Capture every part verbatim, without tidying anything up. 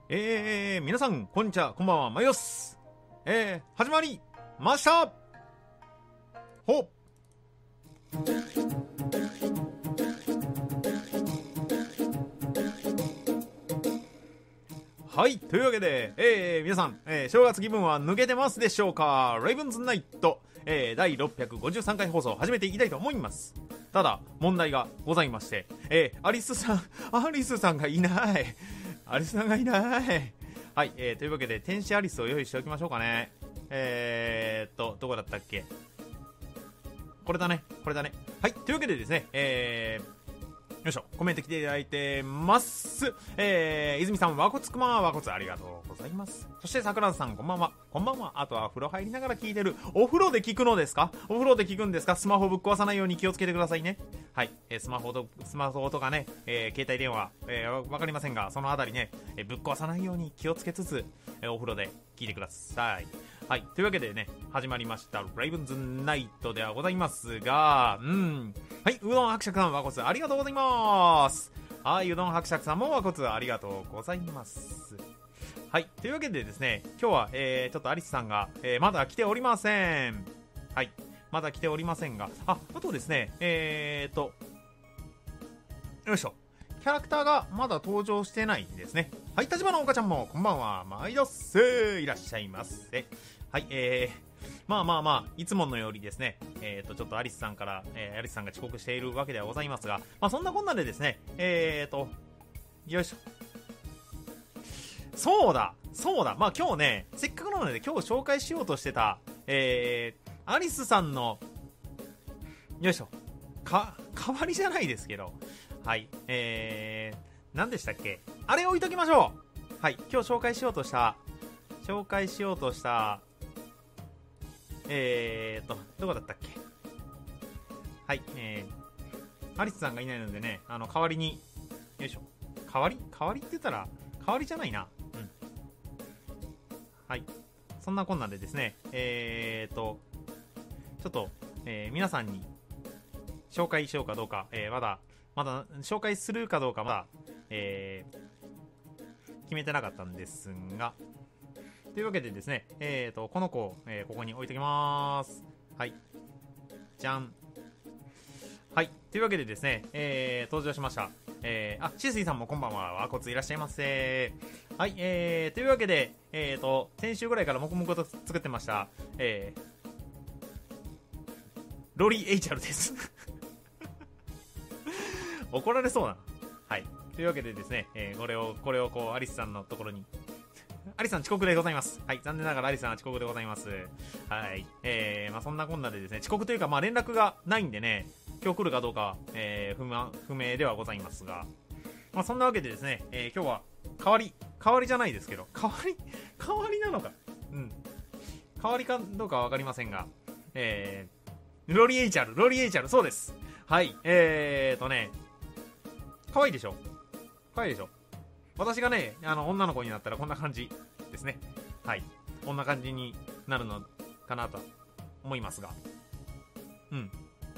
えー、皆さん、こんにちは、こんばんは、マイオス。えー、始まりましたほっはい、というわけで、えー、皆さん、えー、正月気分は抜けてますでしょうか。レイブンズナイト、えー、だいろっぴゃくごじゅうさんかい放送を始めていきたいと思います。ただ、問題がございまして、えー、アリスさん、アリスさんがいない。アリスさんがいない。はい、えー、というわけで、天使アリスを用意しておきましょうかね。えーっと、どこだったっけ。これだね、これだね。はい、というわけでですね、えー、よいしょ、コメント来ていただいてます。えー、泉さん、わこつくま、わこつありがとうございます。そして、桜さん、こんばんは。こんばんは。あとは、風呂入りながら聞いてる。お風呂で聞くのですか？お風呂で聞くんですか？スマホぶっ壊さないように気をつけてくださいね。はい、えー、スマホと、スマホとかね、えー、携帯電話、えー、わかりませんが、そのあたりね、えー、ぶっ壊さないように気をつけつつ、えー、お風呂で聞いてください。はい、というわけでね、始まりました、レイブンズナイトではございますが、うん、はい、うどん伯爵さん、わこつありがとうございます。はい、うどん伯爵さんもわこつありがとうございます。はい、というわけでですね、今日は、えー、ちょっとアリスさんが、えー、まだ来ておりません。はい、まだ来ておりませんが、あ、あとですね、えーと、よいしょ。キャラクターがまだ登場してないんですね。はい、立花おかちゃんもこんばんは。毎度っす。いらっしゃいませ。はい、えー、まあまあまあ、いつものようにですね、えーと、ちょっとアリスさんから、えー、アリスさんが遅刻しているわけではございますが、まあそんなこんなでですね、えーと、よいしょ。そうだそうだまあ今日ね、せっかくなので今日紹介しようとしてた、えー、アリスさんの、よいしょ。か、代わりじゃないですけど、はい、えー、何でしたっけ？あれ置いときましょう。はい、今日紹介しようとした、紹介しようとした、えーと、どこだったっけ？はい、えー、アリスさんがいないのでね、あの、代わりに、よいしょ。代わり代わりって言ったら、代わりじゃないな。うん。はい。そんなこんなんでですね、えーと、ちょっと、えー、皆さんに、紹介しようかどうか、えー、まだ、まだ、紹介するかどうかまだ、えー、決めてなかったんですが、というわけでですね、えーと、この子を、えー、ここに置いておきまーす。はい。じゃん。はい。というわけでですね、えー、登場しました。えー、あ、しすいさんもこんばんは。わこついらっしゃいませ。はい。えー、というわけで、えーと、先週ぐらいからもこもこと作ってました、えー、ロリーエイチャルです。怒られそうな。はい。というわけでですね、えー、これを、これをこう、アリスさんのところに、アリスさん遅刻でございます。はい。残念ながらアリスさんは遅刻でございます。はい。えー、まあそんなこんなでですね、遅刻というか、まあ連絡がないんでね、今日来るかどうか、えー、不明、不明ではございますが、まあそんなわけでですね、えー、今日は、代わり、代わりじゃないですけど、代わり、代わりなのか。うん。代わりかどうかはわかりませんが、えー、ロリエイチャル、ロリエイチャル、そうです。はい。えーとね、可愛いでしょ？可愛いでしょ？私がね、あの、女の子になったらこんな感じですね。はい。こんな感じになるのかなと思いますが。うん。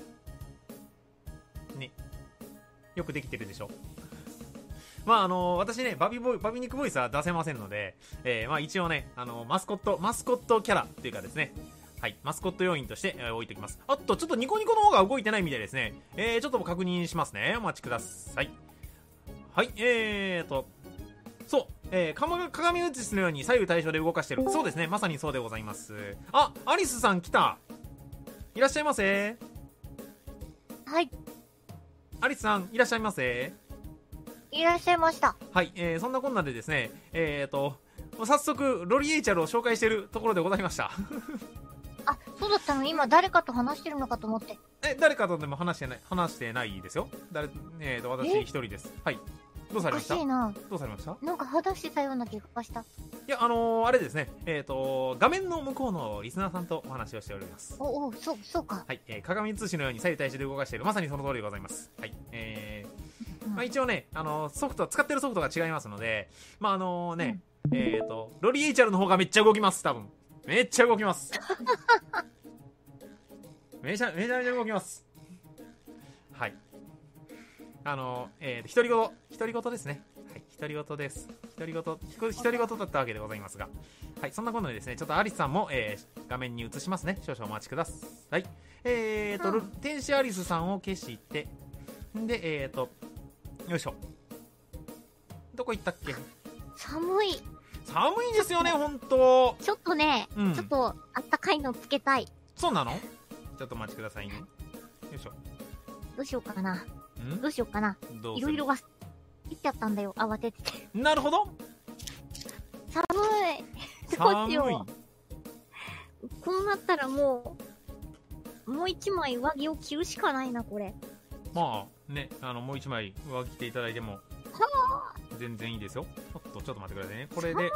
ね。よくできてるでしょ。まあ、あのー、私ね、バビボイ、バビ肉ボイスは出せませんので、えー、まあ一応ね、あのー、マスコット、マスコットキャラっていうかですね、はい、マスコット要員として、えー、置いておきます。あと、ちょっとニコニコの方が動いてないみたいですね。えー、ちょっと確認しますね。お待ちください。はい、えーと、そう、えー、鏡映しのように左右対称で動かしてる。そうですね、まさにそうでございます。あ、アリスさん来た。いらっしゃいませ。 はい。 アリスさん、いらっしゃいませ。 いらっしゃいました。 はい、えー、そんなこんなでですね、えーと、早速、ロリエイチャルを紹介しているところでございました。 あ、そうだったの？今誰かと話してるのかと思って。 え、誰かとでも話してない、話してないですよ。誰、えーと、私一人です。はい。どうされました？ おかしいな。 どうされました？ なんか話してたような気がした。いや、あのー、あれですね、えーと、画面の向こうのリスナーさんとお話をしております。 おお、そう、そうか。 はい、えー、鏡写しのように左右対称で動かしている、まさにその通りでございます。はい、えー、まあ一応ね、あのー、ソフト、使ってるソフトが違いますので、まああのね、うん、えーと、ロリエイチャルの方がめっちゃ動きます、多分。めっちゃ動きます。めちゃめちゃめちゃ動きます。はい。あの、えー、独り言、独り言ですね。はい、独り言です。独独り言、独り言だったわけでございますが。はい、そんなことでですね、ちょっとアリスさんも、えー、画面に映しますね。少々お待ちください。えーと、うん、天使アリスさんを消して、で、えーと、よいしょ。どこ行ったっけ？ 寒い。 寒いですよね、ほんと。 ちょっとね、うん、ちょっとあったかいのつけたい。 そうなの？ちょっとお待ちくださいね。よいしょ。 どうしようかな。どうしようかな。いろいろが切っちゃったんだよ、慌ててて。 なるほど。 寒い。どうしよう。こうなったらもう、もう一枚上着を着るしかないな、これ。 まあ、ね、あの、もう一枚上着着ていただいても、全然いいですよ。ちょっと、ちょっと待ってくださいね。これで。 寒い。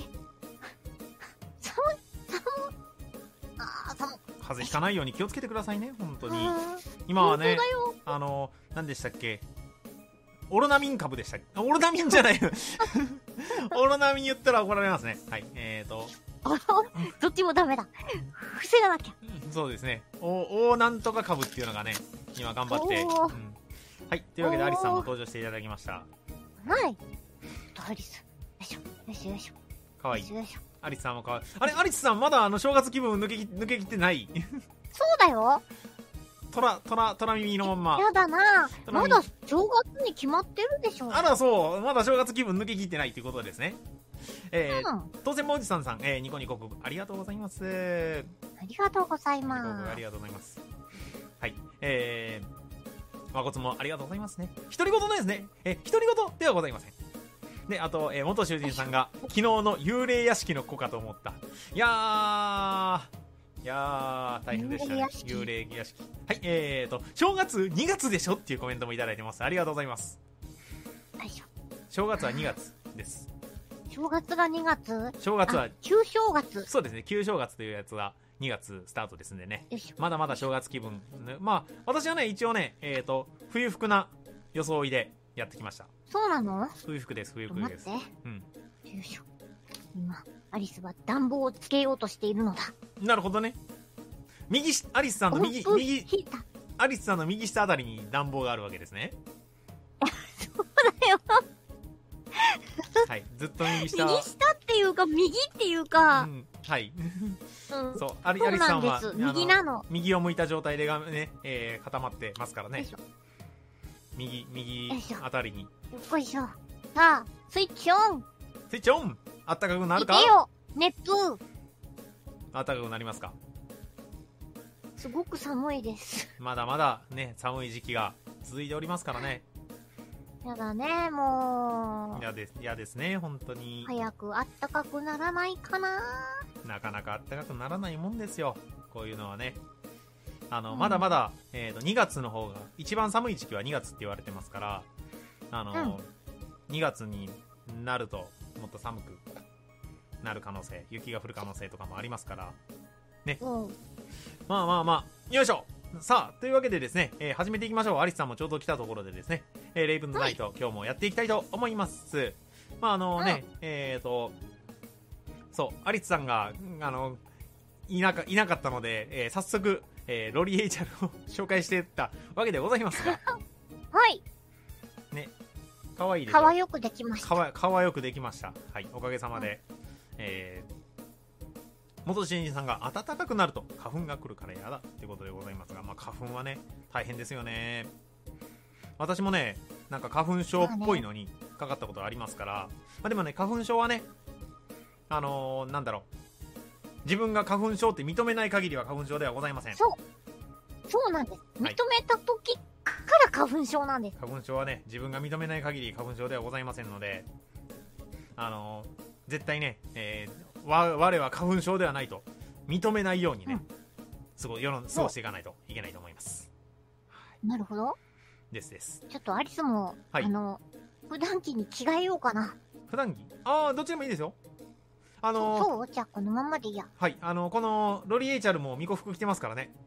寒い。寒い。あー、寒い。 風邪ひかないように気をつけてくださいね、本当に。今はね、あの、何でしたっけ、オロナミン株でしたっけ、オロナミンじゃないオロナミン言ったら怒られますね。はい、えーと。 どっちもダメだ。防がなきゃ。 そうですね。お、おなんとか株っていうのがね、今頑張って。うん、はい、というわけでアリスさんも登場していただきました。 はい。アリス。よいしょ、よいしょ、よいしょ。 かわいい。アリスさんもかわいい。あれ、アリスさんまだあの正月気分抜け、抜けきってないそうだよ。 トラ、トラ、トラ耳のまんま。 やだな。まだ正月に決まってるでしょ。 あら、そう。まだ正月気分抜けきってないっていうことですね。えー、うん、当然もおじさんさん、えー、ニコニコありがとうございます。 ありがとうございます。 ありがとうございます。はい。えー、誠もありがとうございますね。独り言ですね。えー、独り言ではございません。で、あと、えー、元囚人さんが、昨日の幽霊屋敷の子かと思った。いやー、いやー、大変でしたね。幽霊屋敷。はい、えーと、正月にがつでしょっていうコメントもいただいてます。ありがとうございます。正月はにがつです。 正月がにがつ？ 正月は、 旧正月。 そうですね、旧正月というやつはにがつスタートですんでね。まだまだ正月気分。まあ、私はね、一応ね、えーと、冬服な装いでやってきました。 そうなの？ 冬服です、冬服です。 待って。 うん。 よいしょ。今、アリスは暖房をつけようとしているのだ。 なるほどね。右、アリスさんの右、右、アリスさんの右下あたりに暖房があるわけですね。 そうだよ。 はい、ずっと右下。 右下っていうか、右っていうか。うん、 はい。 うん、 そう、アリ、アリスさんは、 右なの。 右を向いた状態でがね、えー、固まってますからね。右、右あたりに。 よっいしょ。さあ、スイッチオン。 スイッチオン。あったかくなるか？ いてよ、熱風。 あったかくなりますか？ すごく寒いです。 まだまだね、寒い時期が続いておりますからね。 やだね、もう。 嫌です、嫌ですね、本当に。 早くあったかくならないかな。 なかなかあったかくならないもんですよ。こういうのはね。あの、うん、まだまだ、えーと、にがつの方が、一番寒い時期はにがつって言われてますから、あの、うん、にがつになると、もっと寒くなる可能性、雪が降る可能性とかもありますから、ね。うん、まあまあまあ、よいしょ。さあ、というわけでですね、えー、始めていきましょう。アリスさんもちょうど来たところでですね、えー、レイブンズナイト、はい、今日もやっていきたいと思います。まああのね、うん、えーと、そう、アリスさんが、あの、いなか、いなかったので、えー、早速、えー、ロリエイチャルを紹介していったわけでございますが。 はい。 ね、かわいいでしょ。 かわよくできました。 かわ、かわよくできました。はい、おかげさまで。うん、えー、元新人さんが暖かくなると花粉が来るから嫌だってことでございますが、まあ、花粉はね大変ですよね。私もねなんか花粉症っぽいのにかかったことありますから、まあ、でもね花粉症はねあのー、なんだろう自分が花粉症って認めない限りは花粉症ではございません。 そうそうなんです、認めた時から花粉症なんです。 花粉症はね自分が認めない限り花粉症ではございませんので、あのー、絶対ね、えー我は花粉症ではないと認めないようにね、うん、すごい世の過ごしていかないといけないと思います。 なるほど。 ですです。 ちょっとアリスも、はい、あの普段着に着替えようかな。 普段着？ああどっちでもいいですよ。あのー、 そうそうじゃあこのままでいいや。 はいあのー、このロリエイチャルもミコ服着てますからね。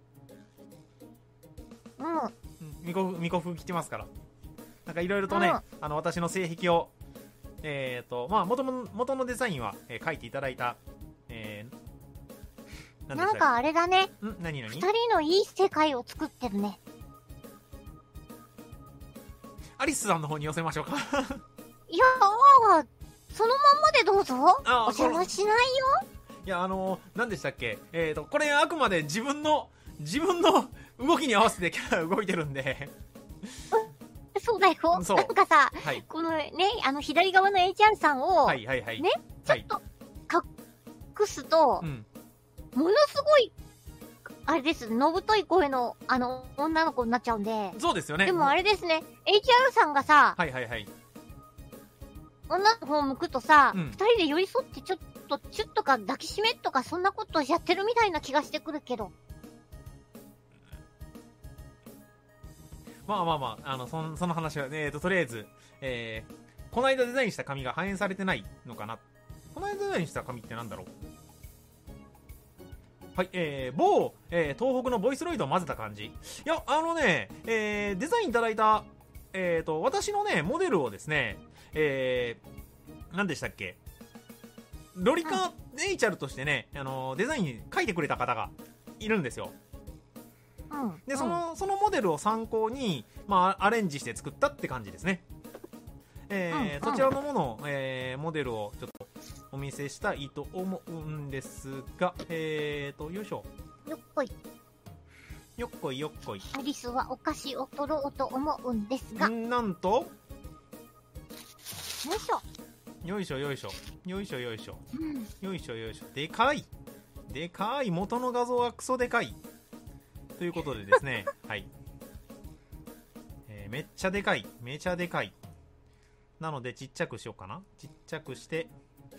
うんミコミコ服着てますからなんかいろいろとね、うん、あの私の性癖をえーとまあ、元の元のデザインは、えー、書いていただいた、えー、なんかあれだね。 ん何何？ 二人のいい世界を作ってるね。 アリスさんの方に寄せましょうか。 いやあそのまんまでどうぞ。 あお邪魔しないよ。 いや、あのー、何でしたっけ、えーと、これあくまで自分の、自分の動きに合わせてキャラ動いてるんで。 そうだよ。 そうなんかさ、 はい。 このね、あの左側の エイチアール さんを、 はいはいはい。 ね、ちょっと隠すと、 うん。 ものすごい、あれです、のぶとい声の、あの、女の子になっちゃうんで。 そうですよね。 でもあれですね、エイチアール さんがさ、 はいはいはい。 女の方を向くとさ、 うん二人で寄り添ってちょっと、チュッとか抱きしめとかそんなことやってるみたいな気がしてくるけど。 まあまあまあ、あの、その、その話は、えーと、とりあえず、えー、この間デザインした紙が反映されてないのかな。この間デザインした紙ってなんだろう。はい、えー、某、えー、東北のボイスロイドを混ぜた感じ。いや、あのね、えー、デザインいただいた、えーと、私のね、モデルをですね、えー、何でしたっけ、ロリカエイチアールとしてね、あのデザイン書いてくれた方がいるんですよ。 うん。 で、その、そのモデルを参考に、まあ、アレンジして作ったって感じですね。えー、 うんそちらのものを、えー、モデルをちょっとお見せしたいと思うんですが、えーと、よいしょ。 よっこい。 よっこいよっこい。 アリスはお菓子を取ろうと思うんですが。よんなんと、 いしょ。 よいしょよいしょ。よいしょよいしょ。 うん。 よいしょよいしょ。でかい。でかい。元の画像はクソでかい。ということでですね、はい。えー、めっちゃでかい。めちゃでかい。なので、ちっちゃくしようかな。ちっちゃくして、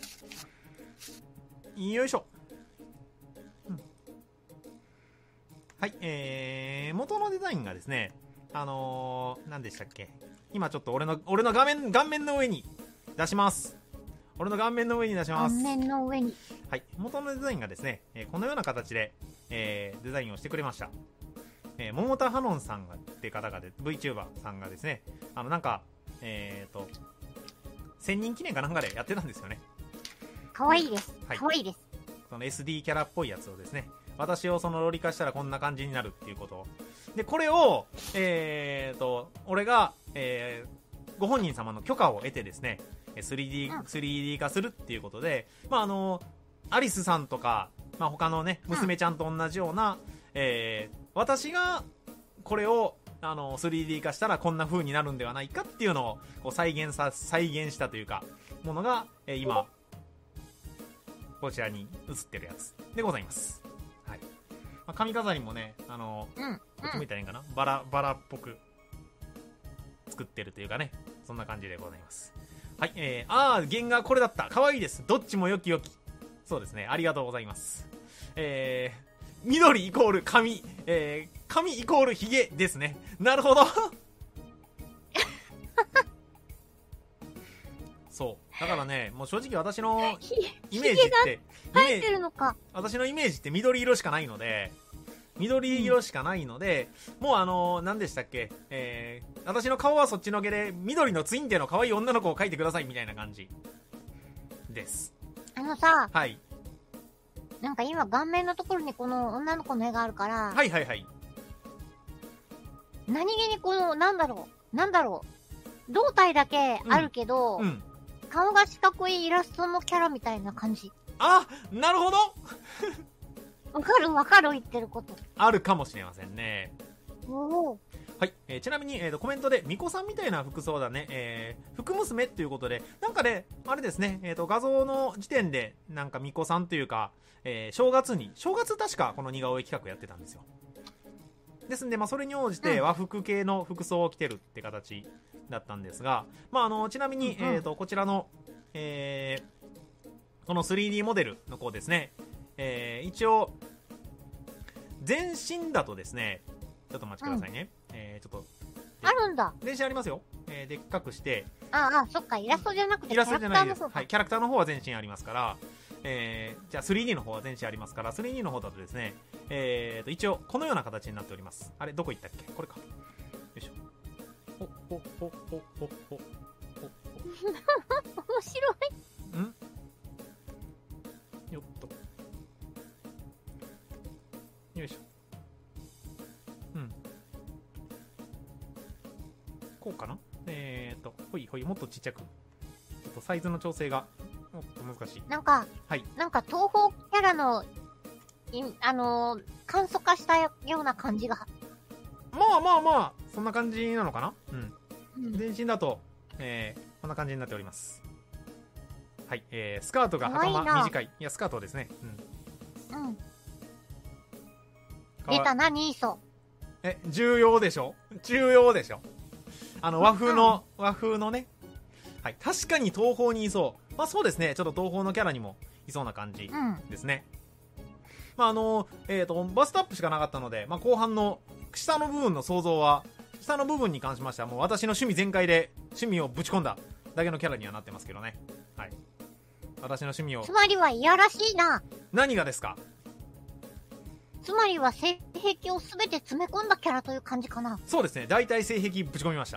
よいしょ。うん、はい、えー、元のデザインがですね、あのー、何でしたっけ。今ちょっと俺の、俺の画面、顔面の上に出します。俺の顔面の上に出します。 顔面の上に。 はい、元のデザインがですね、えー、このような形で、えー、デザインをしてくれました。えー、桃田ハノンさんがって方がで VTuber さんがですね、あのなんかえーとせんにん記念かなんかでやってたんですよね。 かわいいです。 はいかわいいです。 その エスディー キャラっぽいやつをですね、私をそのロリ化したらこんな感じになるっていうことを、でこれをえーと俺が、えー、ご本人様の許可を得てですね スリーディー、 うん、 スリーディー 化するっていうことで、まああのアリスさんとか、まあ、他のね娘ちゃんと同じような、うん、えー、私がこれをあの スリーディー 化したらこんな風になるんではないかっていうのをこう再現さ再現したというかものが、えー、今こちらに映ってるやつでございます。はい。まあ、髪飾りもね、あのー、 うん、 こっち向いたらいいかな、バラバラっぽく作ってるというかね、そんな感じでございます。はい、えー、あー原画これだった、可愛いです。どっちもよきよき。そうですね、ありがとうございます。えー、緑イコール髪、えー、髪イコールヒゲですね。なるほど。そうだからね、もう正直私のイメージって生えてるのか。 私のイメージって緑色しかないので緑色しかないので、うん、もうあの何でしたっけ、えー、私の顔はそっちの毛で緑のツインテールの可愛い女の子を描いてくださいみたいな感じです。 あのさ、 はい、 なんか今顔面のところにこの女の子の絵があるから、 はいはいはい、 何気にこのなんだろうなんだろう胴体だけあるけど、 うんうん、 顔が四角いイラストのキャラみたいな感じ。 あ、なるほど。 わかるわかる言ってること。 あるかもしれませんね。 おお。 はい、えー、ちなみに、えーと、コメントで巫女さんみたいな服装だね、えー、福娘っていうことで、なんかね、あれですね、えーと、画像の時点でなんか巫女さんというか、えー、正月に正月確かこの似顔絵企画やってたんですよ。ですんで、まあ、それに応じて和服系の服装を着てるって形だったんですが、まあ、あのちなみに、うんうん、えーと、こちらの、えー、この スリーディー モデルの子ですね、えー、一応全身だとですね、ちょっとお待ちくださいね、うん、えー、ちょっとあるんだ。 全身ありますよ、えー、でっかくして、 ああ、そっか、イラストじゃなくてイラストじゃないです、 キャラクターの方、 はい、キャラクターの方は全身ありますから、えー、じゃあ スリーディー の方は全身ありますから、 スリーディー の方だとですね、えー、と一応このような形になっております。あれどこ行ったっけ、これか、よいしょ、ほほほほほほほ面白い。 んよっと、よいしょ、うん、こうかな、えーとほいほい、もっとちっちゃく、 ょっとサイズの調整がもっと難しい。 なんか、 はい。 なんか東方キャラの、いあのー、簡素化したような感じが。 まあまあまあ、そんな感じなのかな。うん。 うん、 全身だと、えー、こんな感じになっております。はい。えー、スカートが袴短い。いや、スカートですね。 うん。うん。 かわ出たな、ニーソ。 え、重要でしょ重要でしょあの、和風の、和風のね。はい。確かに東方にいそう。まあそうですね。ちょっと東方のキャラにもいそうな感じですね。うん、まああの、えっと、バストアップしかなかったので、まあ後半の下の部分の想像は、下の部分に関しましてはもう私の趣味全開で趣味をぶち込んだだけのキャラにはなってますけどね。はい。私の趣味を。 つまりはいやらしいな。 何がですか？ つまりは性癖をすべて詰め込んだキャラという感じかな。 そうですね。大体性癖ぶち込みました。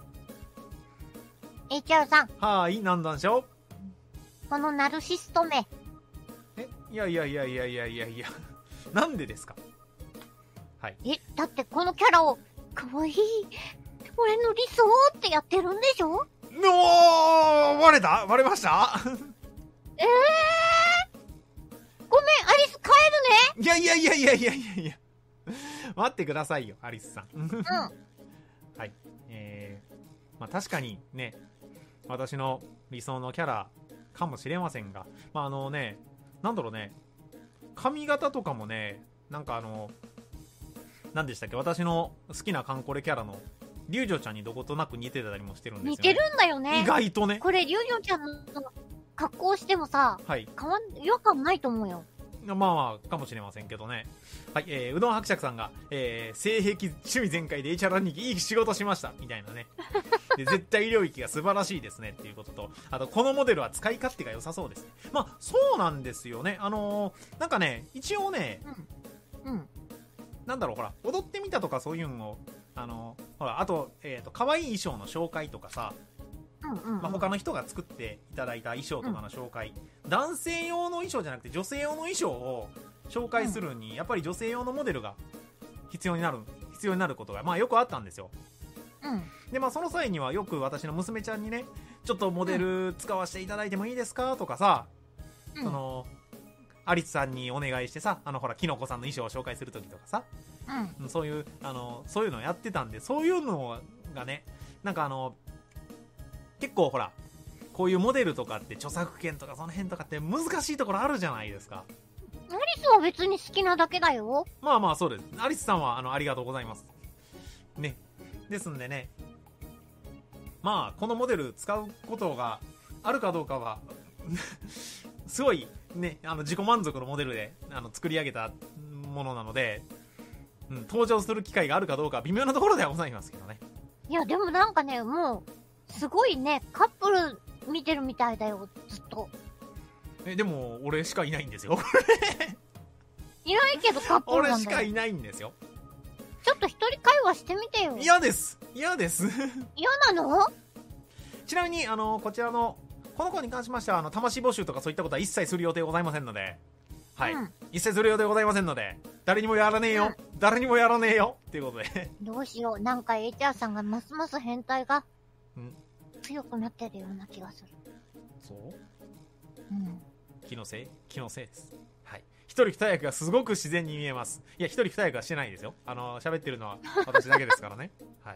エイチアール さん。 はーい、なんなんでしょう？ このナルシストめ。 え、いやいやいやいやいやいやいや。なんでですか？はい。 え、だってこのキャラを、かわいい。俺の理想ってやってるんでしょ？おー割れた割れましたえーごめん、アリス帰るね。 いやいやいやいやいやいやいや。待ってくださいよ、アリスさん。うん。はい。えー、まあ確かにね、私の理想のキャラかもしれませんが、まああのね、なんだろうね、髪型とかもね、なんかあの、何でしたっけ、私の好きなカンコレキャラのリュウジョちゃんにどことなく似てたりもしてるんですよね。 似てるんだよね。 意外とね。 これリュウジョちゃんの格好してもさ、 はい。 変わん、違和感ないと思うよ。 まあまあ、かもしれませんけどね。はい、えー、うどん伯爵さんが、えー、性癖趣味全開で エイチアール にいい仕事しました、みたいなね。で、絶対領域が素晴らしいですね、っていうことと、あと、このモデルは使い勝手が良さそうですね。まあ、そうなんですよね。あのー、なんかね、一応ね、 うん。うん。 なんだろう、ほら、踊ってみたとかそういうのを、あのー、ほら、あと、えっと、可愛い衣装の紹介とかさ、 うんうんうん、 まあ、他の人が作っていただいた衣装とかの紹介、うん、男性用の衣装じゃなくて女性用の衣装を紹介するに、うん、やっぱり女性用のモデルが必要になる必要になることがまあよくあったんですよ。 うん、 でまあその際にはよく私の娘ちゃんにね、ちょっとモデル使わせていただいてもいいですかとかさ、うん、そのアリスさんにお願いしてさ、あのほらキノコさんの衣装を紹介するときとかさ、うん、そういうあのそういうのをやってたんで、そういうのがね、なんかあの結構ほらこういうモデルとかって著作権とかその辺とかって難しいところあるじゃないですか。 アリスは別に好きなだけだよ。 まあまあそうです。アリスさんはあのありがとうございますね。ですんでね、まあこのモデル使うことがあるかどうかはすごいね、あの自己満足のモデルであの作り上げたものなので、うん、登場する機会があるかどうかは微妙なところではございますけどね。 いやでもなんかね、もうすごいね、カップル見てるみたいだよ、ずっと。 え、でも、俺しかいないんですよ。 いないけどカップルなんだよ。 俺しかいないんですよ。 ちょっと一人会話してみてよ。 嫌です。嫌です。 嫌なの？ ちなみに、あの、こちらの、この子に関しましては、あの、魂募集とかそういったことは一切する予定ございませんので、はい。うん、一切する予定ございませんので、誰にもやらねえよ。うん、誰にもやらねえよ。っていうことで。 どうしよう。なんか エイチアール さんがますます変態が、強くなってるような気がする。 そう？ うん。 気のせい？気のせいです。はい。一人二役がすごく自然に見えます。いや、一人二役はしてないですよ。あの、喋ってるのは私だけですからね。はい。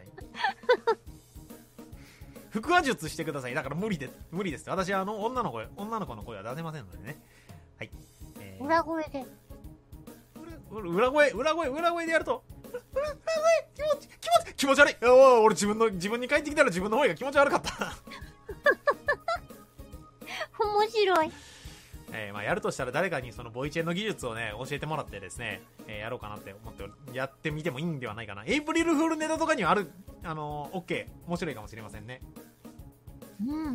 腹話術してください。だから無理で、無理です。私はあの、女の子、女の子の声は出せませんのでね。はい。 えー、裏声で。 裏、裏声、裏声、裏声でやると、裏声、気持ち、気持ち、気持ち悪い。お俺自分の、自分に帰ってきたら自分の声が気持ち悪かった。 面白い。 えー、まあやるとしたら誰かにそのボイチェンの技術をね、教えてもらってですね、えー、やろうかなって思ってやってみてもいいんではないかな。エイプリルフールネタとかにはある、あのー、OK。面白いかもしれませんね。 うん。うん。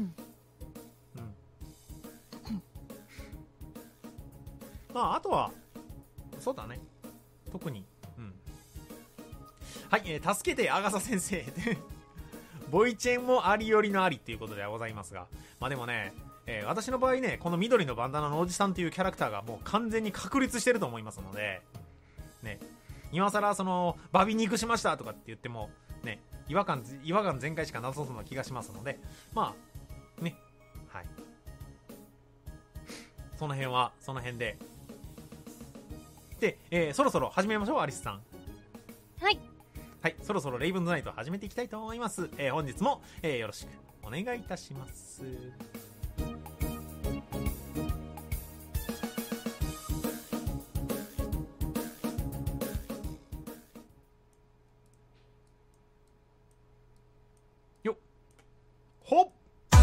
まああとは、そうだね。特に。うん。はい、えー、助けて、アガサ先生。ボイチェンもありよりのありっていうことではございますが。まあでもね、えー、私の場合ね、この緑のバンダナのおじさんっていうキャラクターがもう完全に確立してると思いますので、ね、今更その、バビ肉しましたとかって言っても、ね、違和感、違和感全開しかなさそうな気がしますので、まあ、ね、 はい。その辺は、その辺で。で、えー、そろそろ始めましょう、アリスさん。 はい。 はい、そろそろレイブンズナイト始めていきたいと思います。えー、本日も、えー、よろしくお願いいたします。よっ。ほっ。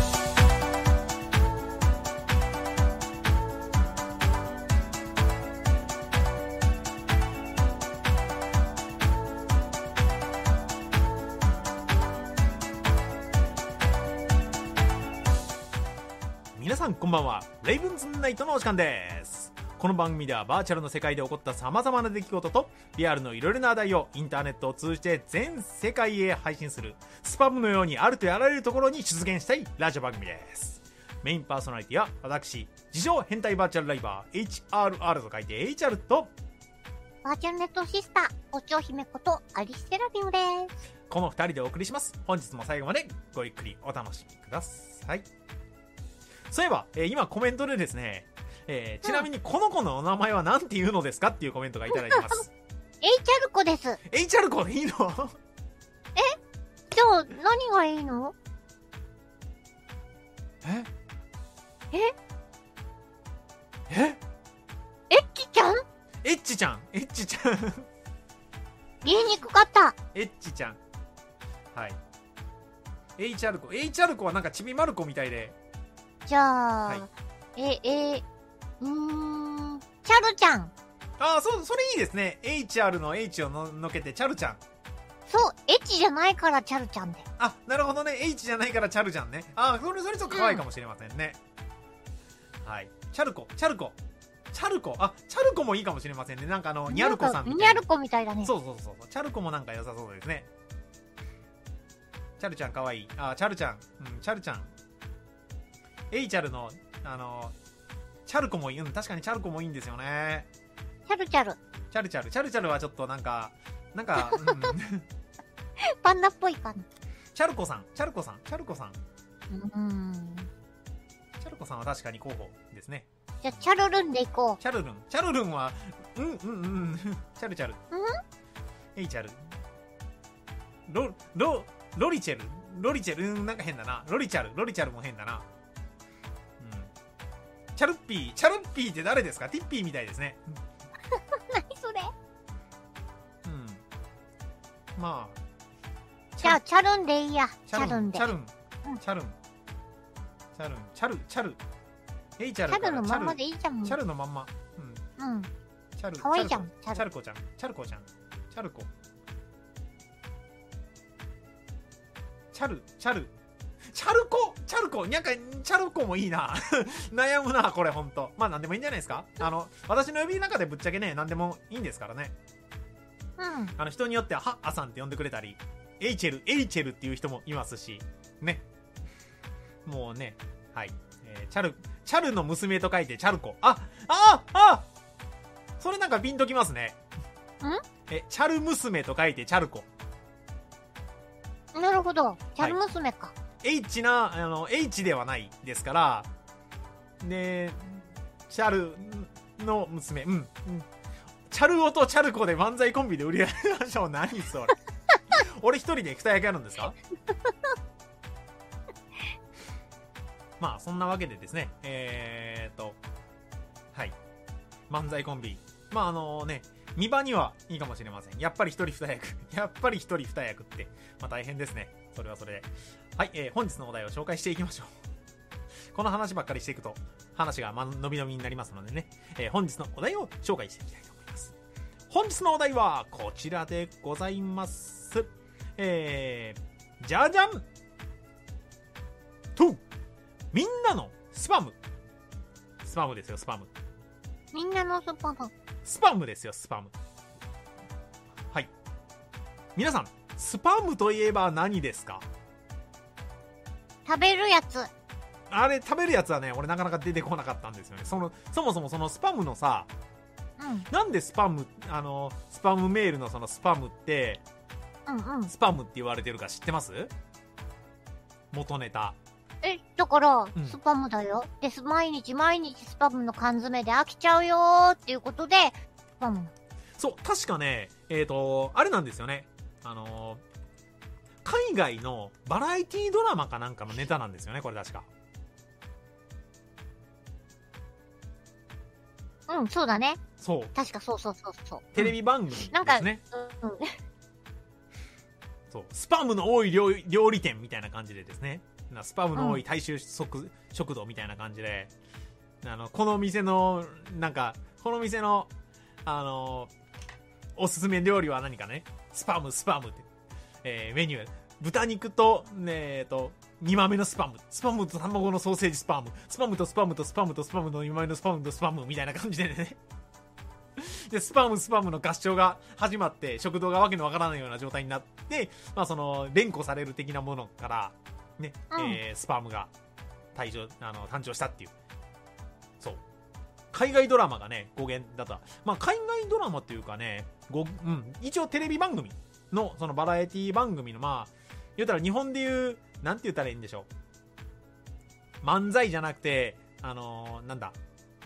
皆さんこんばんは。レイブンズナイトのお時間です。この番組ではバーチャルの世界で起こった様々な出来事と リアルのいろいろな話題をインターネットを通じて全世界へ配信するスパムのようにあるとやられるところに出現したいラジオ番組です。メインパーソナリティは私、自称変態バーチャルライバー エイチアールアール と書いて エイチアール とバーチャルネットシスター、おちょ姫ことアリステラビムです。 このふたりでお送りします。本日も最後までごゆっくりお楽しみください。そういえば、えー、今コメントでですね、えー、ちなみにこの子のお名前は何て言うのですかっていうコメントがいただいてます。 エイチアール 子です。 エイチアール 子でいいの？ え？じゃあ何がいいの？ え？ え？ え？ エッチちゃん？ エッチちゃん、エッチちゃん。 言いにくかった。 エッチちゃん。はい。エイチアール 子、エイチアール 子はなんかちびまる子みたいで。 じゃあ、 はい、 え、え、うーん、チャルちゃん。 ああ、そう、それいいですね。エイチアール の H をののけて、チャルちゃん。 そう、H じゃないからチャルちゃんで。 あ、なるほどね。H じゃないからチャルちゃんね。ああ、それ、それちょっと可愛いかもしれませんね。うん、はい。チャルコ、チャルコ。チャルコ、あ、チャルコもいいかもしれませんね。なんかあの、ニャルコさんみたいな。 ニャルコみたいだね。 そうそうそう。チャルコもなんか良さそうですね。チャルちゃん可愛い。あ、チャルちゃん。うん、チャルちゃん。エイチアール の、あの、チャルコもいい。うん、確かにチャルコもいいんですよね。 チャルチャル。 チャルチャル。チャルチャルはちょっとなんか、なんか、うん、 パンダっぽいかな。 チャルコさん、チャルコさん、チャルコさん。 うん。 チャルコさんは確かに候補ですね。 じゃあ、チャルルンでいこう。 チャルルン。チャルルンは、うんうんうん。チャルチャル。 うんエイチャル。ロ、ロ、ロリチェル。ロリチェル。うん、なんか変だな。ロリチャル。ロリチャルも変だな。チャルッピー、チャルッピーって誰ですか？ティッピーみたいですね。 何それ？ うん。まあ。 じゃあ、チャルンでいいや。 チャルンで。 チャルン。チャルン。チャルン。チャル、チャル。エイチャルからチャルのまんまでいいじゃん。 チャルのまんま。 うん。うん。 チャル。 かわいいじゃん。 チャルコちゃん。チャルコちゃん。チャルコ。チャル、チャル。チャルコチャルコなんか、チャルコもいいな。悩むな、これほんと。まあなんでもいいんじゃないですか？あの、私の呼びの中でぶっちゃけね、なんでもいいんですからね。 うん。 あの、人によっては、は、あさんって呼んでくれたり、エイチェル、エイチェルっていう人もいますし、ね。もうね、はい。えー、チャル、チャルの娘と書いて、チャルコ。あ、あ、あそれなんかピンときますね。 ん？ え、チャル娘と書いて、チャルコ。 なるほど。チャル娘か。 はい、H な、あの、H ではないですから、で、チャルの娘、うん、うん。チャルオとチャルコで漫才コンビで売り上げましょう。何それ。俺一人で二役やるんですか？まあ、そんなわけでですね、えーっと、はい。漫才コンビ。まあ、あのね、見場にはいいかもしれません。やっぱり一人二役。やっぱり一人二役って、まあ大変ですね。それはそれで。はい、えー、本日のお題を紹介していきましょう。この話ばっかりしていくと、話がま伸び伸びになりますのでね、えー、本日のお題を紹介していきたいと思います。本日のお題はこちらでございます。えー、じゃじゃんと、みんなのスパム。スパムですよ、スパム。 みんなのスパム。 スパムですよ、スパム。はい。皆さん、スパムといえば何ですか？ 食べるやつ。 あれ、食べるやつはね、俺なかなか出てこなかったんですよね。その、そもそもそのスパムのさ、 うん。 なんでスパム、あの、スパムメールのそのスパムって、 うんうん。 スパムって言われてるか知ってます？元ネタ。 え、だからうん、 スパムだよ。で、す毎日毎日スパムの缶詰で飽きちゃうよーっていうことで、スパムの。 そう、確かね、えっ、と、あれなんですよね。あのー、海外のバラエティドラマかなんかのネタなんですよね、これ確か。 うん、そうだね。 そう。 確かそうそうそうそう。 テレビ番組ですね。 なんか、うん、 そう。スパムの多い料料理店みたいな感じでですね。なスパムの多い大衆食、食堂みたいな感じで、あの、この店の、なんか、この店の、あの、おすすめ料理は何かね、スパム、スパムって、えー、メニュー、豚肉と、ねえっと、にまめのスパム、スパムと卵のソーセージスパム、スパムとスパムとスパムとスパムのにまめのスパムとスパムみたいな感じでね。で、スパムスパムの合唱が始まって、食堂がわけのわからないような状態になって、まあその、連呼される的なものから、ね、 うん、 えー、スパムが誕生、あの、誕生したっていう。そう。海外ドラマがね、語源だった。まあ海外ドラマっていうかね、ご、うん、一応テレビ番組の、そのバラエティ番組の、まあ、言うたら日本で言う、なんて言ったらいいんでしょう。漫才じゃなくて、あのー、なんだ。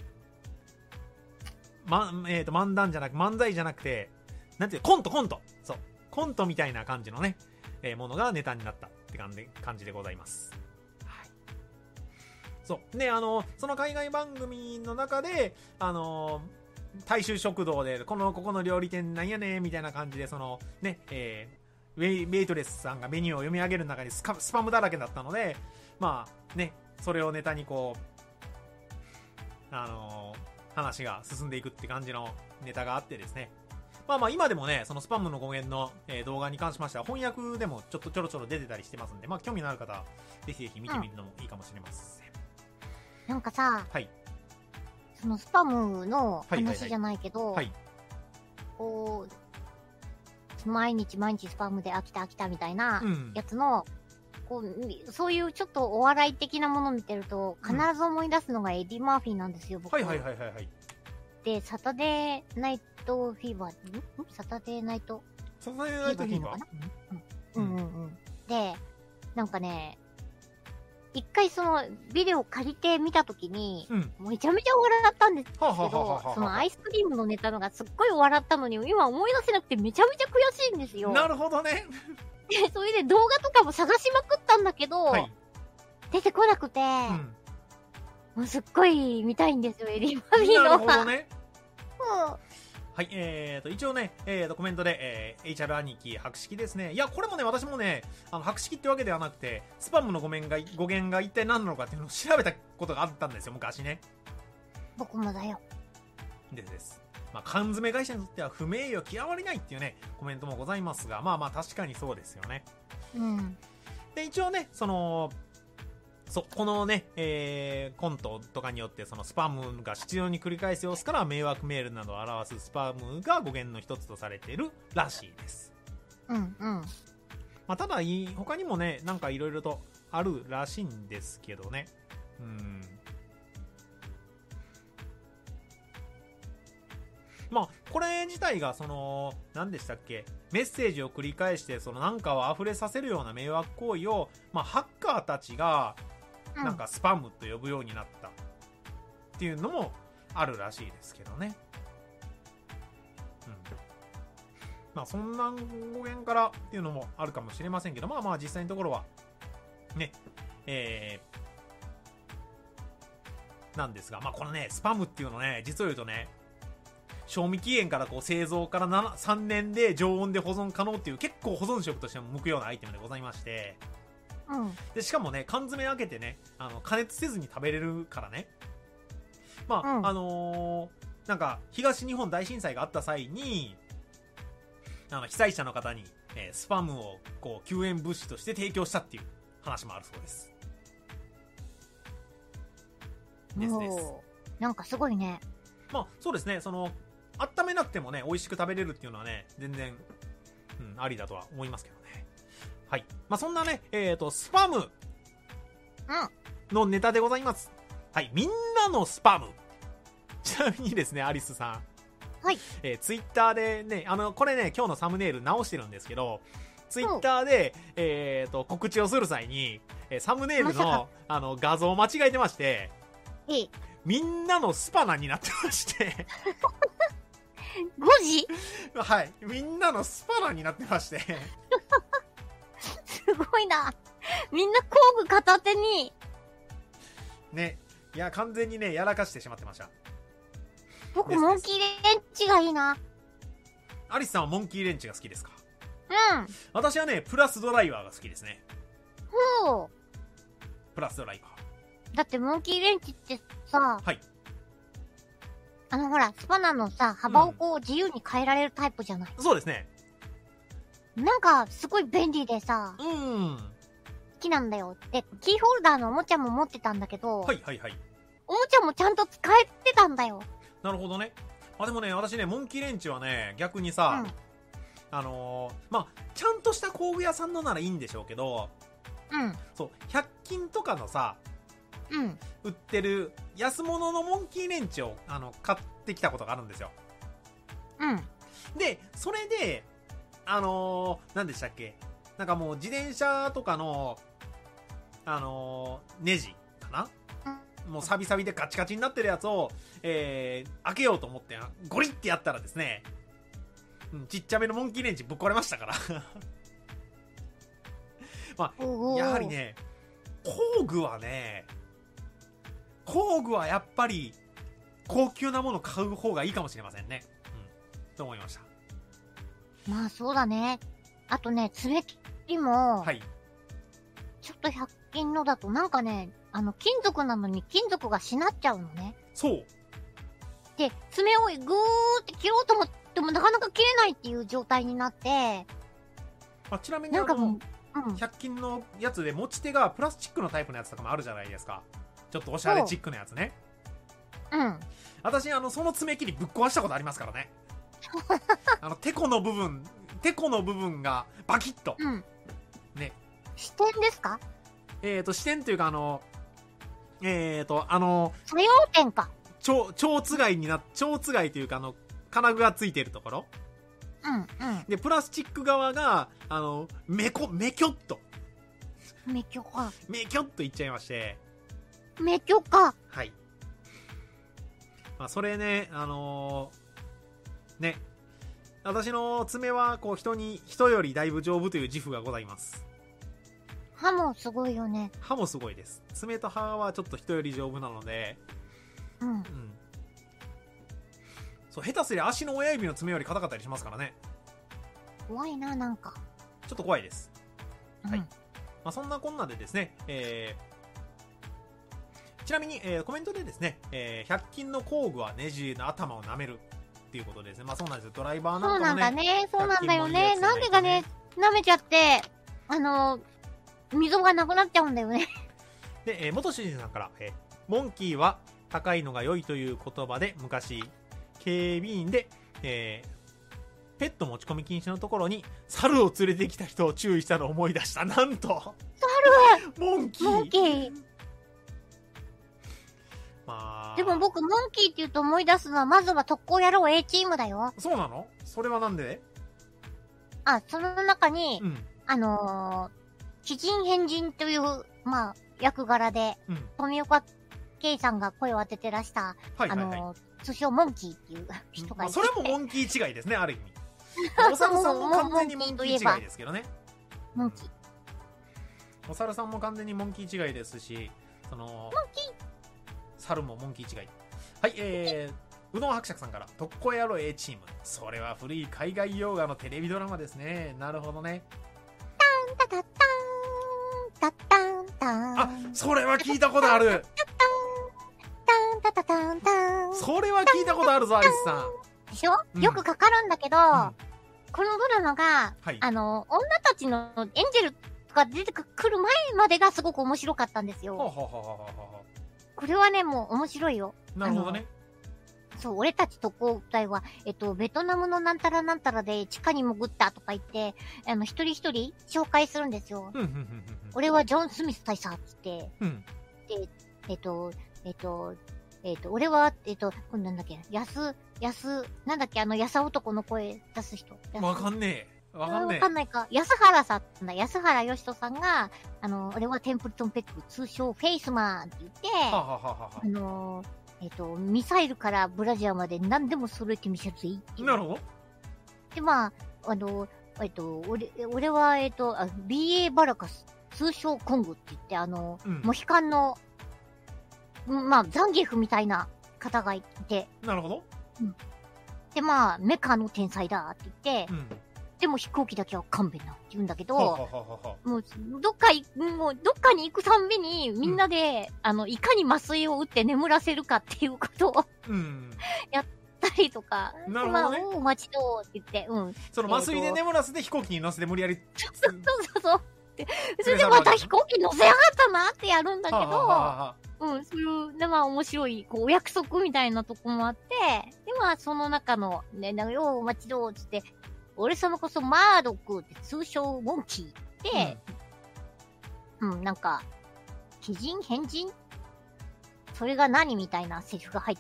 ま、えっ、ー、と、漫談じゃなく、漫才じゃなくて、なんていう、コント、コント。そう。コントみたいな感じのね、えー、ものがネタになったって感じ感じでございます。はい。そう。で、あの、その海外番組の中で、あの、大衆食堂で、この、ここの料理店なんやねみたいな感じで、その、ね、えー、ウェイ、ウェイトレスさんがメニューを読み上げる中にスカスパムだらけだったので、まあ、ね、それをネタにこう、あのー、話が進んでいくって感じのネタがあってですね。まあまあ今でもね、そのスパムの語源の、えー、動画に関しましては翻訳でもちょっとちょろちょろ出てたりしてますんで、まあ興味のある方はぜひぜひ見てみるのもいいかもしれません。 うん、なんかさ、 はい。 そのスパムの話じゃないけど、 はいはいはい、 こう、毎日毎日スパムで飽きた飽きたみたいなやつの、うん、こう、そういうちょっとお笑い的なものを見てると、必ず思い出すのがエディ・マーフィーなんですよ、僕。 はいはいはいはいはい。 で、サタデーナイトフィーバー、んサタデーナイトサタデーナイトフィーバーうんうんうん。で、なんかね、一回そのビデオ借りて見たときに、うん、めちゃめちゃ笑ったんですけど、そのアイスクリームのネタのがすっごい笑ったのに、今思い出せなくてめちゃめちゃ悔しいんですよ。 なるほどね。 で、それで動画とかも探しまくったんだけど、はい、出てこなくて、うん、もうすっごい見たいんですよ、エリマビーの。 なるほどね。 うんはい、えーと、一応ね、えーと、コメントで、えー、エイチアール 兄貴、白式ですね。いや、これもね、私もね、あの、白式ってわけではなくて、スパムの語源が、語源が一体何なのかっていうのを調べたことがあったんですよ、昔ね。 僕もだよ。 ですです。まあ、缶詰会社にとっては不名誉極まりないっていうね、コメントもございますが、まあまあ確かにそうですよね。 うん。 で、一応ね、その、そう、このね、えー、コントとかによってそのスパムが必要に繰り返す様子から迷惑メールなどを表すスパムが語源の一つとされているらしいです。 うんうん。 まあ、ただ、他にもね、なんかいろいろとあるらしいんですけどね。うん。まあ、これ自体がその、何でしたっけ、メッセージを繰り返して、そのなんかを溢れさせるような迷惑行為を、まあ、ハッカーたちが、なんかスパムと呼ぶようになったっていうのもあるらしいですけどね。うん。まあそんな語源からっていうのもあるかもしれませんけど、まあまあ実際のところはね、えー、なんですが、まあこのね、スパムっていうのね、実を言うとね、賞味期限からこう製造からさんねんで常温で保存可能っていう結構保存食としても向くようなアイテムでございまして、 うん、 でしかもね、缶詰開けてね、あの加熱せずに食べれるからね。まあ、うん、あのー、なんか東日本大震災があった際に、あの被災者の方に、えー、スパムをこう救援物資として提供したっていう話もあるそうです。ですです。 なんかすごいね。 まあそうですね。その温めなくてもね、美味しく食べれるっていうのはね、全然、うん、ありだとは思いますけどね。はい。まあ、そんなね、えっと、スパムのネタでございます。はい。みんなのスパム。ちなみにですね、アリスさん。 はい。 えー、ツイッターでね、あの、これね、今日のサムネイル直してるんですけど、 ツイッターで、えーと、告知をする際に、サムネイルまさかの、あの、画像を間違えてまして、 ええ。 みんなのスパナになってまして。 ごじはい。みんなのスパナになってまして。 すごいな。みんな工具片手に。 ね。いや、完全にね、やらかしてしまってました。 僕、モンキーレンチがいいな。 アリスさんはモンキーレンチが好きですか？ うん。 私はね、プラスドライバーが好きですね。 ほう。 プラスドライバー。だってモンキーレンチってさ、 はい。 あのほら、スパナのさ、幅をこう自由に変えられるタイプじゃない、 うん、そうですね。 なんか、すごい便利でさ、 うん。 好きなんだよ。で、キーホルダーのおもちゃも持ってたんだけど、 はいはいはい。 おもちゃもちゃんと使えてたんだよ。 なるほどね。あ、でもね、私ね、モンキーレンチはね、逆にさ、うん、あのー、まあ、ちゃんとした工具屋さんのならいいんでしょうけど、 うん。 そう、ひゃく均とかのさ、 うん。 売ってる安物のモンキーレンチを、あの、買ってきたことがあるんですよ。 うん。 で、それで、あのー、何でしたっけ？なんかもう自転車とかの、あのー、ネジかな？もうサビサビでカチカチになってるやつを、えー、開けようと思ってゴリッてやったらですね、うん、ちっちゃめのモンキーレンチぶっ壊れましたからまあやはりね、工具はね工具はやっぱり高級なものを買う方がいいかもしれませんね、うん、と思いました。 まあそうだね。あとね、爪切りも、 はい、 ちょっとひゃく均のだとなんかね、あの、金属なのに金属がしなっちゃうのね。 そう。 で、爪をぐーって切ろうと思ってもなかなか切れないっていう状態になって。 あ、ちなみにあの、なんかもう、うん、ひゃく均のやつで持ち手がプラスチックのタイプのやつとかもあるじゃないですか。ちょっとおしゃれチックなやつね。 うん。 私、あの、その爪切りぶっ壊したことありますからね。あの、テコの部分、テコの部分がバキッと。 うん。 ね。 支点ですか？ えっと、支点というか、あの、えっと、あの、 作用点か。 蝶、蝶つがいにな、蝶つがいというか、あの、金具がついてるところ。 うん、うん。 で、プラスチック側が、あの、めこ、めきょっと。 めきょか。 めきょっといっちゃいまして。 めきょか。 はい。まあ、それね、あのー、ね。私の爪は、こう、人に、人よりだいぶ丈夫という自負がございます。 歯もすごいよね。 歯もすごいです。爪と歯はちょっと人より丈夫なので、 うん。うん。 そう、下手すりゃ足の親指の爪より硬かったりしますからね。 怖いな、なんか。 ちょっと怖いです。 うん、 はい。まあ、そんなこんなでですね、えー、ちなみに、えー、コメントでですね、えー、ひゃく均の工具はネジの頭を舐めるっていうことですね。まあそうなんですよ。ドライバーなんかもね。 そうなんだね。そうなんだよね。なんでかね、舐めちゃって、あのー、溝がなくなっちゃうんだよね。 で、えー、元主人さんから、えー、モンキーは高いのが良いという言葉で昔、警備員で、えー、ペット持ち込み禁止のところに猿を連れてきた人を注意したのを思い出した。なんと猿モンキーモンキーまあ、 でも僕モンキーって言うと思い出すのはまずは特攻野郎 A チームだよ。 そうなの？それはなんで？ あ、その中に、 うん、あのー、鬼人変人という、まあ、役柄で、うん、富岡圭さんが声を当ててらした、はいはいはい、あのー、通称モンキーっていう人がいて、 まあ、それもモンキー違いですね、ある意味。お猿さんも完全にモンキー違いですけどね。 モンキー。 お猿さんも完全にモンキー違いですし、その、モンキー猿もモンキー違い。はい、えー、うどん伯爵さんから、特攻野郎 A チーム。それは古い海外洋画のテレビドラマですね。なるほどね。 タンタタタン、タタンタン。 あ、それは聞いたことある。 タンタタタンタン。 それは聞いたことあるぞ、アリスさん。 でしょ、うん、よくかかるんだけど、うん、このドラマが、はい、あの、女たちのエンジェルが出てくる前までがすごく面白かったんですよ。 ほうほうほうほうほう。 これはね、もう面白いよ。 なるほどね。 そう、俺たち特攻隊は、えっと、ベトナムのなんたらなんたらで地下に潜ったとか言って、あの、一人一人紹介するんですよ。俺はジョン・スミス大佐って言って、うん、で、えっと、えっと、えっと、俺は、えっと、こんなんだっけ、やす、やす、なんだっけ、あの、やさ男の声出す人。 わかんねえ。 わかんねえ。 わかんないか。安原さんだ。安原義人さんが、あの、俺はテンプルトンペック、通称フェイスマンって言って、はあはあはあ、あの、えっ、ー、と、ミサイルからブラジャーまで何でも揃えてみせるといいっていう。 なるほど。 で、まあ、あの、えっ、ー、と、俺、俺は、えっ、ー、と、ビーエー バラカス、通称コングって言って、あの、うん、モヒカンの、まあ、ザンギエフみたいな方がいて。 なるほど。 うん。で、まあ、メカの天才だって言って、うん、でも飛行機だけは勘弁なって言うんだけど、ははははもう、どっかい、もう、どっかに行くたんびに、みんなで、うん、あの、いかに麻酔を打って眠らせるかっていうことを、うん、やったりとか、 なるほどね。 まあ、お待ちどうって言って、うん。 その麻酔で眠らせて飛行機に乗せて無理やり。 そうそうそう。それでまた飛行機乗せやがったなってやるんだけど、ははははうん、そういう、で、まあ面白い、こう、お約束みたいなとこもあって、で、まあその中の、ね、なんか、よう、お待ちどうつって、俺様こそマードックって通称モンキーで、うん、うん、なんか、鬼人変人それが何みたいなセリフが入って、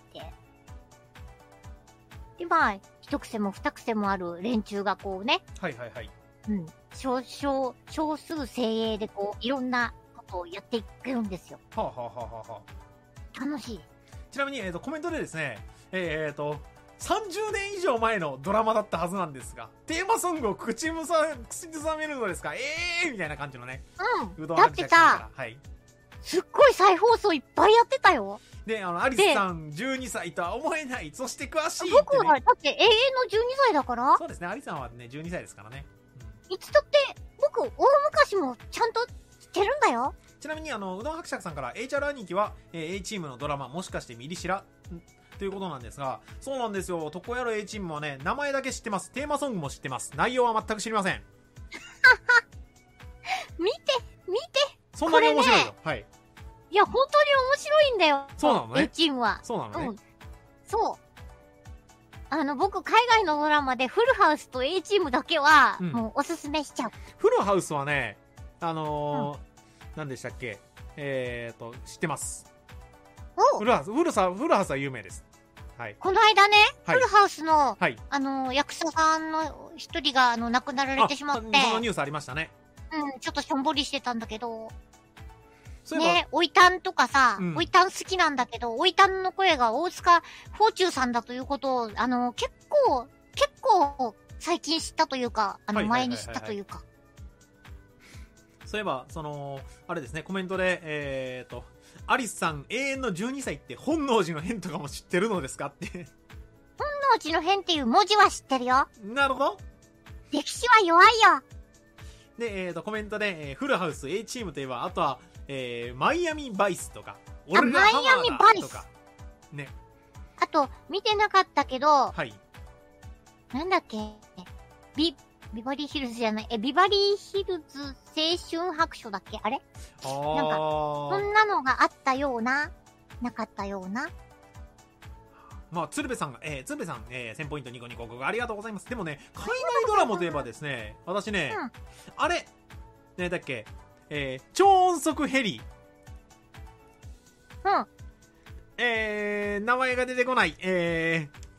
で、まあ、一癖も二癖もある連中がこうね、 はいはいはい。 うん、少少、少数精鋭でこう、いろんなことをやっていくんですよ。 はあ、はあはあはあ、楽しい。 ちなみに、えっと、コメントでですね、えー、っと、さんじゅうねん以上前のドラマだったはずなんですが、テーマソングを口むさ、口ずさめるのですかえーみたいな感じのね。 うん。だってさ、 はい、 すっごい再放送いっぱいやってたよ。 で、あの、アリスさんじゅうにさいとは思えない。そして詳しいって、ね。 僕は、だって永遠のじゅうにさいだから。 そうですね、アリスさんはね、じゅうにさいですからね。 うん、いつだって、僕、大昔もちゃんとしてるんだよ。 ちなみに、あの、うどん伯爵さんから、エイチアール 兄貴は、えー、A チームのドラマ、もしかしてミリシラということなんですが、そうなんですよ。とこやろ A チームはね、名前だけ知ってます。テーマソングも知ってます。内容は全く知りません。 見て、見て。 そんなに面白いよ。ね、はい。 いや、本当に面白いんだよ。 そうなのね。 A チームは。 そうなのね。うん。 そう。あの、僕、海外のドラマでフルハウスと A チームだけは、うん、もうおすすめしちゃう。 フルハウスはね、あのー、うん、何でしたっけえーと、知ってます。フルハウス、フルサ、フルハウスは有名です。はい。 この間ね、はい、フルハウスの、 はい、 あの、役者さんの一人が、あの、亡くなられてしまって。 そのニュースありましたね。 うん、ちょっとしょんぼりしてたんだけど。ね、おいたんとかさ、うん、おいたん好きなんだけど、おいたんの声が大塚フォーチューさんだということを、あの、結構、結構、最近知ったというか、あの、前に知ったというか。 そういえば、その、あれですね、コメントで、えーと、アリスさん、永遠のじゅうにさいって本能寺の変とかも知ってるのですかって。 本能寺の変っていう文字は知ってるよ。 なるほど。 歴史は弱いよ。 で、えーと、コメントで、えー、フルハウス A チームといえば、あとは、えー、マイアミバイスとか、 俺がハマーだとか。 ね。 あと、見てなかったけど、 はい。 なんだっけビ、ビバリーヒルズじゃない、え、ビバリーヒルズ青春白書だっけあれあー。 なんか、そんなのがあったような、なかったような。 まあ、鶴瓶さんが、えー、鶴瓶さん、えー、せんポイントニコニコありがとうございます。でもね、海外ドラマといえばですね、私ね、うん、あれ、ねだっけ、えー、超音速ヘリ。 うん。 えー、名前が出てこない。えー、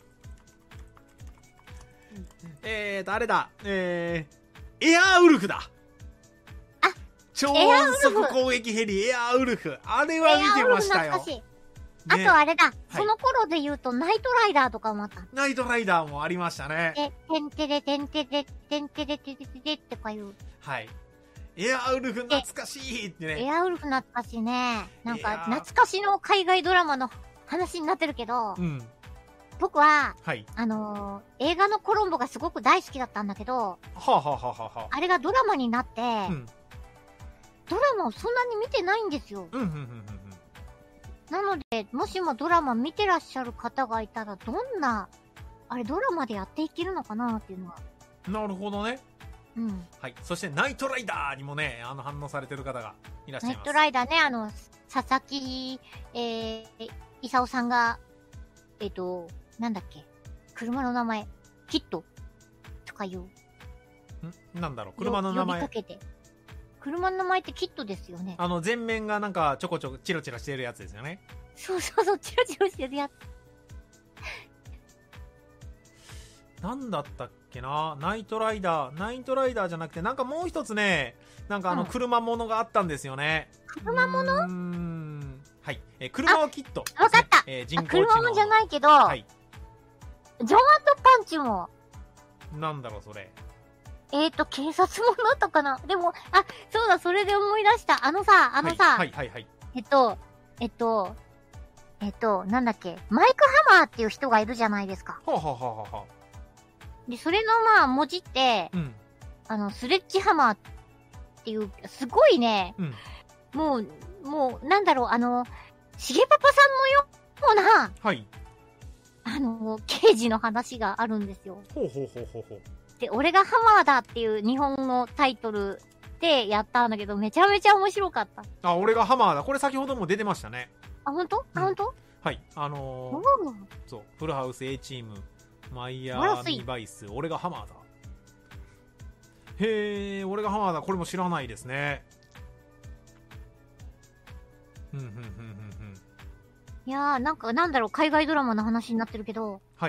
えーと、あれだ。えー、エアーウルフだ。 あ、 超音速攻撃ヘリ、エアーウルフ。あれは見てましたよ。 ね、あとあれだ、はい、その頃で言うと、ナイトライダーとかもあった。 ナイトライダーもありましたね。 え、てんてれてんてれ、てんてれてれてれってかいう。 はい。エアーウルフ懐かしいってね。 エアーウルフ懐かしいね。なんか、懐かしの海外ドラマの話になってるけど、 うん、 僕は、 はい、 あのー、映画のコロンボがすごく大好きだったんだけど、はあ、はあはははあ、 あれがドラマになって、 うん、 ドラマをそんなに見てないんですよ。 うんうんうんうん、 なので、もしもドラマ見てらっしゃる方がいたら、どんな、あれドラマでやっていけるのかなっていうのは。 なるほどね。 うん。 はい。そして、ナイトライダーにもね、あの、反応されてる方がいらっしゃいます。 ナイトライダーね、あの、佐々木、えー、伊佐さんが、えっと、なんだっけ、車の名前、キットとかいう。んなんだろう、車の名前。 呼びかけて。車の名前ってキットですよね。 あの、前面がなんか、ちょこちょこ、チロチロしてるやつですよね。 そうそうそう、チロチロしてるやつ。 なんだったっけな、ナイトライダー、ナイトライダーじゃなくて、なんかもう一つね、なんかあの、車ものがあったんですよね。 車もの？ うーん。はい。えー、車をキット、ね。 わかった。 えー、人工知能。 車ものじゃないけど、 はい。 ジョン&パンチも。 なんだろう、それ。 えーと、警察ものとかな。でも、あ、そうだ、それで思い出した。あのさ、あのさ、 はい、はい、はい、はい。 えっと、えっと、えっと、なんだっけ、マイクハマーっていう人がいるじゃないですか。 はあ、はあはははで、それのまあ、文字って、うん、あの、スレッジハマーっていう、すごいね、うん、もう、もう、なんだろう、あの、しげパパさんのような、はい。あの、刑事の話があるんですよ。 ほうほうほうほうほう。 で、俺がハマーだっていう日本のタイトルでやったんだけど、めちゃめちゃ面白かった。 あ、俺がハマーだ。これ先ほども出てましたね。 あ、ほんと？あ、ほんと？ はい。あのー、そう、フルハウス A チーム、マイヤーミバイス、俺がハマーだ。へー、俺がハマーだ。これも知らないですね。ふんふんふんふんふん。 いやー、なんか、なんだろう、海外ドラマの話になってるけど。 はい。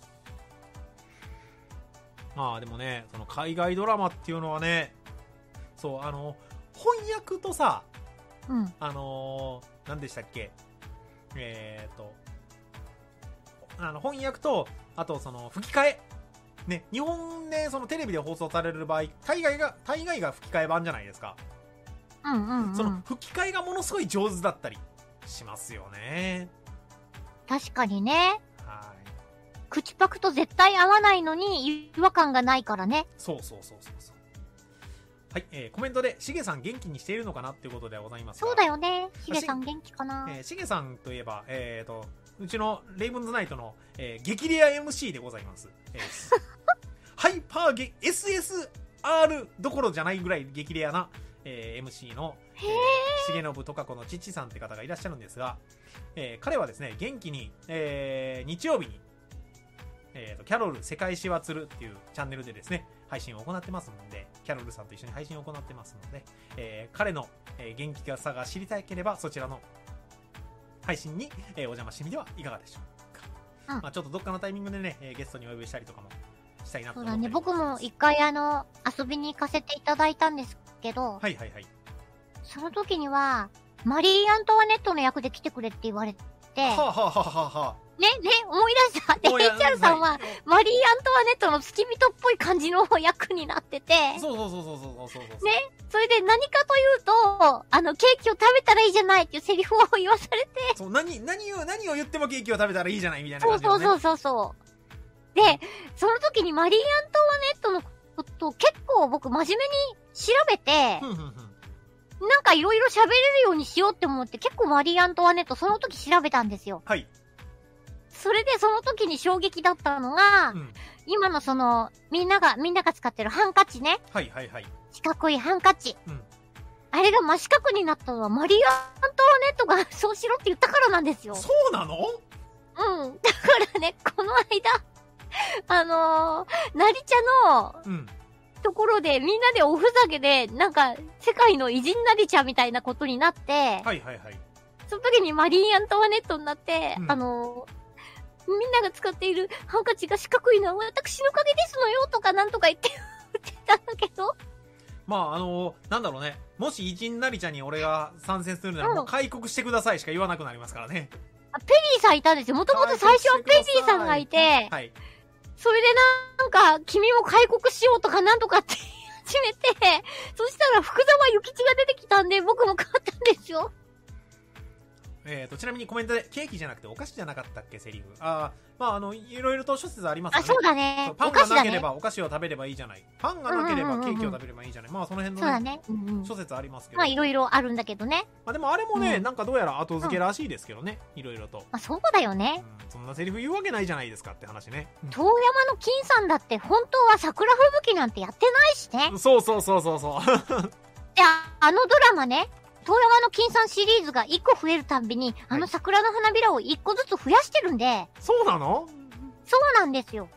まあでもね、その海外ドラマっていうのはね、そう、あの、翻訳とさ、うん、あのー、何でしたっけ、えーと、あの、翻訳と、あとその、吹き替え。ね、日本でそのテレビで放送される場合、大概が、大概が吹き替え版じゃないですか。 うんうん、うん。 その吹き替えがものすごい上手だったりしますよね。 確かにね。はい。口パクと絶対合わないのに違和感がないからね。 そうそうそうそうそう。はい、えー、コメントでしげさん元気にしているのかなっていうことではございますが。 そうだよね。しげさん元気かな。 えー、しげさんといえば、えーと、うちのレイブンズナイトの、えー、激レア エムシー でございます。えー、ハイパーゲ エスエスアール どころじゃないぐらい激レアな、えー、エムシー の、えー、重信とかこの父さんって方がいらっしゃるんですが、えー、彼はですね、元気に、えー、日曜日に、えーと、キャロル世界史はつるっていうチャンネルでですね、配信を行ってますので、キャロルさんと一緒に配信を行ってますので、えー、彼の、えー、元気さが知りたければ、そちらの配信に、えー、お邪魔してみてはいかがでしょうか。うん、まあちょっとどっかのタイミングでね、えー、ゲストにお呼びしたりとかもしたいなと思ってます。 そうだね、僕も一回あの、遊びに行かせていただいたんですけど、 はいはいはい。 その時には、マリー・アントワネットの役で来てくれって言われて、はあ、はあはあははね、ね、思い出した。で、エイチアール さんは、マリー・アントワネットの付き人っぽい感じの役になってて。 そうそうそうそうそうそうそう。 ね、それで何かというと、あの、ケーキを食べたらいいじゃないっていうセリフを言わされて。 そう、何、何を、何を言ってもケーキを食べたらいいじゃないみたいな感じで、ね。 そうそうそうそう。で、その時にマリー・アントワネットのことを結構僕真面目に調べて、なんかいろいろ喋れるようにしようって思って結構マリー・アントワネットその時調べたんですよ。 はい。 それでその時に衝撃だったのが、うん、今のその、みんなが、みんなが使ってるハンカチね。 はいはいはい。 四角いハンカチ。うん、あれが真四角になったのはマリー・アントワネットがそうしろって言ったからなんですよ。 そうなの？ うん。だからね、この間、あのー、なりちゃの、うん、ところでみんなでおふざけで、なんか、世界の偉人なりちゃみたいなことになって、はいはいはい。 その時にマリー・アントワネットになって、うん、あのー、みんなが使っているハンカチが四角いのは私の影ですのよとかなんとか言ってたんだけど。 まああのー、なんだろうね。もし偉人なりちゃんに俺が参戦するならもう開国してくださいしか言わなくなりますからね。 あ、ペリーさんいたんですよ。もともと最初はペリーさんがいて、はい。それでなんか、君も開国しようとかなんとかって言い始めて、そしたら福沢諭吉が出てきたんで僕も買ったんですよ。 えーと、ちなみにコメントで、ケーキじゃなくてお菓子じゃなかったっけ、セリフ。あまあ、あの、いろいろと諸説ありますよね。 あ、そうだね。 パンがなければお菓子を食べればいいじゃない。パンがなければケーキを食べればいいじゃない。まあ、その辺の、ね、そうだね。うんうん、諸説ありますけど。 まあ、いろいろあるんだけどね。 まあ、でもあれもね、うん、なんかどうやら後付けらしいですけどね。いろいろと。 まあ、そうだよね、 うん。そんなセリフ言うわけないじゃないですかって話ね。 遠山の金さんだって、本当は桜吹雪なんてやってないしね。 そうそうそうそうそう。 じゃあ、あのドラマね。遠山の金さんシリーズがいっこ増えるたんびに、あの桜の花びらをいっこずつ増やしてるんで。 そうなの？ そうなんですよ。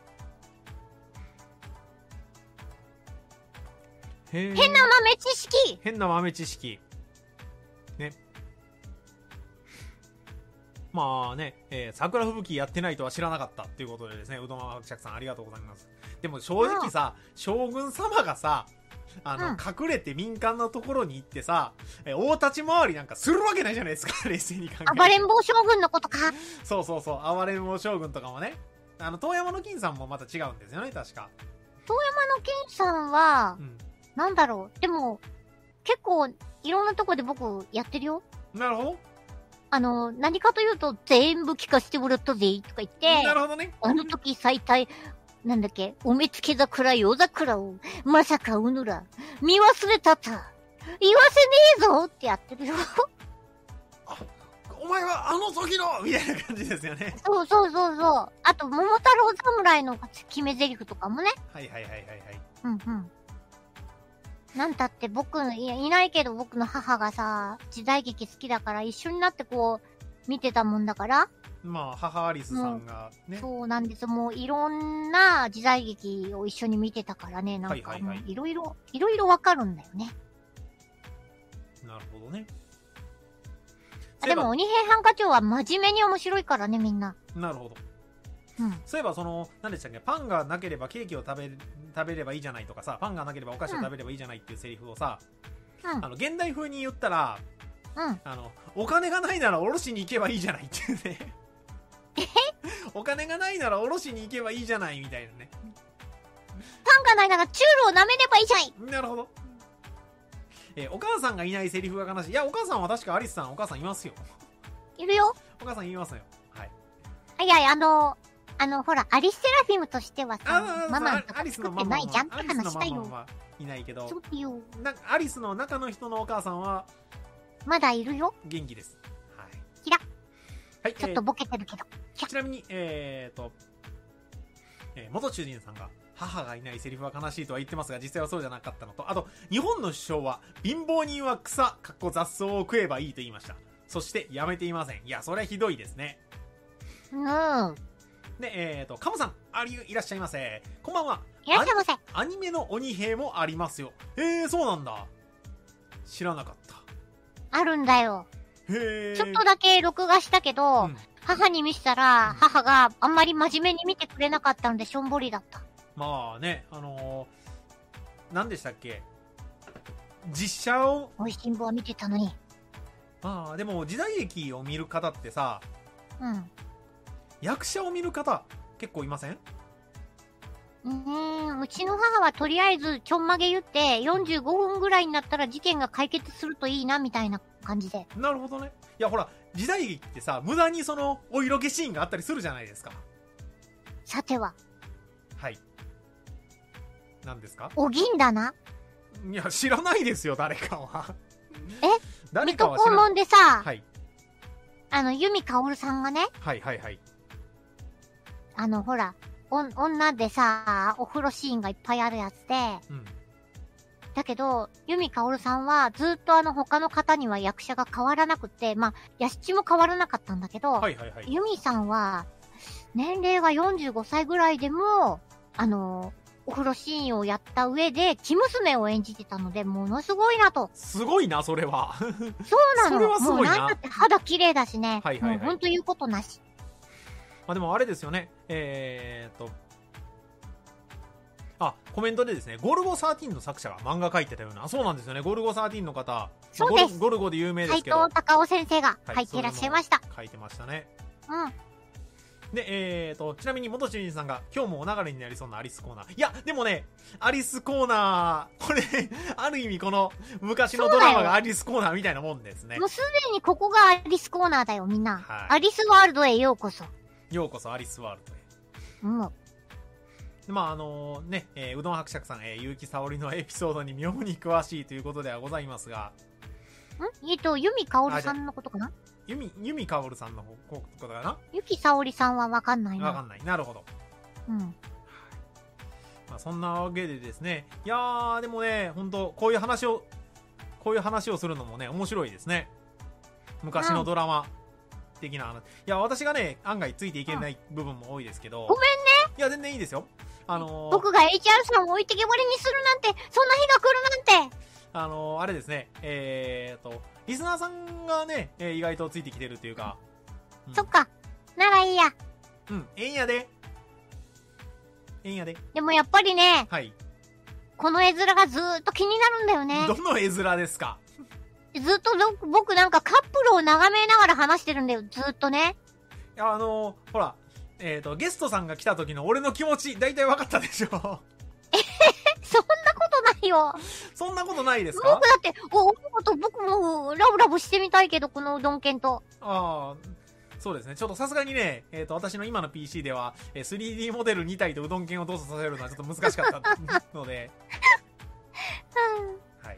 へ変な豆知識変な豆知識。ね。 まあね、えー、桜吹雪やってないとは知らなかったっていうことでですね、うどん伯爵さんありがとうございます。でも正直さ、うん、将軍様がさ、あの、うん、隠れて民間のところに行ってさ、えー、大立ち回りなんかするわけないじゃないですか、冷静に考えて。 暴れん坊将軍のことか。 そうそうそう、暴れん坊将軍とかもね。あの、遠山の金さんもまた違うんですよね、確か。 遠山の金さんは、うん、なんだろう、でも、結構、いろんなとこで僕やってるよ。 なるほど。 あの、何かというと、全部聞かせてもらったぜ、とか言って、 なるほどね。 あの時最大、なんだっけ、お目付け桜、夜桜を、まさかうぬら、見忘れたと、言わせねえぞってやってるよ。 あ、お前はあの時のみたいな感じですよね。 そうそうそうそう。あと、桃太郎侍の決め台詞とかもね。 はいはいはいはいはい。 うんうん。なんたって僕の、いや、いないけど僕の母がさ、時代劇好きだから一緒になってこう、見てたもんだから。 まあ、母アリスさんがね。 そうなんです。もういろんな時代劇を一緒に見てたからね、なんかもういろいろ、いろいろわかるんだよね。 なるほどね。 でも、鬼平犯科帳は真面目に面白いからね、みんな。 なるほど。 うん、 そういえばその何でしたっけ、パンがなければケーキを食べ食べればいいじゃないとかさ、パンがなければお菓子を食べればいいじゃないっていうセリフをさ、うん、あの現代風に言ったら、うん、あのお金がないならおろしに行けばいいじゃないっていうね。お金がないならおろしに行けばいいじゃないみたいなね。 パンがないならチュールを舐めればいいじゃない。 なるほど。えー、お母さんがいないセリフが悲しい。いや、お母さんは確かアリスさん、お母さんいますよ。 いるよ。 お母さんいますよ。はい。 いやいや、あのあの、ほら、アリスセラフィムとしてはさ、ママとか作ってないじゃんって話だよ。 いないけど、 そうよ。 なアリスの中の人のお母さんは、 まだいるよ。 元気です。はい。 ひら。 はい。 ちょっとボケてるけど。 えー、ちなみに、えーと、えー、元主人さんが、母がいないセリフは悲しいとは言ってますが、実際はそうじゃなかったのと、あと、日本の首相は、貧乏人は草、かっこ雑草を食えばいいと言いました。そして、やめていません。いや、それひどいですね。 うん。 で、えーと、カモさん、あり、いらっしゃいませ。こんばんは。 いらっしゃいませ。 アニメの鬼兵もありますよ。えー、そうなんだ。知らなかった。 あるんだよ。 へー。 ちょっとだけ録画したけど、うん、母に見せたら、うん、母があんまり真面目に見てくれなかったので、しょんぼりだった。 まあね、あのー、何でしたっけ、実写を。 おいしんぼは見てたのに。 まあ、でも時代劇を見る方ってさ、 うん。 役者を見る方、結構いません？ うーん、うちの母はとりあえずちょんまげ言ってよんじゅうごふんぐらいになったら事件が解決するといいなみたいな感じで。 なるほどね。いやほら、時代劇ってさ、無駄にそのお色気シーンがあったりするじゃないですか。 さては。 はい。何ですか？ お銀だな。 いや、知らないですよ、誰かは。 え？ 誰水戸黄門でさ、 はい。 あの、由美かおるさんがね。 はいはいはい。 あの、ほら、お、女でさ、お風呂シーンがいっぱいあるやつで、うん、だけど、由美かおるさんはずっとあの他の方には役者が変わらなくて、まあ、屋敷も変わらなかったんだけど、 はいはいはい、 由美さんは、年齢がよんじゅうごさいぐらいでも、あの、お風呂シーンをやった上で、生娘を演じてたので、ものすごいなと。 すごいな、それは。 そうなの。 それはすごいな。 もうなんだって肌綺麗だしね。 はいはいはい。 もうほんと言うことなし。 まあでもあれですよね。えーっと。あ、コメントでですね、ゴルゴじゅうさんの作者が漫画描いてたような。そうなんですよね。ゴルゴじゅうさんの方。 そうです。 ゴルゴで有名ですけど。 斉藤隆夫先生が描いていらっしゃいました。 描いてましたね。 うん。 で、えーと、ちなみに元主人さんが今日もお流れになりそうなアリスコーナー。いや、でもね、アリスコーナー、これ、ある意味この昔のドラマがアリスコーナーみたいなもんですね。 もうすでにここがアリスコーナーだよ、みんな。 はい、 アリスワールドへようこそ。 ようこそアリスワールドへ。 うん。 まああのね、えー、うどん伯爵さん、えー、結城沙織のエピソードに妙に詳しいということではございますが。 んえっと、由美かおるさんのことかな？ 由美、由美かおるさんのことかな？ ゆきさおりさんはわかんないな。 わかんない。なるほど。 うん。 まあ、そんなわけでですね。いやー、でもね、ほんと、こういう話を、こういう話をするのもね、面白いですね。昔のドラマ的な話。いや、私がね、案外ついていけない部分も多いですけど。 ごめんね。 いや、全然いいですよ。あのー、 僕が エイチアール さんを置いてけぼりにするなんて、そんな日が来るなんて。 あのー、あれですね、えーと、リスナーさんがね、えー、意外とついてきてるっていうか、 うん、 そっか。ならいいや。 うん、ええんやで。ええんやで。 でもやっぱりね、 はい。 この絵面がずーっと気になるんだよね。 どの絵面ですか？ ずっと僕なんかカップルを眺めながら話してるんだよ、ずーっとね。 いや、あのー、ほら、えっ、ー、と、ゲストさんが来た時の俺の気持ち、大体分かったでしょ。 えへへ、そんなことないよ。 そんなことないですか？ 僕だって、お、おと僕もラブラブしてみたいけど、このうどん犬と。 ああ、そうですね。ちょっとさすがにね、えっ、ー、と、私の今の ピーシー では、えー、スリーディー モデルに体とうどん犬を動作させるのはちょっと難しかったので。はい。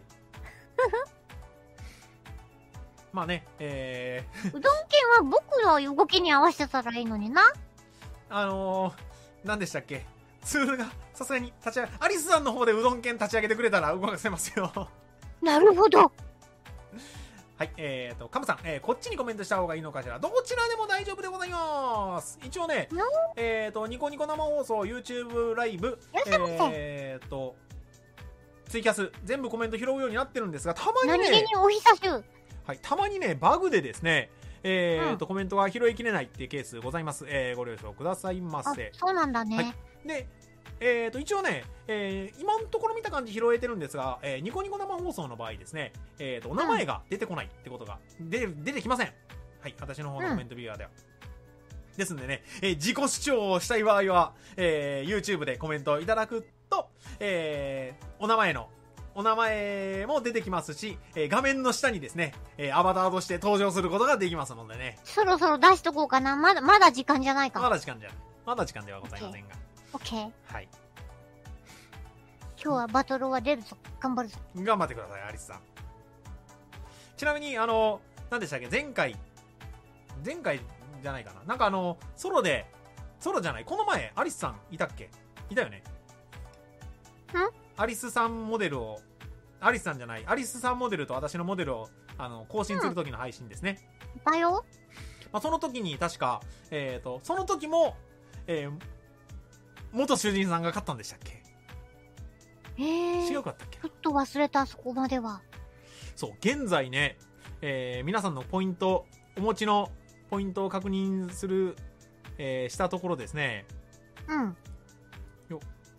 まあね、えー、うどん犬は僕の動きに合わせたらいいのにな。 あのー、何でしたっけ、ツールがさすがに立ち上げ、アリスさんの方でうどん犬立ち上げてくれたら動かせますよ。 なるほど。 はい、えーと、カムさん、えー、こっちにコメントした方がいいのかしら。どちらでも大丈夫でございます。一応ね、えーと、ニコニコ生放送、YouTube ライブ、えーと、ツイキャス、全部コメント拾うようになってるんですが、たまにね、 何気にお久しぶり。 はい、たまにね、バグでですね、えーと、うん、コメントが拾いきれないっていうケースございます。えー、ご了承くださいませ。 そうなんだね。 はい、で、えーと、一応ね、えー、今のところ見た感じ拾えてるんですが、えー、ニコニコ生放送の場合ですね、えーと、お名前が出てこないってことが、うん、で出てきません。はい、私の方のコメントビューアーでは。うん、ですんでね、えー、自己主張をしたい場合は、えー、YouTube でコメントいただくと、えー、お名前の、お名前も出てきますし、えー、画面の下にですね、えー、アバターとして登場することができますのでね。 そろそろ出しとこうかな。まだ、まだ時間じゃないか。 まだ時間じゃない。まだ時間ではございませんが。 オッケー。 はい。 今日はバトルは出るぞ。頑張るぞ。 頑張ってください、アリスさん。ちなみに、あの、何でしたっけ、前回、前回じゃないかな。なんかあの、ソロで、ソロじゃない、この前、アリスさんいたっけ？いたよね。 ん？ アリスさんモデルを、アリスさんじゃない、アリスさんモデルと私のモデルを、あの、更新するときの配信ですね。 うん、だよ。 まあ、その時に確か、えっと、その時も、えー、元囚人さんが勝ったんでしたっけ？ えー、 違うかったっけ？ ちょっと忘れた、そこまでは。 そう、現在ね、えー、皆さんのポイント、お持ちのポイントを確認する、えー、したところですね。 うん。 よ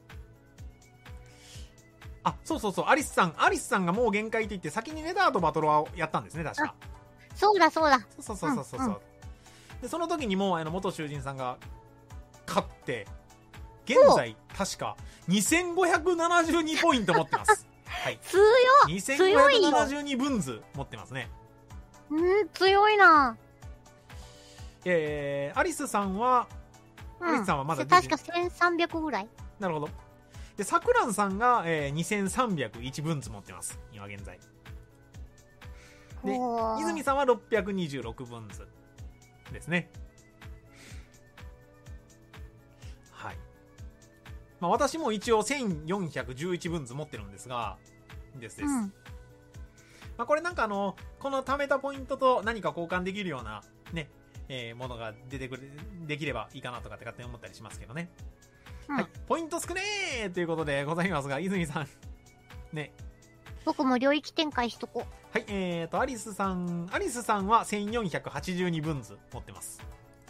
あ、そうそうそう、アリスさん、アリスさんがもう限界って言って、先にネダーとバトロワをやったんですね、確か。 そうだそうだ。 そうそうそうそうそう、うんうん。で、その時にもう、あの、元囚人さんが勝って、現在、確か、にせんごひゃくななじゅうにポイント持ってます。はい。 強い。 にせんごひゃくななじゅうに分図持ってますね。 うん、強いな。 えー、アリスさんは、 うん、 アリスさんはまだ確かせんさんびゃくぐらい。 なるほど。で、サクランさんが、えー、にせんさんびゃくいち分図持ってます。今現在。で、泉さんはろっぴゃくにじゅうろく分図ですね。はい。まあ、私も一応せんよんひゃくじゅういち分図持ってるんですが、ですです。うん、まあ、これなんかあの、この貯めたポイントと何か交換できるようなね、えー、ものが出てくる、できればいいかなとかって勝手に思ったりしますけどね。うん、はい。ポイント少ねーということでございますが、泉さん。ね。 僕も領域展開しとこう。 はい、えーと、アリスさん、アリスさんはせんよんひゃくはちじゅうに分図持ってます。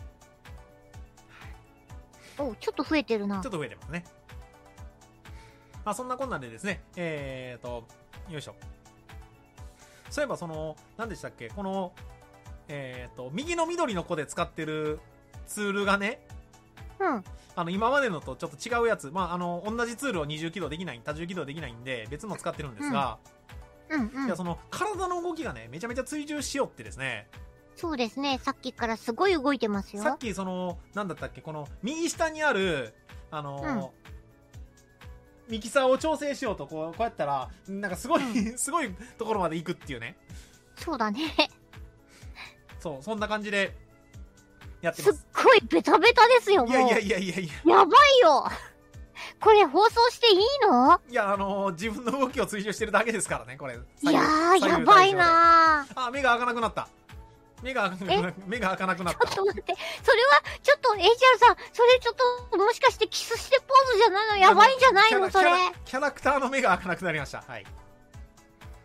お、ちょっと増えてるな。 ちょっと増えてますね。まあそんなこんなでですね、えーと、よいしょ。そういえばその、何でしたっけ、この、えーと、右の緑の子で使ってるツールがね、 うん。 あの、今までのとちょっと違うやつ、まああの、同じツールを二重起動できない、多重起動できないんで、別の使ってるんですが、 うん、うんうん。 いや、その、体の動きがね、めちゃめちゃ追従しよってですね、 そうですね。さっきからすごい動いてますよ。 さっきその、なんだったっけ、この、右下にある、あのー、うん、ミキサーを調整しようと、こう、こうやったら、なんかすごい、うん、すごいところまで行くっていうね。 そうだね。 そう、そんな感じで、やってます。 すっごいベタベタですよ、もう。 いやいやいやいやいや。やばいよ。これ放送していいの？ いや、あのー、自分の動きを追従してるだけですからね、これ。 いやー、やばいなー。 あ、目が開かなくなった。目が開かなくなった。目が開かなくなった。 ちょっと待って。それは、ちょっと、エイチアール さん、それちょっと、もしかしてキスしてポーズじゃないの？やばいんじゃないのそれ。 キャラクターの目が開かなくなりました。はい。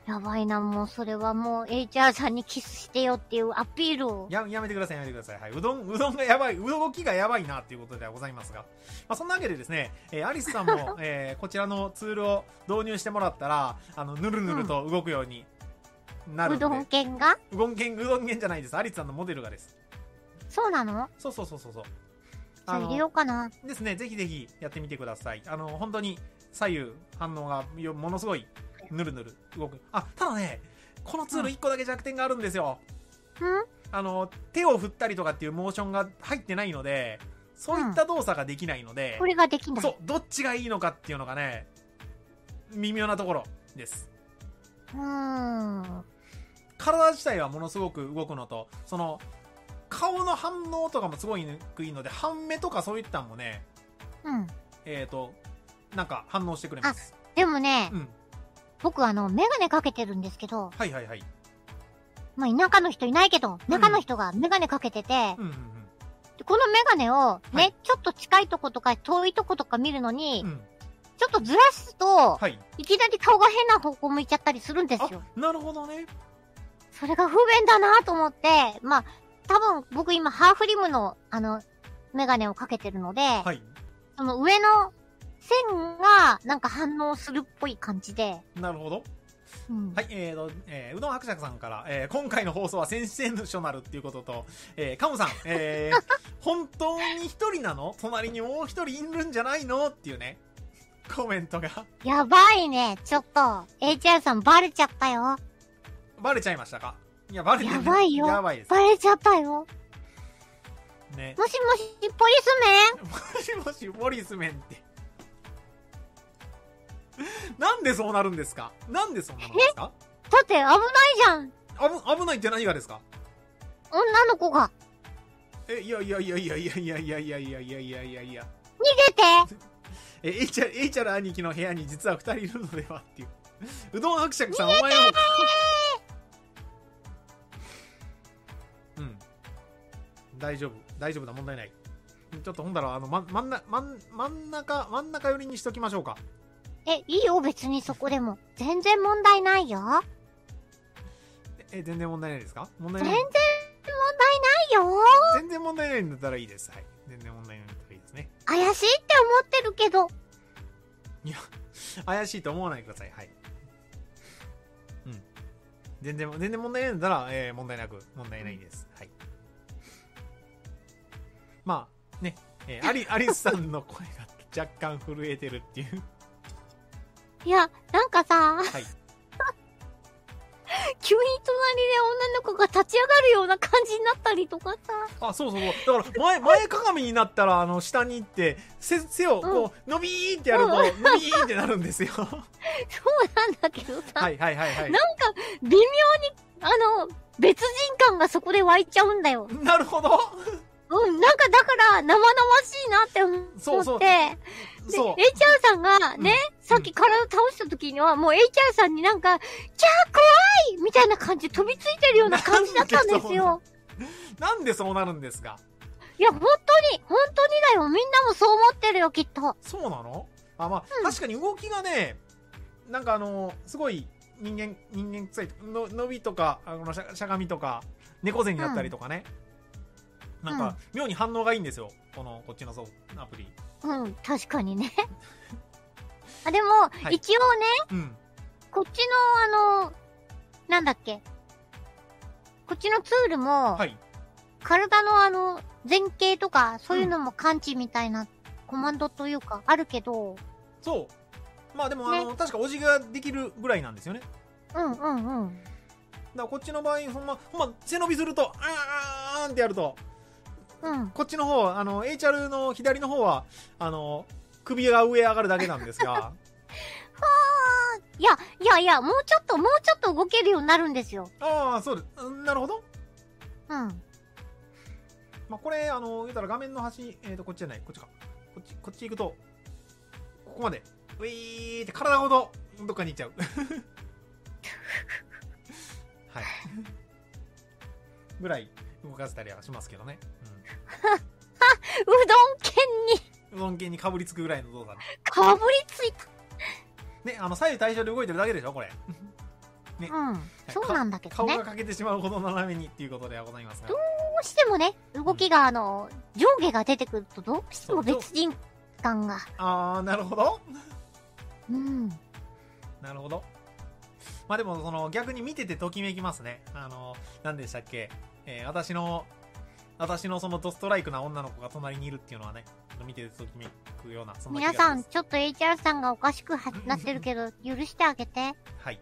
やばいな、もうそれはもう エイチアール さんにキスしてよっていうアピールを。 や、やめてください、やめてください。はい。うどん、うどんがやばい、動きがやばいなっていうことではございますが。まあ、そんなわけでですね、えー、アリスさんも、えー、こちらのツールを導入してもらったら、あの、ぬるぬると動くようになるんで。 うどん犬がうどん犬、うどん犬じゃないです。アリスさんのモデルがです。 そうなの？ そうそうそうそうそう。 じゃあ入れようかな。 ですね、ぜひぜひやってみてください。あの、本当に左右反応がものすごいぬるぬる動く。あ、ただね、このツールいっこだけ弱点があるんですよ。 うん、 あの、手を振ったりとかっていうモーションが入ってないので、そういった動作ができないので、 うん、これができない。 そう、どっちがいいのかっていうのがね、微妙なところです。 うーん。 体自体はものすごく動くのと、その、顔の反応とかもすごいいいので、半目とかそういったのもね、 うん。 えっと、なんか反応してくれます。 でもね、 うん。 僕あの、メガネかけてるんですけど、 はいはいはい。 まあ、田舎の人いないけど、中の人がメガネかけてて、 うんうんうん、 このメガネをね、 はい、 ちょっと近いとことか遠いとことか見るのに、 うん、 ちょっとずらすと、 はい、 いきなり顔が変な方向向いちゃったりするんですよ。 なるほどね。 それが不便だなと思って、まあ、多分僕今ハーフリムのあの、メガネをかけてるので、はい、その上の線がなんか反応するっぽい感じで。 なるほど。 うん、 はい、えーと、えー、うどん伯爵さんから、えー、今回の放送はセンセーショナルっていうことと、えー、カムさん、えー、本当に一人なの？隣にもう一人いるんじゃないの？っていうね、コメントが。 やばいね、ちょっと、エイチアール さんバレちゃったよ。 バレちゃいましたか？いや、バレてる。 やばいよ。 やばいです。 バレちゃったよ。 ね。 もしもし、ポリスメン？ もしもし、ポリスメンって。なんでそうなるんですか？なんでそうなるんですか？ だって危ないじゃん。 危、危ないって何がですか？ 女の子が。 え、いやいやいやいやいやいやいやいやいやいやいやいやいや。 逃げて。 え、エイチアール、エイチアール 兄貴の部屋に実は二人いるのではっていう。うどん伯爵さん、お前も。うん。大丈夫。大丈夫だ、問題ない。ちょっとほんだら、あの、ま、真ん中、真ん、真ん中、真ん中寄りにしときましょうか。 え、いいよ、別にそこでも。全然問題ないよ。 え、全然問題ないですか？問題ない。 全然問題ないよ。 全然問題ないんだったらいいです。はい。全然問題ないんだったらいいですね。 怪しいって思ってるけど。 いや、怪しいと思わないでください。はい。うん。全然、全然問題ないんだったら、えー、問題なく、問題ないです。はい。まあ、ね、えー、アリ、アリスさんの声が若干震えてるっていう。 いや、なんかさ、はい。急に隣で女の子が立ち上がるような感じになったりとかさ。 あ、そうそうそう。だから前、前鏡になったら、あの、下に行って、背、背をこう、うん、伸びーってやると、うん、伸びーってなるんですよ。そうなんだけどさ。 はいはいはいはい。 なんか、微妙に、あの、別人感がそこで湧いちゃうんだよ。 なるほど。 うん、なんかだから生々しいなって思って。そうそう。そう。エイチアール さんがね、うん、さっき体倒した時には、もう エイチアール さんになんか、キャー怖いみたいな感じで飛びついてるような感じだったんですよ。 なんでそうなるんですか？ いや、本当に、本当にだよ。みんなもそう思ってるよ、きっと。 そうなの？あ、まあ、うん、確かに動きがね、なんかあの、すごい人間、人間臭い、の伸びとか、あのしゃ、しゃがみとか、猫背になったりとかね。うん、なんか、妙に反応がいいんですよ。この、こっちのそう、アプリ。 うん、確かにね。あ、でも、はい、一応ね、うん、こっちの、あの、なんだっけ。こっちのツールも、はい、体のあの、前傾とか、そういうのも感知みたいな、コマンドというか、あるけど。 そう。まあでも、ね、あの、確かお辞儀ができるぐらいなんですよね。 うんうんうん。 だからこっちの場合、ほんま、ほんま、背伸びすると、あーんってやると、うん、こっちの方、あの、エイチアール の左の方は、あの、首が上上がるだけなんですが。はー。いや、いやいや、もうちょっと、もうちょっと動けるようになるんですよ。 ああ、そうです。なるほど。 うん。 まあ、これ、あの、言うたら画面の端、えっと、こっちじゃない、こっちか。こっち、こっち行くと、ここまで、ウィーって体ほど、どっかに行っちゃう。はい。ぐらい動かせたりはしますけどね。 うどん犬にうどん犬にかぶりつくぐらいの動作かぶりついたね。あの左右対称で動いてるだけでしょこれ。 ね、うん、そうなんだけどね。 顔が欠けてしまうほど斜めにっていうことではございますが。 どうしてもね、動きが、あの、上下が出てくるとどうしても別人感が。 あー、なるほど。 うん。 なるほど。まあでも、その、逆に見ててときめきますね。あの、何でしたっけ、えー、私の、私のそのドストライクな女の子が隣にいるっていうのはね、見ててときめくような、そんな気がします。 皆さん、ちょっと エイチアール さんがおかしくなってるけど、許してあげて。 はい。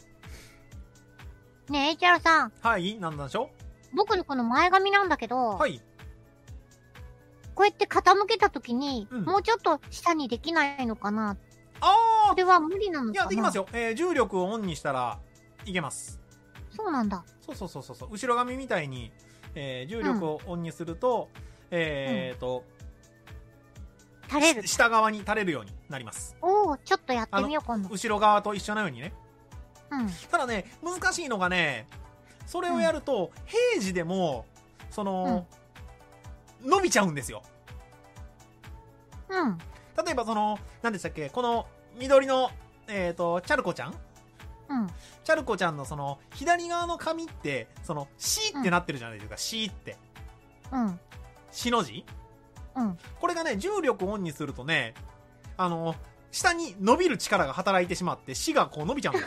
ねえ、エイチアール さん。 はい、なんなんでしょう？僕のこの前髪なんだけど、 はい。 こうやって傾けたときに、うん、もうちょっと下にできないのかな？ ああ。 それは無理なのかな？ いや、できますよ。えー、重力をオンにしたらいけます。 そうなんだ。 そうそうそうそう。後ろ髪みたいに、えー、重力をオンにすると、うん、えーと、 うん、垂れる。 下側に垂れるようになります。 おー、ちょっとやってみよう、今度。 後ろ側と一緒のようにね。 うん。 ただね、難しいのがね、それをやると、うん、平時でも、その、うん、伸びちゃうんですよ。 うん。 例えばその、何でしたっけ、この緑の、えっと、チャルコちゃんうん。 チャルコちゃんのその、左側の髪って、その、シーってなってるじゃないですか、うん、シーって。 うん。 シの字うん。 これがね、重力をオンにするとね、あの、下に伸びる力が働いてしまって、シがこう伸びちゃうんです。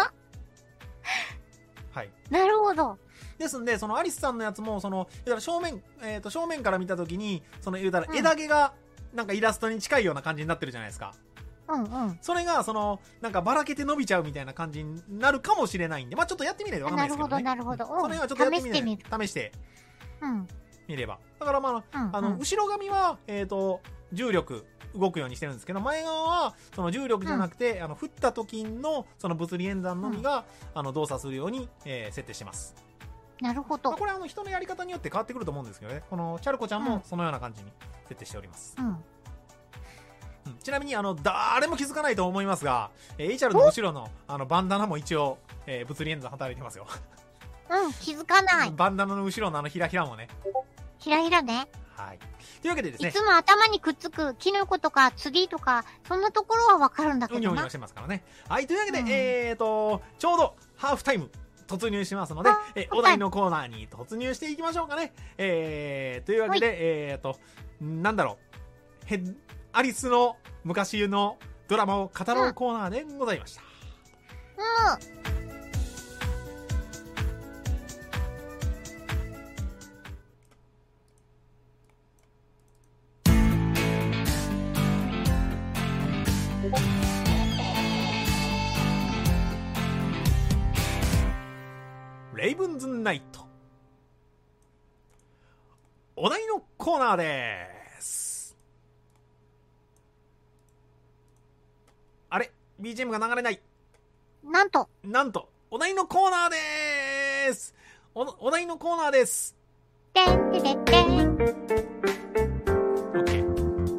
はい。 なるほど。 ですんで、そのアリスさんのやつも、その、言うたら正面、えっと、正面から見たときに、その、言うたら枝毛が、なんかイラストに近いような感じになってるじゃないですか。 うんうん。 それが、その、なんかばらけて伸びちゃうみたいな感じになるかもしれないんで、まあちょっとやってみないとわかんないですけどね。 なるほど、なるほど。 それはちょっとやってみない。 試してみる。 試して。 うん。 見れば。だからまあ、うんうん、あの、後ろ髪は、えっと、重力、動くようにしてるんですけど、前側は、その重力じゃなくて、うん、あの、振った時の、その物理演算のみが、うん、あの、動作するように、えー、設定してます。 なるほど。 まあ、これはあの、人のやり方によって変わってくると思うんですけどね。この、チャルコちゃんもそのような感じに設定しております。 うん。 うん、ちなみに、あの、誰も気づかないと思いますが、えー、エイチアール の後ろの、あの、バンダナも一応、えー、物理演算働いてますよ。 うん、気づかない。 バンダナの後ろのあの、ひらひらもね。 ひらひらね。 はい。というわけでですね。 いつも頭にくっつくキノコとかツリーとか、そんなところはわかるんだけどな。 うにょうにょしてますからね。はい、というわけで、うん、えーと、ちょうどハーフタイム突入しますので、えお題のコーナーに突入していきましょうかね。えー、というわけで、えーと、なんだろう。ヘッ、アリスの昔のドラマを語ろうコーナーでございました。 うん。うんレイブンズナイトお題のコーナーです。あれ ビージーエム が流れない。 なんとなんとお題のコーナーです。 お, お題のコーナーです。 てんてててん。 OK。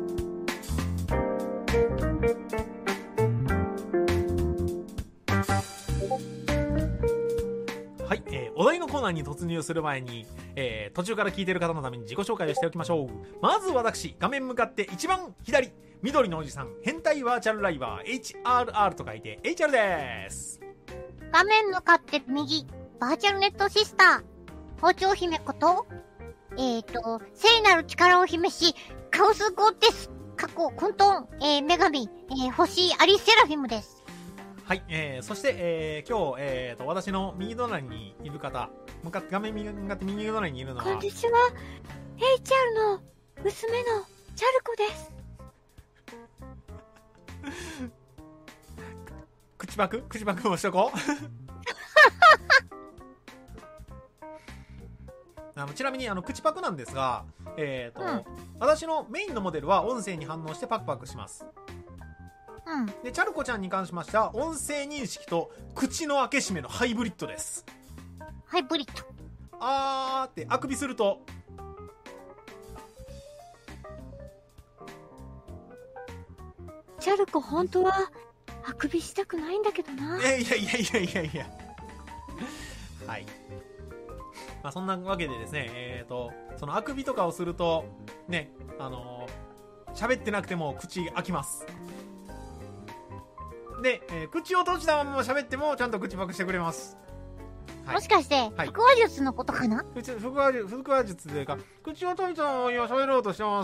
はい、えー、お題のコーナーに突入する前に、えー、途中から聞いている方のために自己紹介をしておきましょう。まず私、画面向かって一番左、緑のおじさん、変態バーチャルライバー エイチアールアール と書いて エイチアール です。 画面向かって右、バーチャルネットシスター、包丁姫こと、えーと、聖なる力を秘めし、カオスゴーテス、過去、混沌、えー、女神、えー、星アリセラフィムです。 はい、えー、そして、えー、今日、えーと、私の右隣にいる方、向かって、画面右向かって右隣にいるのは、 こんにちは、エイチアール の娘のチャルコです。 口パク口パクもしとこう。あのちなみにあの口パクなんですが、えーと、うん、私のメインのモデルは音声に反応してパクパクします。 うん、 でチャルコちゃんに関しましては音声認識と口の開け閉めのハイブリッドです。 ハイブリッド。 あーってあくびすると、 チャルコ本当はあくびしたくないんだけどな。 いやいやいやいやいやいや。はい。まあそんなわけでですね、えーとそのあくびとかをするとね、あのー、喋ってなくても口開きます。 で、えー、口を閉じたまま喋ってもちゃんと口パクしてくれます。 はい、もしかして、はい、腹話術のことかな？ 口腹話術、腹話術というか、口を閉じたまま喋ろうとしてます。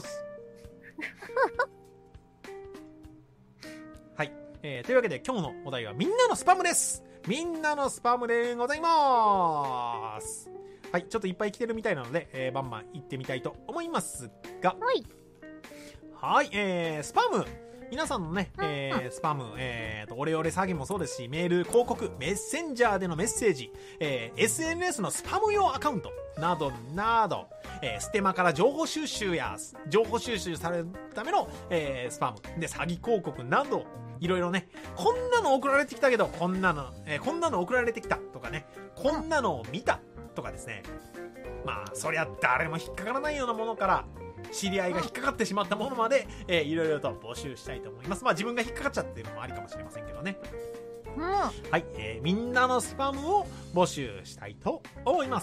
はい、えー、というわけで今日のお題はみんなのスパムです。みんなのスパムでございます。はい、ちょっといっぱい来てるみたいなので、えー、バンバン行ってみたいと思いますが、 はい、 はい、えー、スパム。皆さんのね、えー、スパム、えーと、オレオレ詐欺もそうですし、メール、広告、メッセンジャーでのメッセージ、えー、エスエヌエス のスパム用アカウント、などなど、えー、ステマから情報収集や、情報収集されるための、えー、スパム、で、詐欺広告など、いろいろね、こんなの送られてきたけど、こんなの、えー、こんなの送られてきたとかね、こんなのを見たとかですね、まあ、そりゃ誰も引っかからないようなものから、知り合いが引っかかってしまったものまで、えー、いろいろと募集したいと思います。まあ自分が引っかかっちゃってるのもありかもしれませんけどね。 うん、 はい、えー、みんなのスパムを募集したいと思います。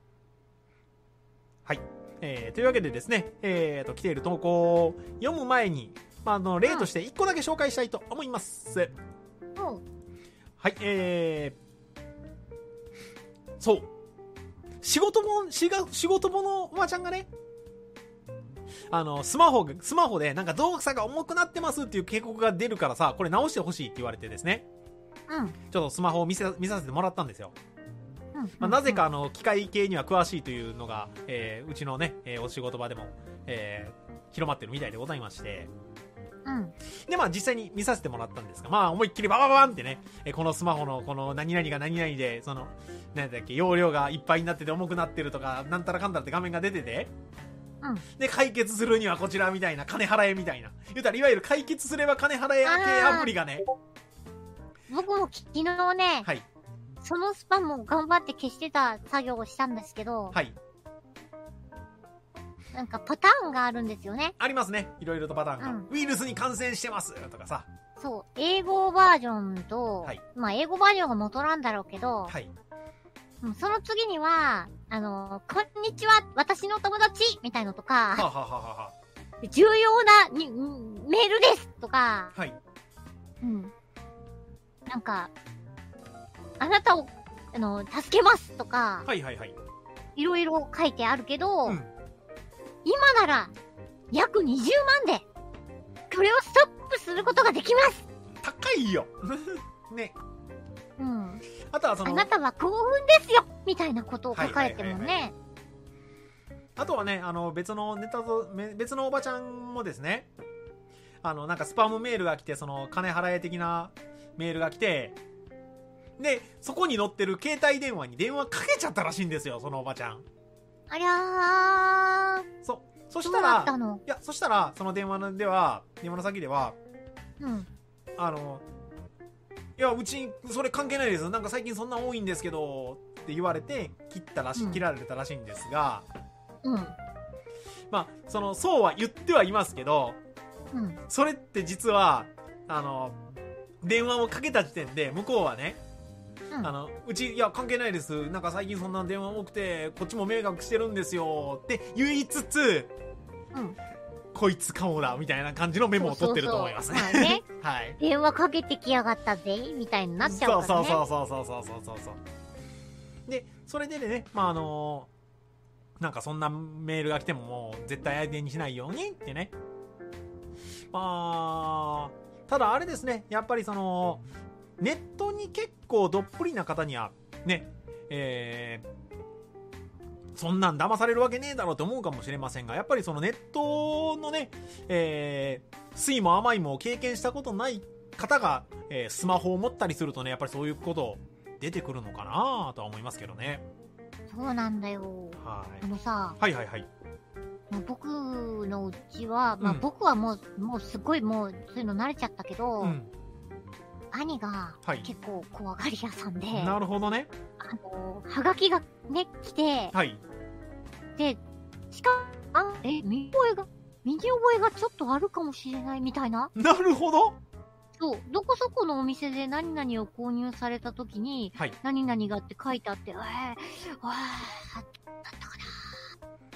はい、えー、というわけでですね、えーと来ている投稿を読む前に、まあ、あの例としていっこだけ紹介したいと思います。うん、はい、えー、そう、仕事も仕事ものおばちゃんがね、あのスマホスマホでなんか動作が重くなってますっていう警告が出るからさ、これ直してほしいって言われてですね、 うん、 ちょっとスマホを見せ見させてもらったんですよ。 うん、 まあ、なぜかあの機械系には詳しいというのが、えー、うちのね、えー、お仕事場でも、えー、広まってるみたいでございまして、 うん、 でまあ実際に見させてもらったんですが、まあ思いっきりバババンってね、えー、このスマホのこの何々が何々でその何だっけ、容量がいっぱいになってて重くなってるとかなんたらかんたらって画面が出てて、うん、で解決するにはこちらみたいな、金払えみたいな、言うたらいわゆる解決すれば金払え系アプリがね、 僕も昨日ね、はい、そのスパムを頑張って消してた作業をしたんですけど、はい、なんかパターンがあるんですよね。 ありますね、いろいろとパターンが、うん、ウイルスに感染してますとかさ、 そう、英語バージョンと、はい、まあ英語バージョンが元なんだろうけど、はい、その次には、あの、こんにちは、私の友達みたいのとか、はははは重要なにメールですとか、はい。うん。なんか、あなたを、あの、助けますとか、はいはいはい。いろいろ書いてあるけど、うん、今なら、約にじゅうまんで、これをストップすることができます。 高いよね。 うん。 あとはその、 あなたは幸運ですよみたいなことを書かれてもね。 あとはね、あの、別のネタと、別のおばちゃんもですね、あの、なんかスパムメールが来て、その、金払え的なメールが来て、で、そこに載ってる携帯電話に電話かけちゃったらしいんですよ、そのおばちゃん。 ありゃー。 そ、そしたら、いや、そしたら、その電話では、電話の先では、うん。あの、いや、うち、それ関係ないです。なんか最近そんな多いんですけど、って言われて、切ったらし、うん、切られたらしいんですが、うん。まあ、その、そうは言ってはいますけど、うん。それって実は、あの、電話をかけた時点で、向こうはね、うん、あの、うち、いや、関係ないです。なんか最近そんな電話多くて、こっちも迷惑してるんですよ、って言いつつ、うん。こいつかもだみたいな感じのメモを取ってると思いますね。そうそうそう、まあね、はい。 電話かけてきやがったぜみたいになっちゃうからね。 そうそうそうそうそうそうそう。で、それでね、まああのー、なんかそんなメールが来てももう絶対相手にしないようにってね。まあただあれですね、やっぱりそのネットに結構どっぷりな方にはね、えー。そんなん騙されるわけねえだろうと思うかもしれませんが、やっぱりそのネットのね、えー、酸いも甘いも経験したことない方が、えー、スマホを持ったりするとね、やっぱりそういうこと出てくるのかなとは思いますけどね。 そうなんだよ。はい。あのさ、はいはいはい。僕のうちは、まあ、僕はもう、うん、もうすごいもうそういうの慣れちゃったけど、うん、兄が結構怖がり屋さんで、はい、 なるほどね。 あのはがきがね来て、はい、でしかあえ身覚えが身に覚えがちょっとあるかもしれないみたいな。 なるほど。 そう、どこそこのお店で何々を購入された時に、はい、何々がって書いてあって、えー、わーだったかな、買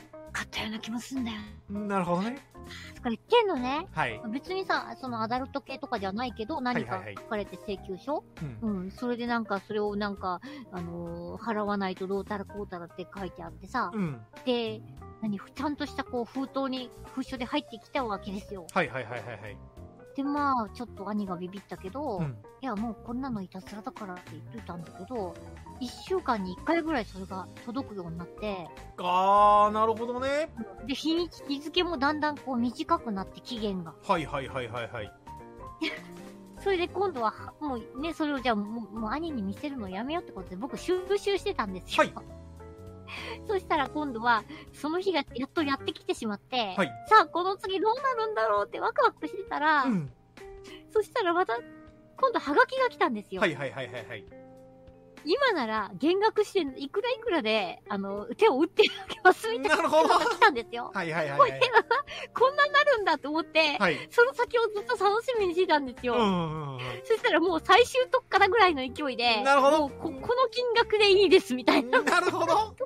ったような気もすんだよ。 なるほどね。 とか言ってんのね。 はい。 別にさ、そのアダルト系とかじゃないけど、何か書かれて請求書、はいはいはい、うん、うん。それでなんか、それをなんか、あのー、払わないとどうたらこうたらって書いてあってさ。うん、で、何、ちゃんとしたこう封筒に、封書で入ってきたわけですよ。 はいはいはいはいはい。 で、まあ、ちょっと兄がビビったけど、うん、いや、もうこんなのいたずらだからって言ってたんだけど、一週間に一回ぐらいそれが届くようになって。 あー、なるほどね。 で、日にち、日付もだんだんこう短くなって期限が。 はいはいはいはいはい。 それで今度は、もうね、それをじゃあもう、もう兄に見せるのやめようってことで僕収集してたんですよ。はい。そしたら今度は、その日がやっとやってきてしまって、はい、さあ、この次どうなるんだろうってワクワクしてたら、うん、そしたらまた、今度ハガキが来たんですよ。 はいはいはいはいはい。 今なら減額して、いくらいくらで、あの、手を打ってあげますみたいなのが来たんですよ。 はいはいはい、はい。 こんなになるんだと思って、はい、その先をずっと楽しみにしてたんですよ。うんうんうん、そしたらもう最終特価だぐらいの勢いで、 なるほど。 もうこ、この金額でいいですみたいな。 なるほど。でも、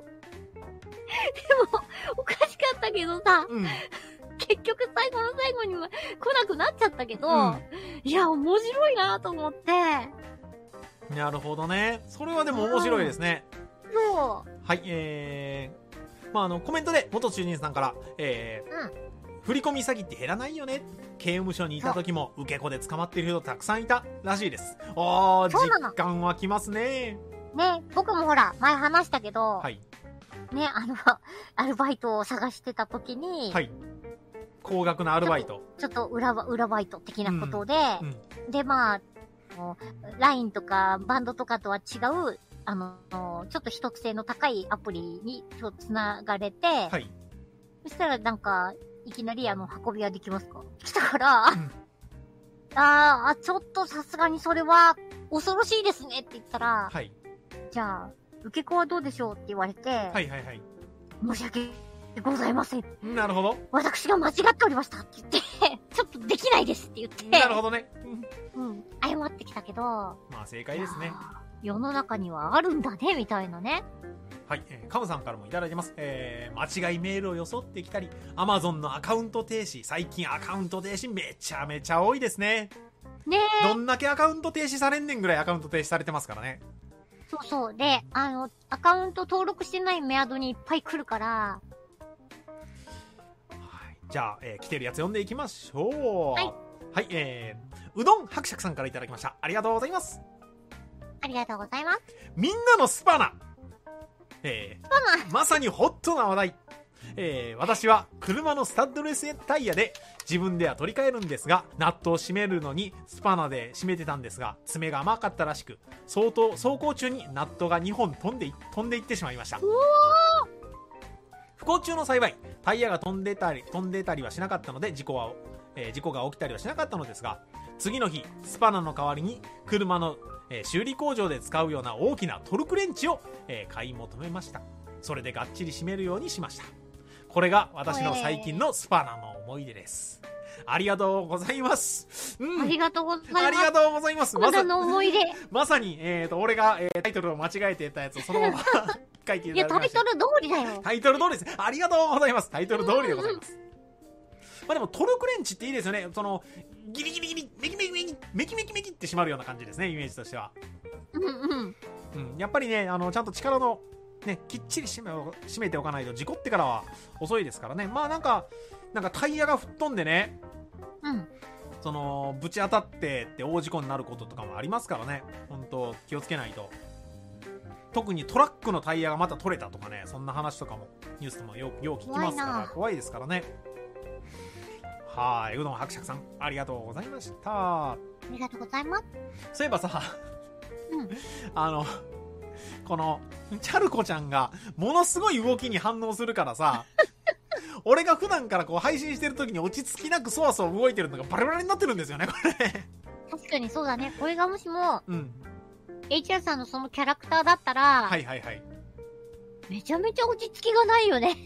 おかしかったけどさ、うん、結局最後の最後には来なくなっちゃったけど、うん、いや、面白いなと思って。 なるほどね。それはでも面白いですね。 そう。 はい、えー、まあ、あの、コメントで元中人さんから、えー、うん、振り込み詐欺って減らないよね。刑務所にいた時も受け子で捕まっている人たくさんいたらしいです。あー、実感はきますね。 ね、僕もほら、前話したけど、はい。ね、あの、アルバイトを探してた時に、 はい。高額なアルバイト。 ちょっと、ちょっと裏、裏バイト的なことで、うんうん、で、まあ、ライン とかバンドとかとは違う、あの、ちょっと秘匿性の高いアプリにつながれて、はい。そしたらなんか、いきなりあの、運びはできますか来たから、うん、ああ、ちょっとさすがにそれは恐ろしいですねって言ったら、はい。じゃあ、受け子はどうでしょうって言われて、はいはいはい。申し訳ございません。 なるほど。 私が間違っておりましたって言って、ちょっとできないですって言って。 なるほどね。 うん。謝ってきたけど。まあ正解ですね。 世の中にはあるんだね、みたいなね。 はい、えー、カムさんからもいただいてます。えー、間違いメールを装ってきたり、アマゾンのアカウント停止、最近アカウント停止めちゃめちゃ多いですね。 ねえ。どんだけアカウント停止されんねんぐらいアカウント停止されてますからね。 そうそう。で、あの、アカウント登録してないメアドにいっぱい来るから。 じゃあ、えー、来てるやつ読んでいきましょう。 はい。 はい、えー、うどん伯爵さんからいただきました。ありがとうございます。 ありがとうございます。 みんなのスパナ。えー、 スパナまさにホットな話題。えー、私は車のスタッドレスタイヤで自分では取り替えるんですが、ナットを締めるのにスパナで締めてたんですが、爪が甘かったらしく、相当走行中にナットがにほん飛んで、飛んでいってしまいました。 うおー不幸中の幸い、タイヤが飛んでたり、飛んでたりはしなかったので、事故は、えー、事故が起きたりはしなかったのですが、次の日、スパナの代わりに、車の、えー、修理工場で使うような大きなトルクレンチを、えー、買い求めました。それでがっちり締めるようにしました。これが私の最近のスパナの思い出です。ありがとうございます。 うん。ありがとうございます。 ありがとうございます。 まさの思い出。 まさに、えっと、俺が、えー、タイトルを間違えてたやつをそのまま書いていただきました。いや、 タイトル通りだよ。 タイトル通りです。ありがとうございます。タイトル通りでございます。うんうん、まあでも、トルクレンチっていいですよね。その、ギリギリギリ、メキメキメキ、メキメキメキって締まるような感じですね、イメージとしては。 うんうん。 うん。やっぱりね、あの、ちゃんと力の、ね、きっちり締め、締めておかないと事故ってからは遅いですからね。まあなんか、なんかタイヤが吹っ飛んでね、 うん。 その、ぶち当たってって大事故になることとかもありますからね。本当気をつけないと。特にトラックのタイヤがまた取れたとかね、そんな話とかもニュースでもよくよく聞きますから怖いですからね。はい、うどん伯爵さんありがとうございました。 ありがとうございます。 そういえばさ、 うん、 あのこのチャルコちゃんがものすごい動きに反応するからさ俺が普段からこう配信してる時に落ち着きなくそわそわ動いてるのがバラバラになってるんですよね、これ。 確かにそうだね。これがもしも、 うん、 エイチアール さんのそのキャラクターだったら、 はいはいはい。 めちゃめちゃ落ち着きがないよね。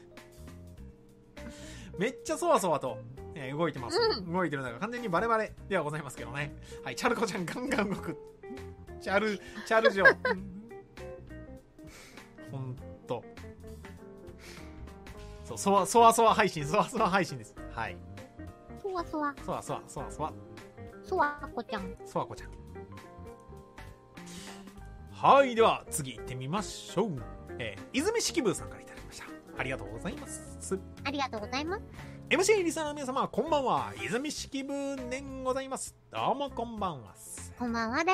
めっちゃそわそわと、えー、動いてます、うん。動いてるのが完全にバレバレではございますけどね。はい、チャルコちゃんガンガン動く。チャル、チャルジョ。ほんと。 そう、そわそわそわ配信、そわそわ配信です。はい。 そわそわ。 そわそわ、そわそわ。 そわこちゃん。 そわこちゃん。はい、では次行ってみましょう。えー、泉式部さんからいただきました。ありがとうございます。 ありがとうございます。 エムシー リスナーの皆様、こんばんは。泉式部でございます。どうもこんばんは。 こんばんはです。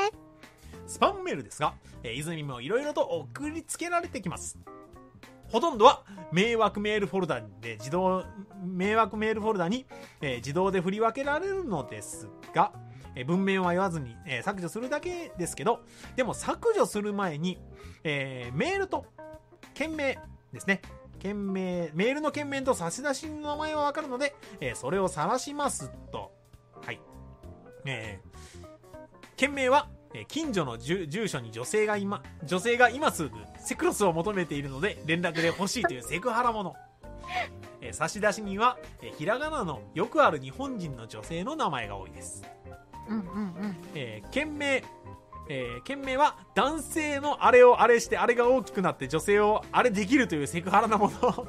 スパムメールですが、えー、泉もいろいろと送りつけられてきます。ほとんどは迷惑メールフォルダで自動、迷惑メールフォルダに、えー、自動で振り分けられるのですが、えー、文面は言わずに、えー、削除するだけですけど、でも削除する前に、えー、メールと件名ですね。件名、メールの件名と差出人の名前はわかるので、えー、それを晒しますと。はい。えー、件名は、近所の住所に女性が今、女性が今すぐセクロスを求めているので連絡で欲しいというセクハラ者。えー、差出人は、えー、ひらがなのよくある日本人の女性の名前が多いです。 うんうんうん。 えー、件名、えー、件名は男性のあれをあれしてあれが大きくなって女性をあれできるというセクハラなもの。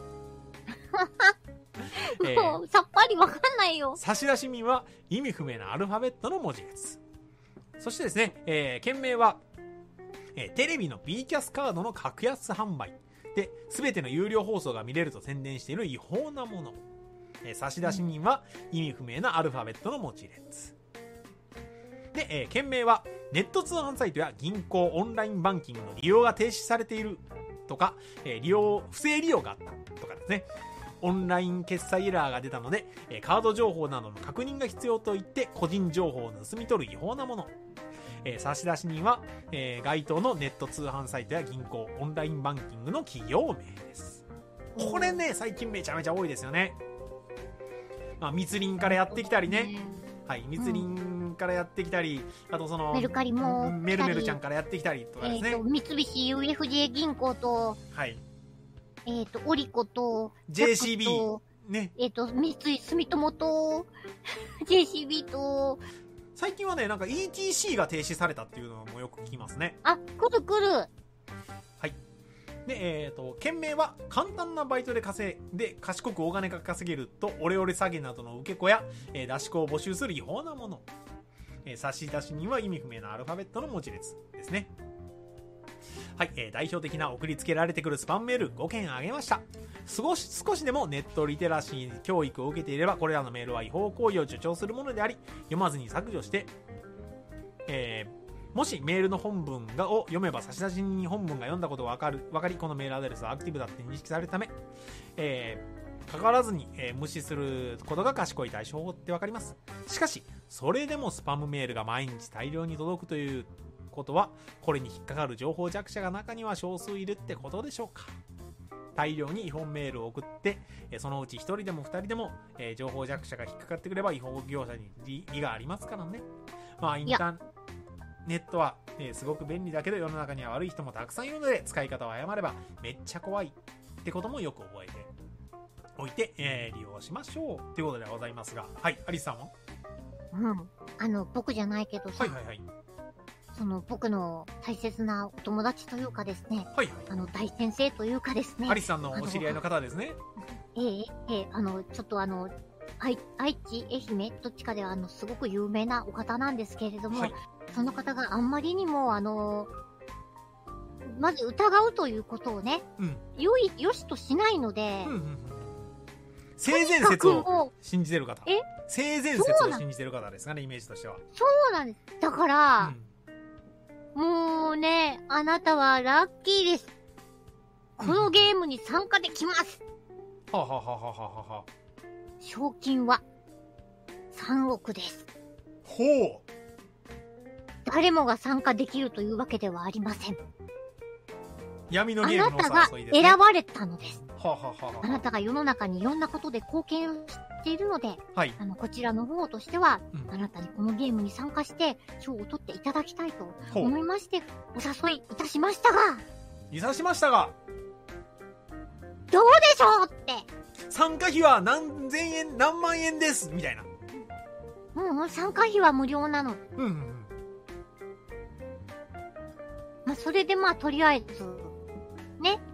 えー、もうさっぱりわかんないよ。 差出人は意味不明なアルファベットの文字です。そしてですね、えー、件名は、えー、テレビの B キャスカードの格安販売で全ての有料放送が見れると宣伝している違法なもの。えー、差出人は意味不明なアルファベットの文字列で、えー、件名はネット通販サイトや銀行オンラインバンキングの利用が停止されているとか、えー、利用不正利用があったとかですね。オンライン決済エラーが出たので、えー、カード情報などの確認が必要と言って個人情報を盗み取る違法なもの。えー、差出人は、えー、該当のネット通販サイトや銀行オンラインバンキングの企業名です。これね、最近めちゃめちゃ多いですよね。まあ、密林からやってきたりね、はい、密林からやってきたり、あとそのメルカリもメルメルちゃんからやってきたりとかですね、 えー、と三菱 ユーエフジェー 銀行と、 はい、 えっ、ー、とオリコとジェーシービー ね、 えっ、ー、と三井住友とジェーシービー と最近はね、なんか イーティーシー が停止されたっていうのもよく聞きますね。 あ、来る来る。はい。で、えっ、ー、と、件名は簡単なバイトで稼いで賢く大金が稼げるとオレオレ詐欺などの受け子や、えー、出し子を募集する違法なもの。えー、差出人は意味不明なアルファベットの文字列ですね。はい、えー、代表的な送りつけられてくるスパムメールごけんあげました。少し、少しでもネットリテラシー教育を受けていれば、これらのメールは違法行為を助長するものであり、読まずに削除して、えー、もしメールの本文がを読めば差出人に本文が読んだことが分かる、分かり、このメールアドレスはアクティブだって認識されるため、えー、関わらずに、えー、無視することが賢い対処法って分かります。しかし、それでもスパムメールが毎日大量に届くということは、これに引っかかる情報弱者が中には少数いるってことでしょうか。大量に違法メールを送って、そのうちひとりでもふたりでも、えー、情報弱者が引っかかってくれば違法業者に利がありますからね。まあインターネットは、えー、すごく便利だけど世の中には悪い人もたくさんいるので、使い方を誤ればめっちゃ怖いってこともよく覚えておいて、えー、利用しましょうということでございますが、はい、アリスさんは？ うん、あの僕じゃないけどさ、 はいはいはい、 その僕の大切なお友達というかですね、 はいはい、 あの大先生というかですね、 アリスさんのお知り合いの方ですね。 ええええ、あのちょっとあの愛愛知愛媛どっちかではあのすごく有名なお方なんですけれども、はい、その方があんまりにもあのまず疑うということをね、うん、よいよしとしないので、うんうんうん、 性善説を信じてる方、え性善説を信じてる方ですかね、イメージとしては。 そうなんです。だから、うん、もうね、あなたはラッキーです。このゲームに参加できます。 はははははは。 賞金はさんおくです。 ほう。 誰もが参加できるというわけではありません。 闇のゲームのお誘いですね。 あなたが選ばれたのです。 はははは。 あなたが世の中にいろんなことで貢献しているので、はい、あのこちらの方としては、うん、あなたにこのゲームに参加して賞を取っていただきたいと思いましてお誘いいたしましたが、 いたしましたが、 どうでしょうって。 参加費は何千円何万円ですみたいな。 うん、参加費は無料なの。うんうんうん。まあそれでまあとりあえずね、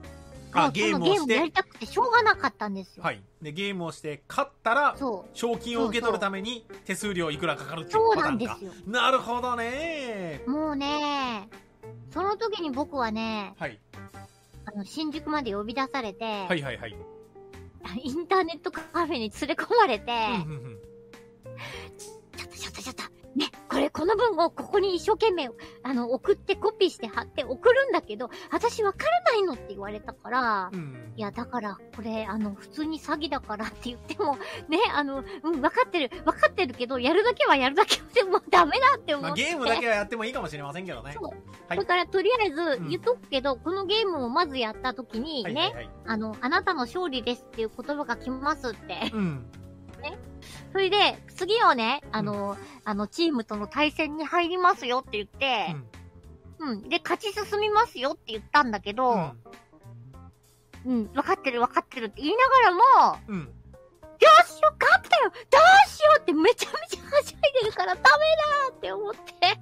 あ、ゲームをして。ゲームやりたくてしょうがなかったんですよ。 はい。で、ゲームをして、勝ったら、賞金を受け取るために、手数料いくらかかるっていうパターンか。そうなんですよ。なるほどね。 もうね、その時に僕はね、 はい。 あの、新宿まで呼び出されて、 はいはいはい。 インターネットカフェに連れ込まれて、うんうんうん、ちょっとちょっとちょっと、ね、これこの文をここに一生懸命、あの、送ってコピーして貼って送るんだけど、私わからないのって言われたから、うん、いや、だから、これ、あの、普通に詐欺だからって言っても、ね、あの、うん、わかってる、わかってるけど、やるだけはやるだけでもダメだって思って。 まあ、ゲームだけはやってもいいかもしれませんけどね。そう。 はい、だから、とりあえず、言っとくけど、うん、このゲームをまずやった時にね、はいはいはい、あの、あなたの勝利ですっていう言葉が来ますって。うん。ね。それで、次をね、あの、うん、あの、チームとの対戦に入りますよって言って、うん。うん。で、勝ち進みますよって言ったんだけど、うん、うん、分かってる分かってるって言いながらも、うん。よしよ、勝ったよ、どうしようってめちゃめちゃはしゃいでるからダメだって思って。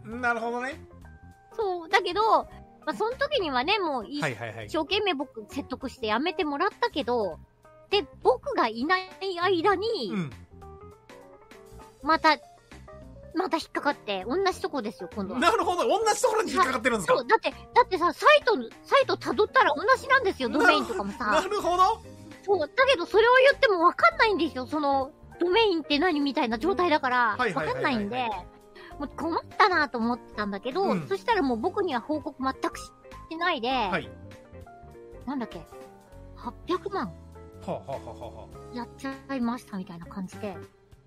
なるほどね。 そう、だけど、まあ、その時にはね、もう、一生懸命僕説得してやめてもらったけど、で、僕がいない間に、うん、また、また引っかかって、同じとこですよ、今度は。 なるほど、同じところに引っかかってるんですか？ そう、だって、だってさ、サイト、サイト辿ったら同じなんですよ、ドメインとかもさ。 なるほど。 そう、だけどそれを言ってもわかんないんですよ、その、ドメインって何みたいな状態だから、わかんないんで、もう困ったなと思ってたんだけど、うん、そしたらもう僕には報告全くしないで、はい、なんだっけ、はっぴゃくまん。 はあ、はあはははあ、やっちゃいましたみたいな感じで。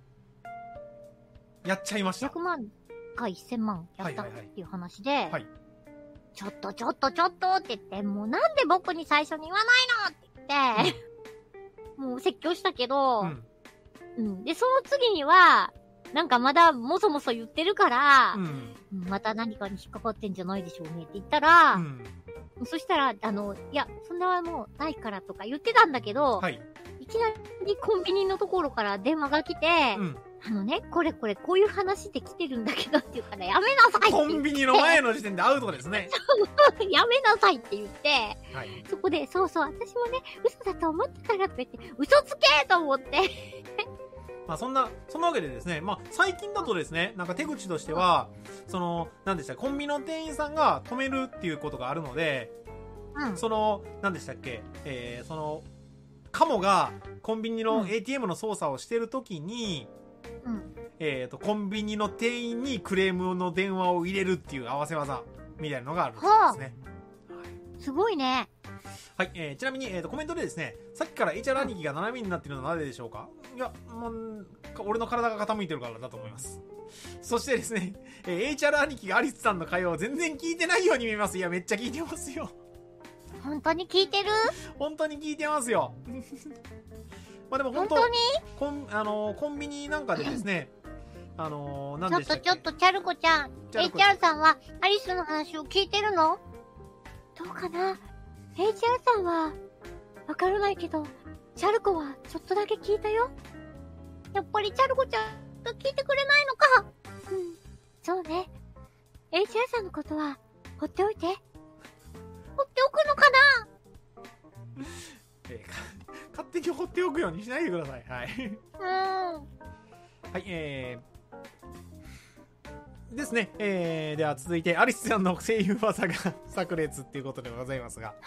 やっちゃいました。 ひゃくまんかせんまんやったっていう話で、はいはいはい、ちょっとちょっとちょっとって言って、もうなんで僕に最初に言わないのって言って、うん、もう説教したけど、うん、うん。で、その次には、なんかまだもそもそ言ってるから、うん、また何かに引っかかってんじゃないでしょうねって言ったら、うん、そしたら、あの、いや、そんなはもうないからとか言ってたんだけど、はい、いきなりコンビニのところから電話が来て、うん、あのね、これこれこういう話で来てるんだけどって言うからやめなさいって言って。 コンビニの前の時点でアウトですね。 やめなさいって言って、はい、そこで、そうそう、私もね、嘘だと思ったからとか言って、嘘つけと思って。 まあそんな、そんなわけでですね、まあ最近だとですね、なんか手口としては、その、なんでしたっけ、コンビニの店員さんが止めるっていうことがあるので、うん、その、なんでしたっけ、えー、その、カモがコンビニの エーティーエム の操作をしてるときに、うん、えっと、コンビニの店員にクレームの電話を入れるっていう合わせ技みたいなのがあるんですね。はあ、すごいね。 はい、えー、ちなみに、えーと、コメントでですね、さっきから エイチアール 兄貴が斜めになっているのはなぜでしょうか？いや、もう、俺の体が傾いてるからだと思います。そしてですね、えー、エイチアール 兄貴がアリスさんの会話を全然聞いてないように見えます。いや、めっちゃ聞いてますよ。 本当に聞いてる？ 本当に聞いてますよ。まあでも本当、 本当にコン、あのー、コンビニなんかでですね、あのー、なんでしたっけ？ ちょっとちょっと、チャルコちゃん、エイチアール さんはアリスの話を聞いてるの？どうかな？ エイチアール さんは、わからないけど、チャルコはちょっとだけ聞いたよ。やっぱりチャルコちゃんが聞いてくれないのか。うん。そうね。エイチアール さんのことは、放っておいて。放っておくのかな？ えー、か勝手に放っておくようにしないでください。はい。うん。はい、えー、ですね。えー、では続いて、アリスさんの声優技が炸裂っていうことでございますが。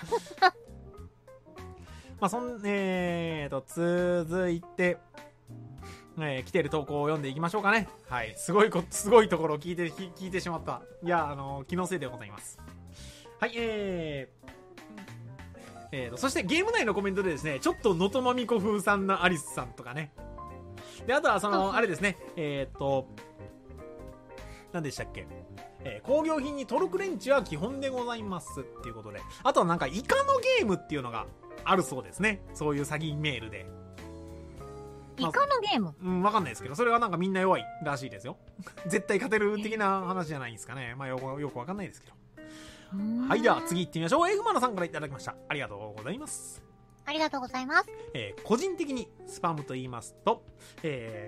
まあ、そん、えーと、続いて、えー、来てる投稿を読んでいきましょうかね。はい。すごいこ、すごいところを聞いて、聞いてしまった。いや、あのー、気のせいでございます。はい、えー、えーと、そしてゲーム内のコメントでですね、ちょっとのとまみこ風さんなアリスさんとかね。で、あとはその、あれですね、えーと、何でしたっけ。えー、工業品にトルクレンチは基本でございますっていうことで。あとはなんかイカのゲームっていうのがあるそうですね。そういう詐欺メールで。 イカのゲーム、 まあ、うん、わかんないですけど、それはなんかみんな弱いらしいですよ。絶対勝てる的な話じゃないんですかね。まあよく、よくわかんないですけど。はい、では次行ってみましょう。エグマナさんからいただきました。ありがとうございます。 ありがとうございます。 えー、個人的にスパムと言いますと、えー、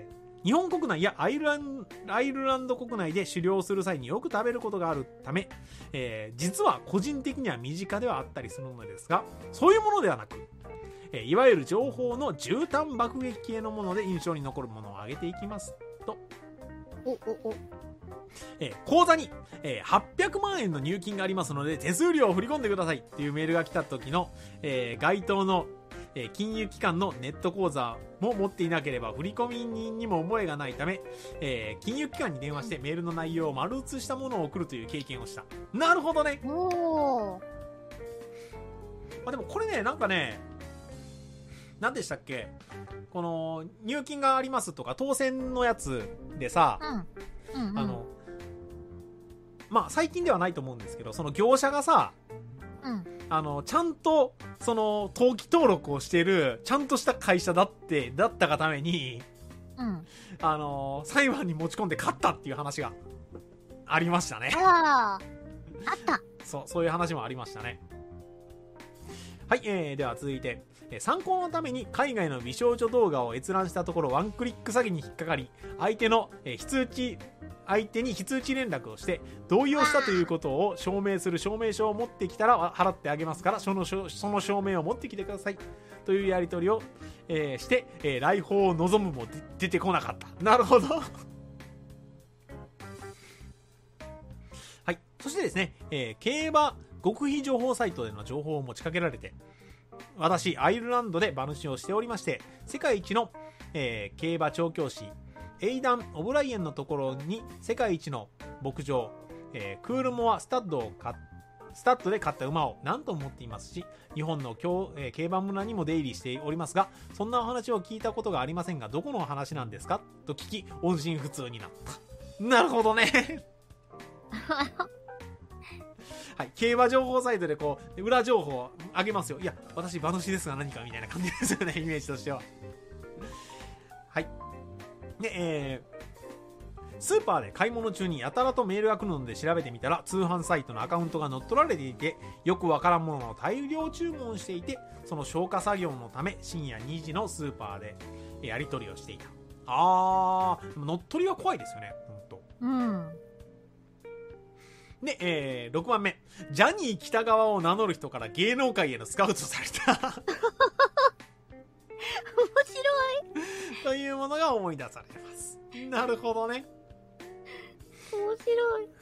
日本国内やアイルラン、アイルランド国内で狩猟する際によく食べることがあるため、えー、実は個人的には身近ではあったりするのですが、そういうものではなく、えー、いわゆる情報の絨毯爆撃系のもので印象に残るものを挙げていきますと、 おおおえー、口座に、えー、はっぴゃくまんえんの入金がありますので手数料を振り込んでくださいっていうメールが来た時の、えー、該当のえー、金融機関のネット口座も持っていなければ振込人にも覚えがないため、えー、金融機関に電話してメールの内容を丸写したものを送るという経験をした。なるほどね。 おー、 まあ、でもこれね、なんかね、何でしたっけ、この入金がありますとか当選のやつでさ、 うんうんうん、 あのまあ最近ではないと思うんですけど、その業者がさ、 うん、 あのちゃんとその登記登録をしているちゃんとした会社だってだったがために、 うん、 あの裁判に持ち込んで勝ったっていう話がありましたね。 ああったそうそういう話もありましたね。はい、えー、では続いて、えー、参考のために海外の美少女動画を閲覧したところワンクリック詐欺に引っかかり、相手の、えー、非通知相手に非通知連絡をして同意をしたということを証明する証明書を持ってきたら払ってあげますから、そのその証明を持ってきてくださいというやり取りを、えー、して、えー、来訪を望むも出てこなかった。なるほどはい、そしてですね、えー、競馬極秘情報サイトでの情報を持ちかけられて、私アイルランドで馬主をしておりまして、世界一の、えー、競馬調教師エイダン・オブライエンのところに世界一の牧場、えー、クールモアスタッドを買スタッドで買った馬を何とも持っていますし、日本の競、えー、競馬村にも出入りしておりますが、そんなお話を聞いたことがありませんが、どこの話なんですかと聞き音信不通になった。なるほどねはい、競馬情報サイトでこう裏情報をあげますよ。いや私馬主ですが何かみたいな感じですよね、イメージとしては。はいで、えー、スーパーで買い物中にやたらとメールが来るので調べてみたら、通販サイトのアカウントが乗っ取られていて、よくわからんものを大量注文していて、その消化作業のため深夜にじのスーパーでやり取りをしていた。あー、乗っ取りは怖いですよね、ほんと。 うんで、えー、ろくばんめ、ジャニー北川を名乗る人から芸能界へのスカウトされた面白いというものが思い出されます。なるほどね、 面白い。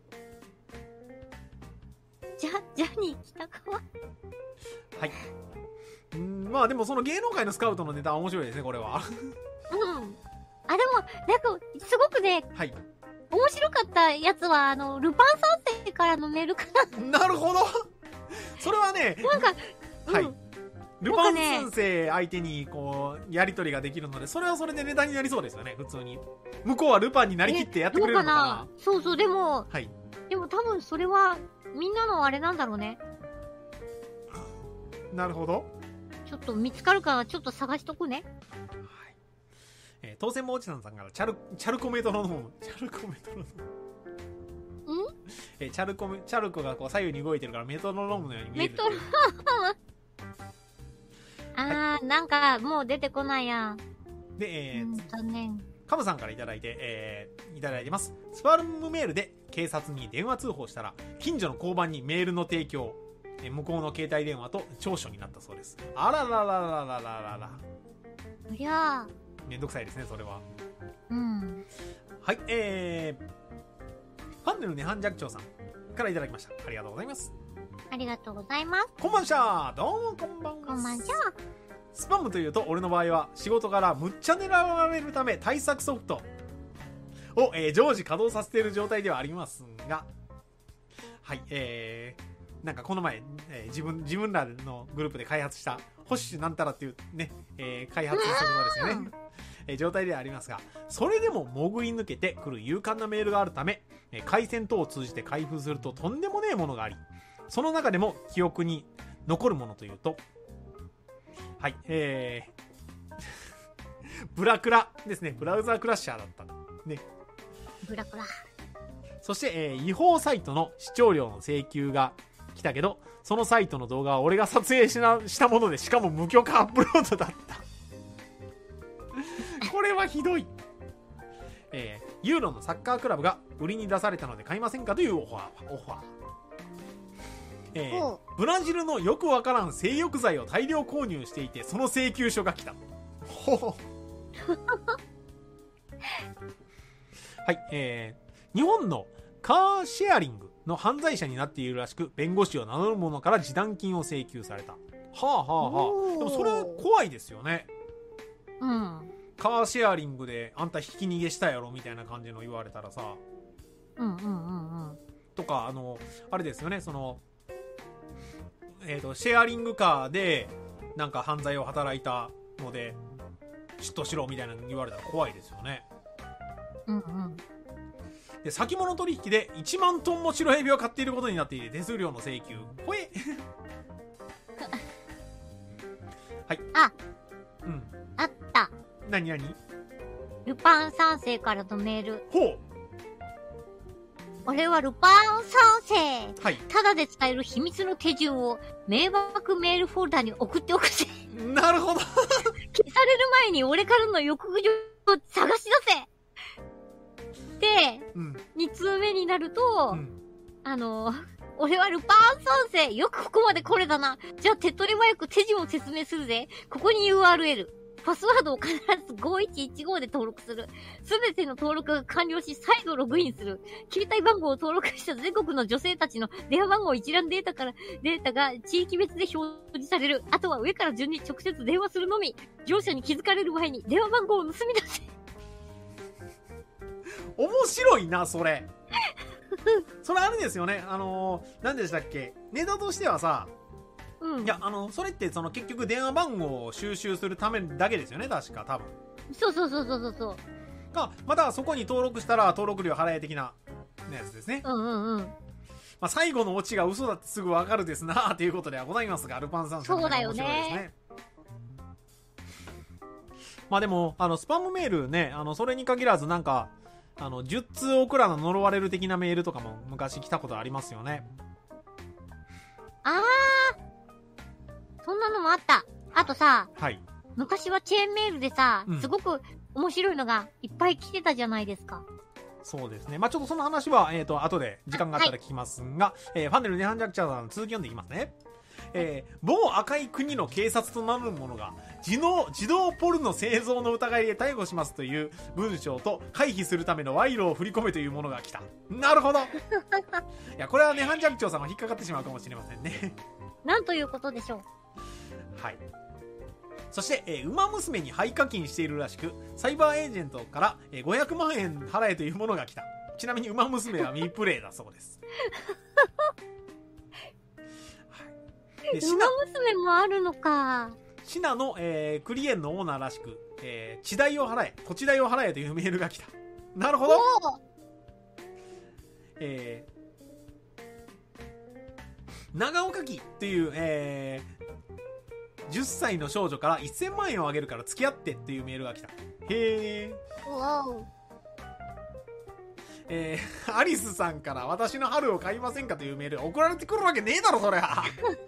じゃジャニー北川、 はい、んまあでもその芸能界のスカウトのネタは面白いですね、これはうんあでもなんかすごくね、 はい、 面白かったやつはあのルパン三世からのメールかな。なるほどそれはね、 なんか、 はい、 うん、 ルパン三世相手にこうやり取りができるので、それはそれでネタになりそうですよね、普通に。向こうはルパンになりきってやってくれるのかな。 どうかな。そうそう、でも、 はい、 でも多分それはみんなのあれなんだろうね。 なるほど。 ちょっと見つかるかな、ちょっと探しとくね。 はい、えー、当選もおじさんさんからチャルチャルコメトロノーム、チャルコメトロノーム、ん？えー、チャルコメチャルコがこう左右に動いてるからメトロノームのように見える。メトロノーム。 あー、はい、なんかもう出てこないや。 で、えー、 残念。 カムさんからいただいて、えー、いただいてます。スパムメールで警察に電話通報したら、近所の交番にメールの提供、えー、向こうの携帯電話と調書になったそうです。あらららららららら。 いやー。めんどくさいですね、それは。 うん。 はい、えー、ファンネルネハンジャクチョウさんからいただきました。ありがとうございます。 ありがとうございます。 こんばんしゃー。どうもこんばんは。 こんばんしゃー。 スパムというと俺の場合は仕事からむっちゃ狙われるため対策ソフトを、えー、常時稼働させている状態ではありますが、はい、えー、なんかこの前、えー、自分自分らのグループで開発したホッシュなんたらっていうね、えー、開発ソフトですよね、えー、状態ではありますが、それでも潜り抜けてくる勇敢なメールがあるため、えー、回線等を通じて開封するととんでもねえものがあり、その中でも記憶に残るものというと、はい、えー、ブラクラですね。ブラウザークラッシャーだったね。 ブラクラ。 そして、えー、違法サイトの視聴料の請求が来たけど、そのサイトの動画は俺が撮影しなしたもので、しかも無許可アップロードだった。これはひどい。 ユーロのサッカークラブが売りに出されたので買いませんかというオファー。オファー。えー、ブラジルのよくわからん性欲剤を大量購入していて、その請求書が来た。ほほ。はい、えー、日本のカーシェアリングの犯罪者になっているらしく、弁護士を名乗る者から示談金を請求された。はあはあはあ。でもそれ怖いですよね。 うん。 カーシェアリングであんたひき逃げしたやろみたいな感じの言われたらさ。 うんうんうんうん。 とか、あの、あれですよね、その、えっと、シェアリングカーで、なんか犯罪を働いたので、嫉妬しろみたいなの言われたら怖いですよね。 うんうん。 で、先物取引でいちまんトンも白ヘビを買っていることになっている手数料の請求。ほえはい。 あ、 うん。 あった。 なになに？ ルパン三世からのメール。 ほう。 俺はルパン三世。 はい。 ただで使える秘密の手順を迷惑メールフォルダに送っておくぜ。 なるほど。 消される前に俺からの欲情を探し出せ。で、うん、に通目になると、うん、あの、俺はルパン三世。よくここまでこれだな。じゃあ手っ取り早く手順を説明するぜ。ここに ユーアールエル。パスワードを必ずごいちいちごで登録する。すべての登録が完了し、再度ログインする。携帯番号を登録した全国の女性たちの電話番号一覧データから、データが地域別で表示される。あとは上から順に直接電話するのみ。業者に気づかれる前に電話番号を盗み出せ。 面白いな、それ。それあれですよね。あのー、何でしたっけ？ネタとしてはさ、うん、いや、あの、それって、その、結局電話番号を収集するためだけですよね、確か、多分。 そうそうそうそうそう。 か、またそこに登録したら登録料払え的な、やつですね。 うんうんうん。 まあ、最後のオチが嘘だってすぐわかるですな、ということではございますが、ルパン三世の面白いですね。まあでも、あの、スパムメールね、あの、それに限らずなんか、あの、じゅっつう送らな呪われる的なメールとかも昔来たことありますよね。 あー。そんなのもあった。あとさ、 はい。 昔はチェーンメールでさ、うん、すごく面白いのがいっぱい来てたじゃないですか。 そうですね。まあ、ちょっとその話は、えっと、後で時間があったら聞きますが、はい、えー、ファンネルネハンジャクチャーさんの続き読んでいきますね。えー、某赤い国の警察と名乗る者が自動、自動ポルノ製造の疑いで逮捕しますという文章と回避するための賄賂を振り込めというものが来た。なるほど。いや、これはネハンジャクチャーさんは引っかかってしまうかもしれませんね。 なんということでしょう。 はい。そして、えー、馬娘に廃課金しているらしく、サイバーエージェントから、えー、ごひゃくまんえん払えというものが来た。ちなみに馬娘はミープレイだそうです。 はい、で馬娘もあるのか。 シナの、えー、クリエンのオーナーらしく、えー、地代を払え、土地代を払えというメールが来た。なるほど。えー、長岡木っていう、えー、じゅっさいの少女からせんまんえんをあげるから付き合ってっていうメールが来た。へー。 わお。 えー、アリスさんから私の春を買いませんかというメールが送られてくるわけねえだろ、そりゃ。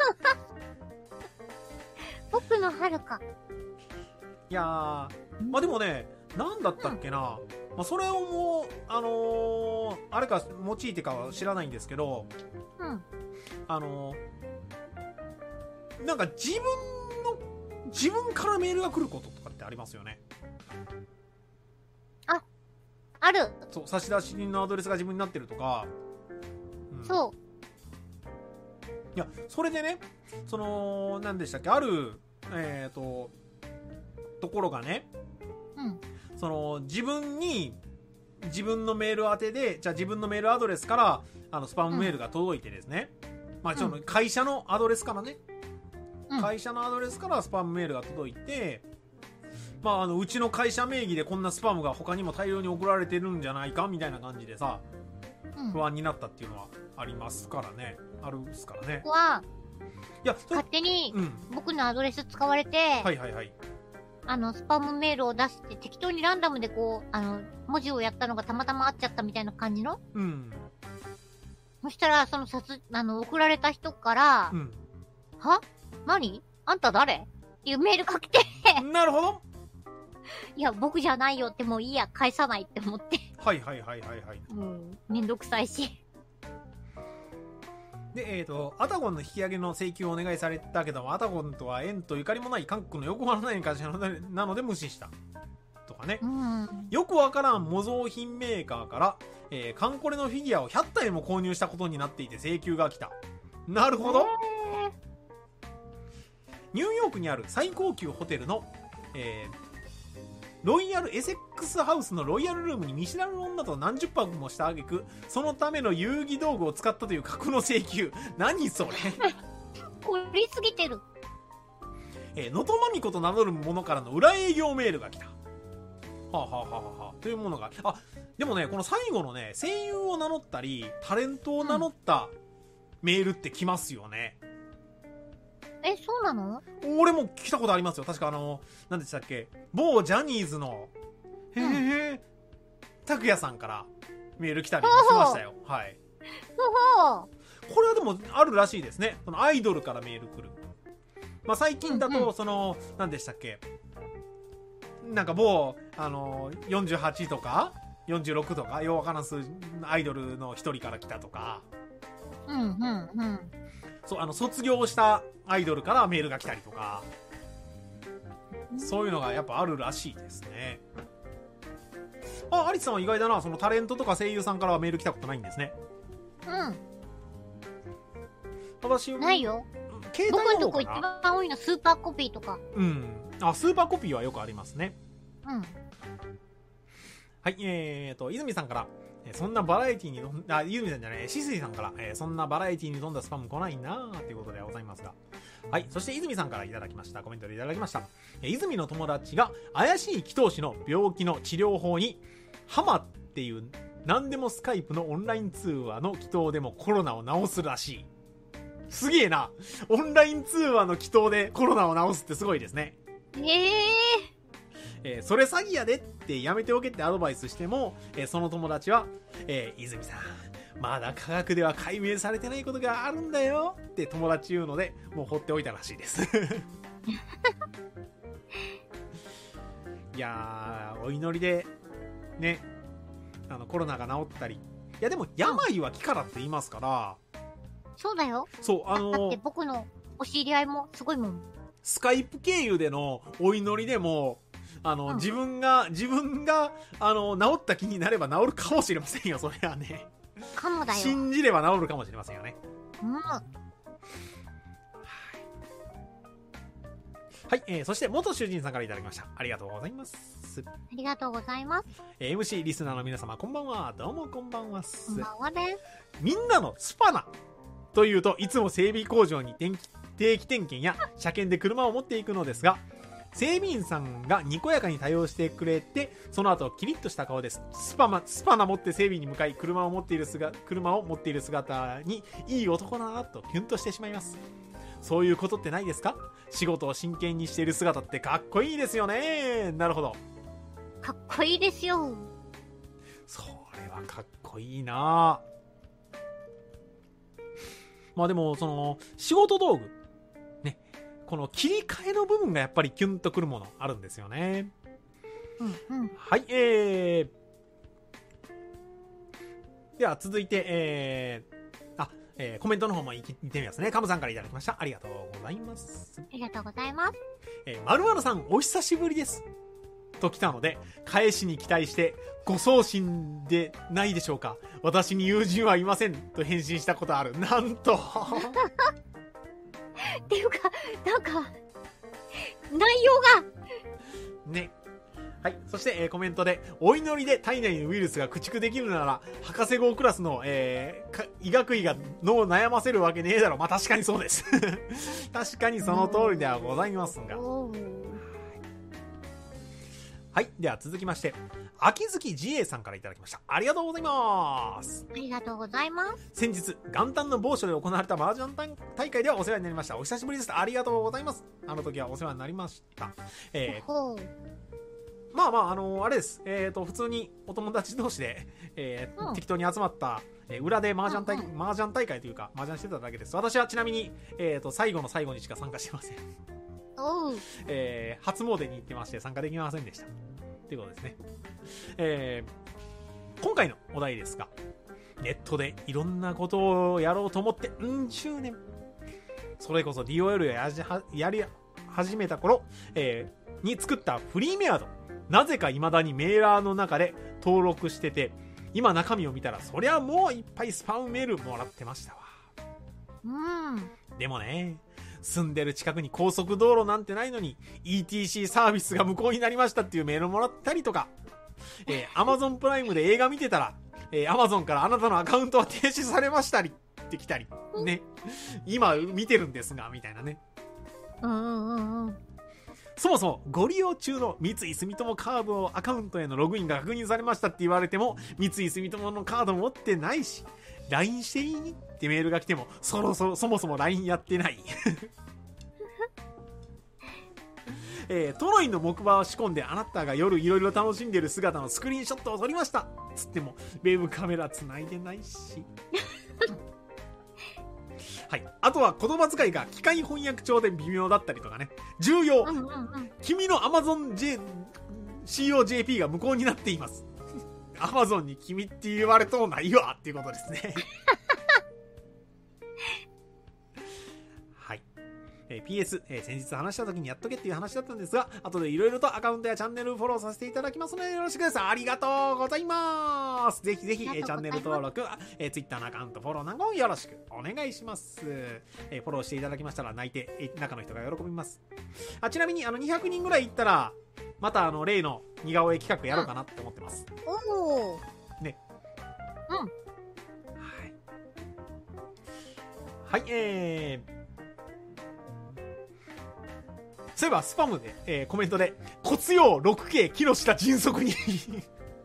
僕の春か。 いやー、まあでもね、なんだったっけな。うん、まあ、それをもう、あのー、あれか用いてかは知らないんですけど、 うん。 あのー、なんか自分自分からメールが来ることとかってありますよね。 あ、ある。 そう、差出人のアドレスが自分になってるとか、 うん、そう。 いや、それでね、その何でしたっけ、あるえっとところがね、 うん、 その自分に自分のメール宛てで、じゃあ自分のメールアドレスからあのスパムメールが届いてですね、うん、まあその会社のアドレスからね。会社のアドレスからスパムメールが届いて、まあ、あのうちの会社名義でこんなスパムが他にも大量に送られてるんじゃないかみたいな感じでさ、うん、不安になったっていうのはありますからね。あるんですからね。 はいや、勝手に僕のアドレス使われて、 うん、はいはいはい、 あのスパムメールを出して適当にランダムでこうあの文字をやったのがたまたま合っちゃったみたいな感じの、 うん、 そしたらそのさつあの送られた人から、うん、は何あんた誰っていうメールが来てなるほど。 いや、僕じゃないよってもういいや、返さないって思って。 はいはいはいはいはい。 うん、めんどくさいし。 で、えっ、ー、と、アタゴンの引き上げの請求をお願いされたけども、アタゴンとは縁とゆかりもない韓国のよくわからない会社なので無視した。とかね。 うん、よくわからん模造品メーカーから、えー、カンコレのフィギュアをひゃったいも購入したことになっていて請求が来た。なるほど。ニューヨークにある最高級ホテルの、えー、ロイヤルエセックスハウスのロイヤルルームに見知らぬ女と何十泊もした挙句、そのための遊戯道具を使ったという架空の請求。何それ凝りすぎてる。 えー、のとまみこと名乗る者からの裏営業メールが来た。はあ、はあはあはあ、というものが、あ、でもね、この最後のね、声優を名乗ったりタレントを名乗ったメールって来ますよね。 え、そうなの？ 俺も来たことありますよ。確かあの、何でしたっけ、某ジャニーズの、へへへ、拓也さんからメール来たりしましたよ。はい。 ほほこれはでもあるらしいですね。そのアイドルからメール来る。まあ最近だと、その、何でしたっけ、なんか某、あの、よんじゅうはちとか、よんじゅうろくとか、ようわからん数アイドルの一人から来たとか。 うんうんうん。 そう、あの、卒業したアイドルからメールが来たりとか、そういうのがやっぱあるらしいですね。あ、アリスさんは意外だな。そのタレントとか声優さんからはメール来たことないんですね。 うん。 私ないよ。 携帯の方かな。 僕のとこ一番多いのスーパーコピーとか。 うん。あ、スーパーコピーはよくありますね。 うん。 はい、えーと、泉さんから、そんなバラエティにの、あ、泉さんじゃない、しすいさんから、えー、そんなバラエティに富んだスパム来ないなーということでございますが。はい、そして泉さんからいただきました。コメントでいただきました。えー、泉の友達が怪しい祈祷師の病気の治療法に、ハマっていう何でもスカイプのオンライン通話の祈祷でもコロナを治すらしい。すげえな。オンライン通話の祈祷でコロナを治すってすごいですね。 えーえー、それ詐欺やでってやめておけってアドバイスしても、えー、その友達は、えー、泉さん、まだ科学では解明されてないことがあるんだよって友達言うので、もう放っておいたらしいです。いやー、お祈りで、ね、あの、コロナが治ったり。いや、でも、病は気からって言いますから。 そうだよ。 そう、あのー、 だって僕のお知り合いもすごいもん。 スカイプ経由でのお祈りでも、あの、うん、自分が、自分が、あの、治った気になれば治るかもしれませんよ、それはね。 かもだよ。 信じれば治るかもしれませんよね。 うん。 はい、えー、そして元囚人さんからいただきました。ありがとうございます。 ありがとうございます。 えー、エムシー リスナーの皆様、こんばんは。どうもこんばんは。 こんばんはです。 みんなのスパナというといつも整備工場に定期点検や車検で車を持っていくのですが、整備員さんがにこやかに対応してくれて、その後キリッとした顔です。スパマスパナ持って整備に向かい、車を持っている姿車を持っている姿にいい男だなとキュンとしてしまいます。そういうことってないですか？仕事を真剣にしている姿ってかっこいいですよね。なるほど。 かっこいいですよ。 それはかっこいいな。まあでもその仕事道具ね、この切り替えの部分がやっぱりキュンとくるものあるんですよね。 うんうん。 はい、えー、では続いて、えー、あ、えー、コメントの方もいってみますね。カムさんからいただきました。ありがとうございます。 ありがとうございます。 えー、まるまるさんお久しぶりですと来たので、返しに期待してご送信でないでしょうか。私に友人はいませんと返信したことある。なんとっていうか、なんか内容がね。はい。そして、えー、コメントで、お祈りで体内のウイルスが駆逐できるなら、博士号クラスの、えー、医学医が脳を悩ませるわけねえだろ。まあ、確かにそうです。確かにその通りではございますが。はい。では続きまして、秋月自衛さんからいただきました。ありがとうございます。 ありがとうございます。 先日、元旦の某所で行われた麻雀大会ではお世話になりました。お久しぶりです。ありがとうございます。あの時はお世話になりました。えー、まあまあ、あのー、あれです。えっ、ー、と、普通にお友達同士で、えーうん、適当に集まった、えー、裏で麻雀大、うんうん、麻雀大会というか、麻雀してただけです。私はちなみに、えっ、ー、と、最後の最後にしか参加してません。 おう。 えー、初詣に行ってまして参加できませんでした。ということですね。えー、今回のお題ですが、ネットでいろんなことをやろうと思って、うん十年。それこそ ディーオーエル ややり始めた頃、えー、に作ったフリーメアド。なぜか未だにメーラーの中で登録してて、今中身を見たらそりゃもういっぱいスパムメールもらってましたわ。 うん。 でもね、住んでる近くに高速道路なんてないのに イーティーシー サービスが無効になりましたっていうメールもらったりとか、えー、Amazon プライムで映画見てたら、えー、Amazon からあなたのアカウントは停止されましたりってきたりね、今見てるんですがみたいなね。 うんうんうんうん。 そもそもご利用中の三井住友カードアカウントへのログインが確認されましたって言われても、三井住友のカード持ってないし、 ライン していいってメールが来てもそろそろそもそも ライン やってないえー、トロイの木馬を仕込んであなたが夜いろいろ楽しんでいる姿のスクリーンショットを撮りましたつってもウェブカメラ繋いでないしはい、あとは言葉遣いが機械翻訳帳で微妙だったりとかね。重要、 うんうんうん、 君の Amazon J シーオージェーピー が無効になっています。Amazon に君って言われとうないわっていうことですねはい、えー、ピーエス、えー、先日話した時にやっとけっていう話だったんですが、後でいろいろとアカウントやチャンネルフォローさせていただきますのでよろしくです。ありがとうございます。ぜひぜひ、えー、チャンネル登録、えー、Twitter のアカウントフォローなんかもよろしくお願いします。えー、フォローしていただきましたら泣いて、えー、中の人が喜びます。あ、ちなみにあのにひゃくにんぐらいいったらまたあの例の似顔絵企画やろうかなって思ってます。 おお。 ね。 うん。 はい。はい、えー。そういえばスパムで、えー、コメントで骨葉 ろくケー 木下迅速に懐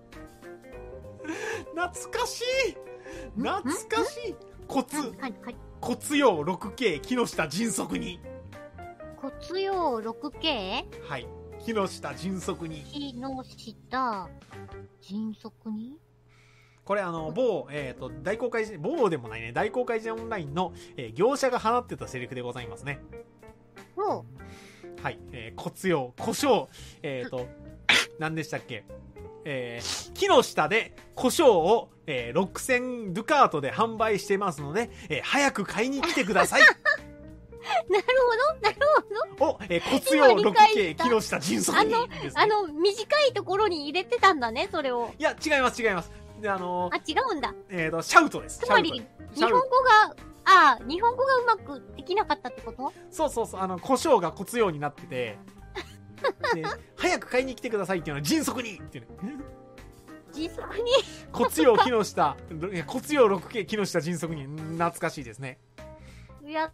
かしい懐かしい骨、はいはい、骨葉 ろくケー 木下迅速に骨葉 ろくケー？ はい、木下迅速に木下迅速にこれあの某、えー、と大公開某でもないね大公開時オンラインの、えー、業者が放ってたセリフでございますね。 おうはい、えー、骨葉、胡椒、えっ、ー、と、何でしたっけ、えー、木の下で胡椒を、えー、ろくせんドゥカートで販売してますので、えー、早く買いに来てください。 なるほど、なるほど。 お、えー、骨葉 ろくケー 木下迅速に、ね、 あの、あの、短いところに入れてたんだね、それを。 いや、違います、違います。で、あのー、 あ、違うんだ。 えっ、ー、と、シャウトです。 つまり、日本語が、ああ、日本語がうまくできなかったってこと？ そうそうそう、あの、胡椒が骨葉になってて、で早く買いに来てくださいっていうのは迅速にっていうね。 迅速に骨葉木下、骨葉 ろくケー 木下迅速に懐かしいですね。 やった。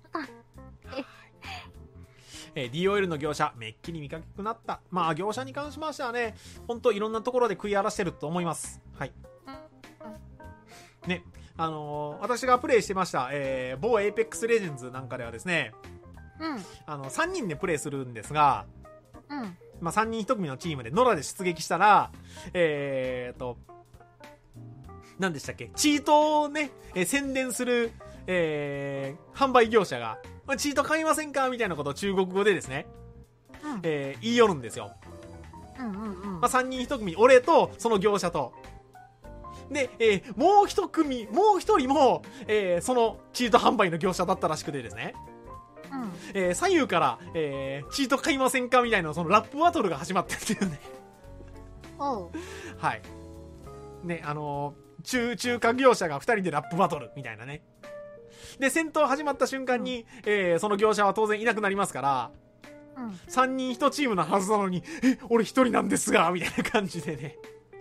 えー、ディーオーエル の業者めっきり見かけなくなった。まあ業者に関しましてはね、本当いろんなところで食い荒らしてると思います。はい。ね、あのー、私がプレイしてました、えー、某 Apex Legends なんかではですね、 うん、 あのさんにんでプレイするんですが、 うん、 まあさんにんひと組のチームで野良で出撃したら、えーと、何でしたっけ、チートをね、えー、宣伝する、えー、販売業者が、チート買いませんかみたいなことを中国語でですね、うん、えー、言い寄るんですよ。 うんうんうん。 まあさんにんひと組、俺とその業者と、で、えー、もう一組、もう一人も、えー、そのチート販売の業者だったらしくてですね、 うんえー、左右から、えー、チート買いませんかみたいなそのラップバトルが始まってっていうね。 おう。 はい。ね、あのー、中、中華業者がふたりでラップバトルみたいなね。で、戦闘始まった瞬間に、うん、えー、その業者は当然いなくなりますから、うん、さんにんいちチームのはずなのに、え、俺ひとりなんですが、みたいな感じでね。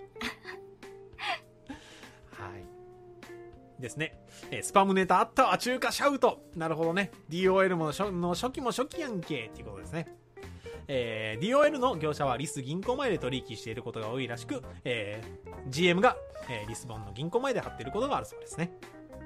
ですね、えー、スパムネタあったわ中華シャウト、なるほどね、 ディーオーエル も初の初期も初期やんけっていうことですね。えー、ディーオーエル の業者はリス銀行前で取引していることが多いらしく、えー、ジーエム が、えー、リスボンの銀行前で貼っていることがあるそうですね。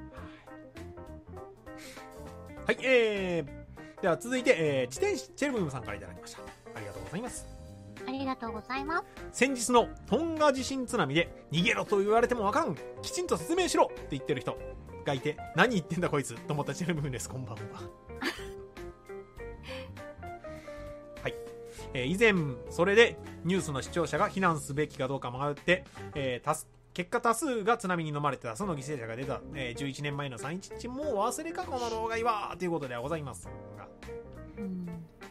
はい、えー、では続いて、えー、自転車チェルブームさんからいただきました。ありがとうございます。 ありがとうございます。 先日のトンガ地震津波で逃げろと言われてもわからん、きちんと説明しろって言ってる人がいて、何言ってんだこいつと思ったチェルブームです。こんばんは。 えー、以前それでニュースの視聴者が避難すべきかどうか迷って、えー、多数結果多数が津波に飲まれて多数の犠牲者が出た、えー、じゅういちねんまえのさんいちいちもう忘れかこの動画いわということではございますが、うん、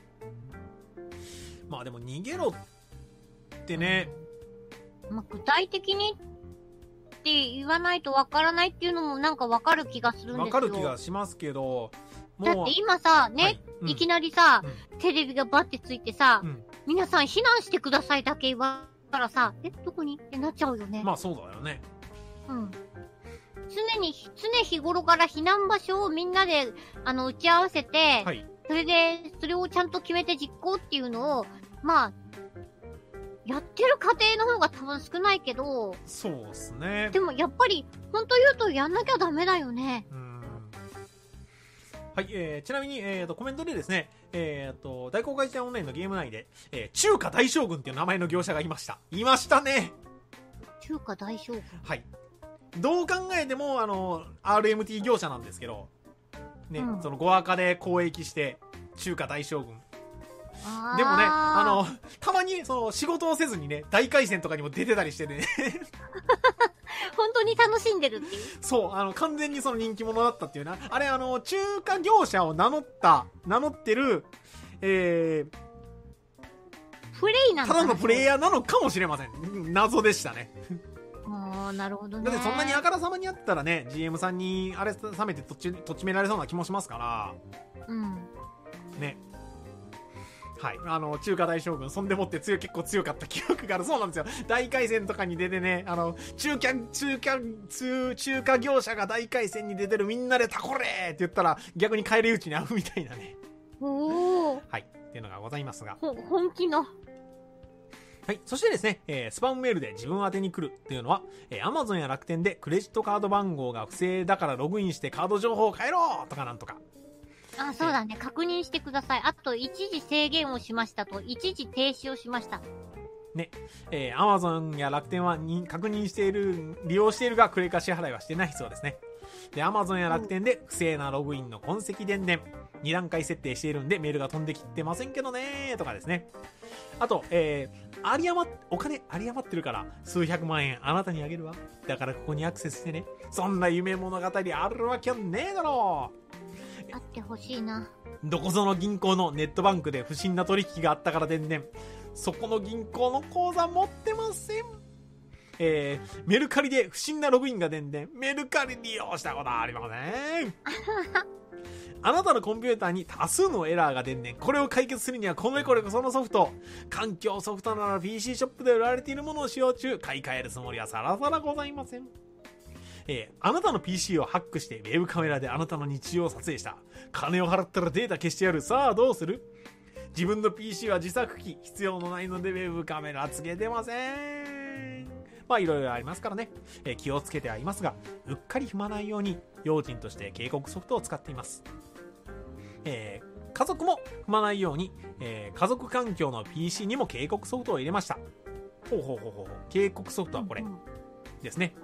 まあでも逃げろってね、 うん、まあ、具体的にって言わないとわからないっていうのもなんかわかる気がするんですよ。 わかる気がしますけど、 もうだって今さね、はいうん、いきなりさ、うん、テレビがバッてついてさ、うん、皆さん避難してくださいだけ言わからさ、え、どこにってなっちゃうよね。 まあそうだよね。 うん。常に、常日頃から避難場所をみんなで、あの、打ち合わせて、はい、それで、それをちゃんと決めて実行っていうのを、まあ、やってる家庭の方が多分少ないけど、 そうですね。 でもやっぱり、本当言うとやんなきゃダメだよね。うん。 はい、えー、ちなみに、えーと、コメントでですね、えーと、大公開時代オンラインのゲーム内で、えー、中華大将軍っていう名前の業者がいました。いましたね。 中華大将軍。 はい。どう考えても、あの、アールエムティー 業者なんですけど、ね、うん、その、ご赤で交易して、中華大将軍。でもね、あの、たまに、その、仕事をせずにね、大回戦とかにも出てたりしてね。 本当に楽しんでるっていう。 そう、あの、完全にその人気者だったっていうな。あれ、あの、中華業者を名乗った、名乗ってる、えー、プレイなのかな、 ただのプレイヤーなのかもしれません。謎でしたね。 ああ、なるほどね。 だってそんなにあからさまにあったらね、ジーエム さんにあれ冷めてとっち、とっちめられそうな気もしますから。うん。ね。はい。あの、中華大将軍、そんでもって強い、結構強かった記憶がある。そうなんですよ。大回戦とかに出てね、あの、中華、中華、中、中華業者が大回戦に出てるみんなでタコレーって言ったら、逆に返り討ちに遭うみたいなね。 おー。 はい。っていうのがございますが。 ほ、本気の。 はい。そしてですね、えー、スパムメールで自分宛てに来るっていうのは、えー、Amazon や楽天でクレジットカード番号が不正だからログインしてカード情報を変えろとかなんとか。 あ、そうだね。確認してください。あと、一時制限をしましたと、一時停止をしました。 ね。えー、Amazon や楽天はに確認している、利用しているが、クレカ支払いはしてないそうですね。で、Amazon や楽天で不正なログインの痕跡伝伝、に段階設定しているんで、メールが飛んできてませんけどねーとかですね。あと、えー、有り余っ、お金有り余ってるから、数百万円あなたにあげるわ。だからここにアクセスしてね。そんな夢物語あるわけねえだろう。 あってほしいな。 どこぞの銀行のネットバンクで不審な取引があったから伝々。そこの銀行の口座持ってません。えー、メルカリで不審なログインが伝々。メルカリ利用したことありません。あなたのコンピューターに多数のエラーが伝々。これを解決するにはこれこれそのソフト。環境ソフトなら ピーシー ショップで売られているものを使用中。買い替えるつもりはさらさらございません。えー、あなたの ピーシー をハックしてウェブカメラであなたの日常を撮影した。金を払ったらデータ消してやる。さあどうする？自分の ピーシー は自作機。必要のないのでウェブカメラつけてません。まあいろいろありますからね、えー、気をつけてはいますが、うっかり踏まないように用心として警告ソフトを使っています。えー、家族も踏まないように、えー、家族環境の ピーシー にも警告ソフトを入れました。ほうほうほうほう。警告ソフトはこれですね。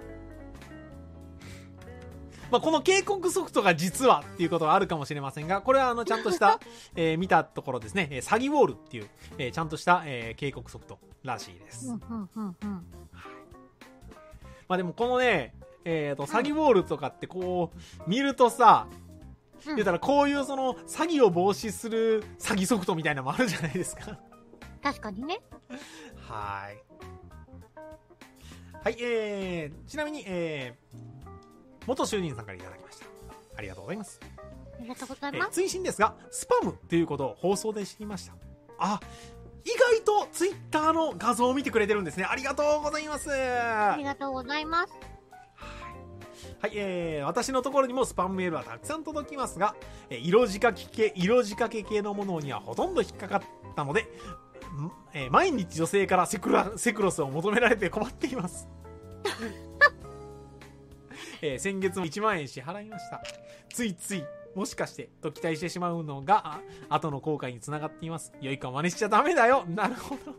まあ、この警告ソフトが実はっていうことはあるかもしれませんが、これはあのちゃんとした、えー、見たところですね、えー、詐欺ウォールっていう、えー、ちゃんとした、えー、警告ソフトらしいです。うんうんうんうん、まあでもこのね、えーと、詐欺ウォールとかってこう見るとさ、うん、言ったらこういうその詐欺を防止する詐欺ソフトみたいなのもあるじゃないですか。 確かにね。 はい。はい、えー、ちなみに、えー、元囚人さんからいただきました。ありがとうございます。 ありがとうございます。 えー、追伸ですが、スパムということを放送で知りました。あ、意外とツイッターの画像を見てくれてるんですね。ありがとうございます。 ありがとうございます。 はい、えー、私のところにもスパムメールはたくさん届きますが、えー、色仕掛け系、色仕掛け系のものにはほとんど引っかかったので、えー、毎日女性からセクラ、セクロスを求められて困っています。えー、先月もいちまんえん支払いました。ついついもしかしてと期待してしまうのが後の後悔につながっています。良いか真似しちゃダメだよ。なるほど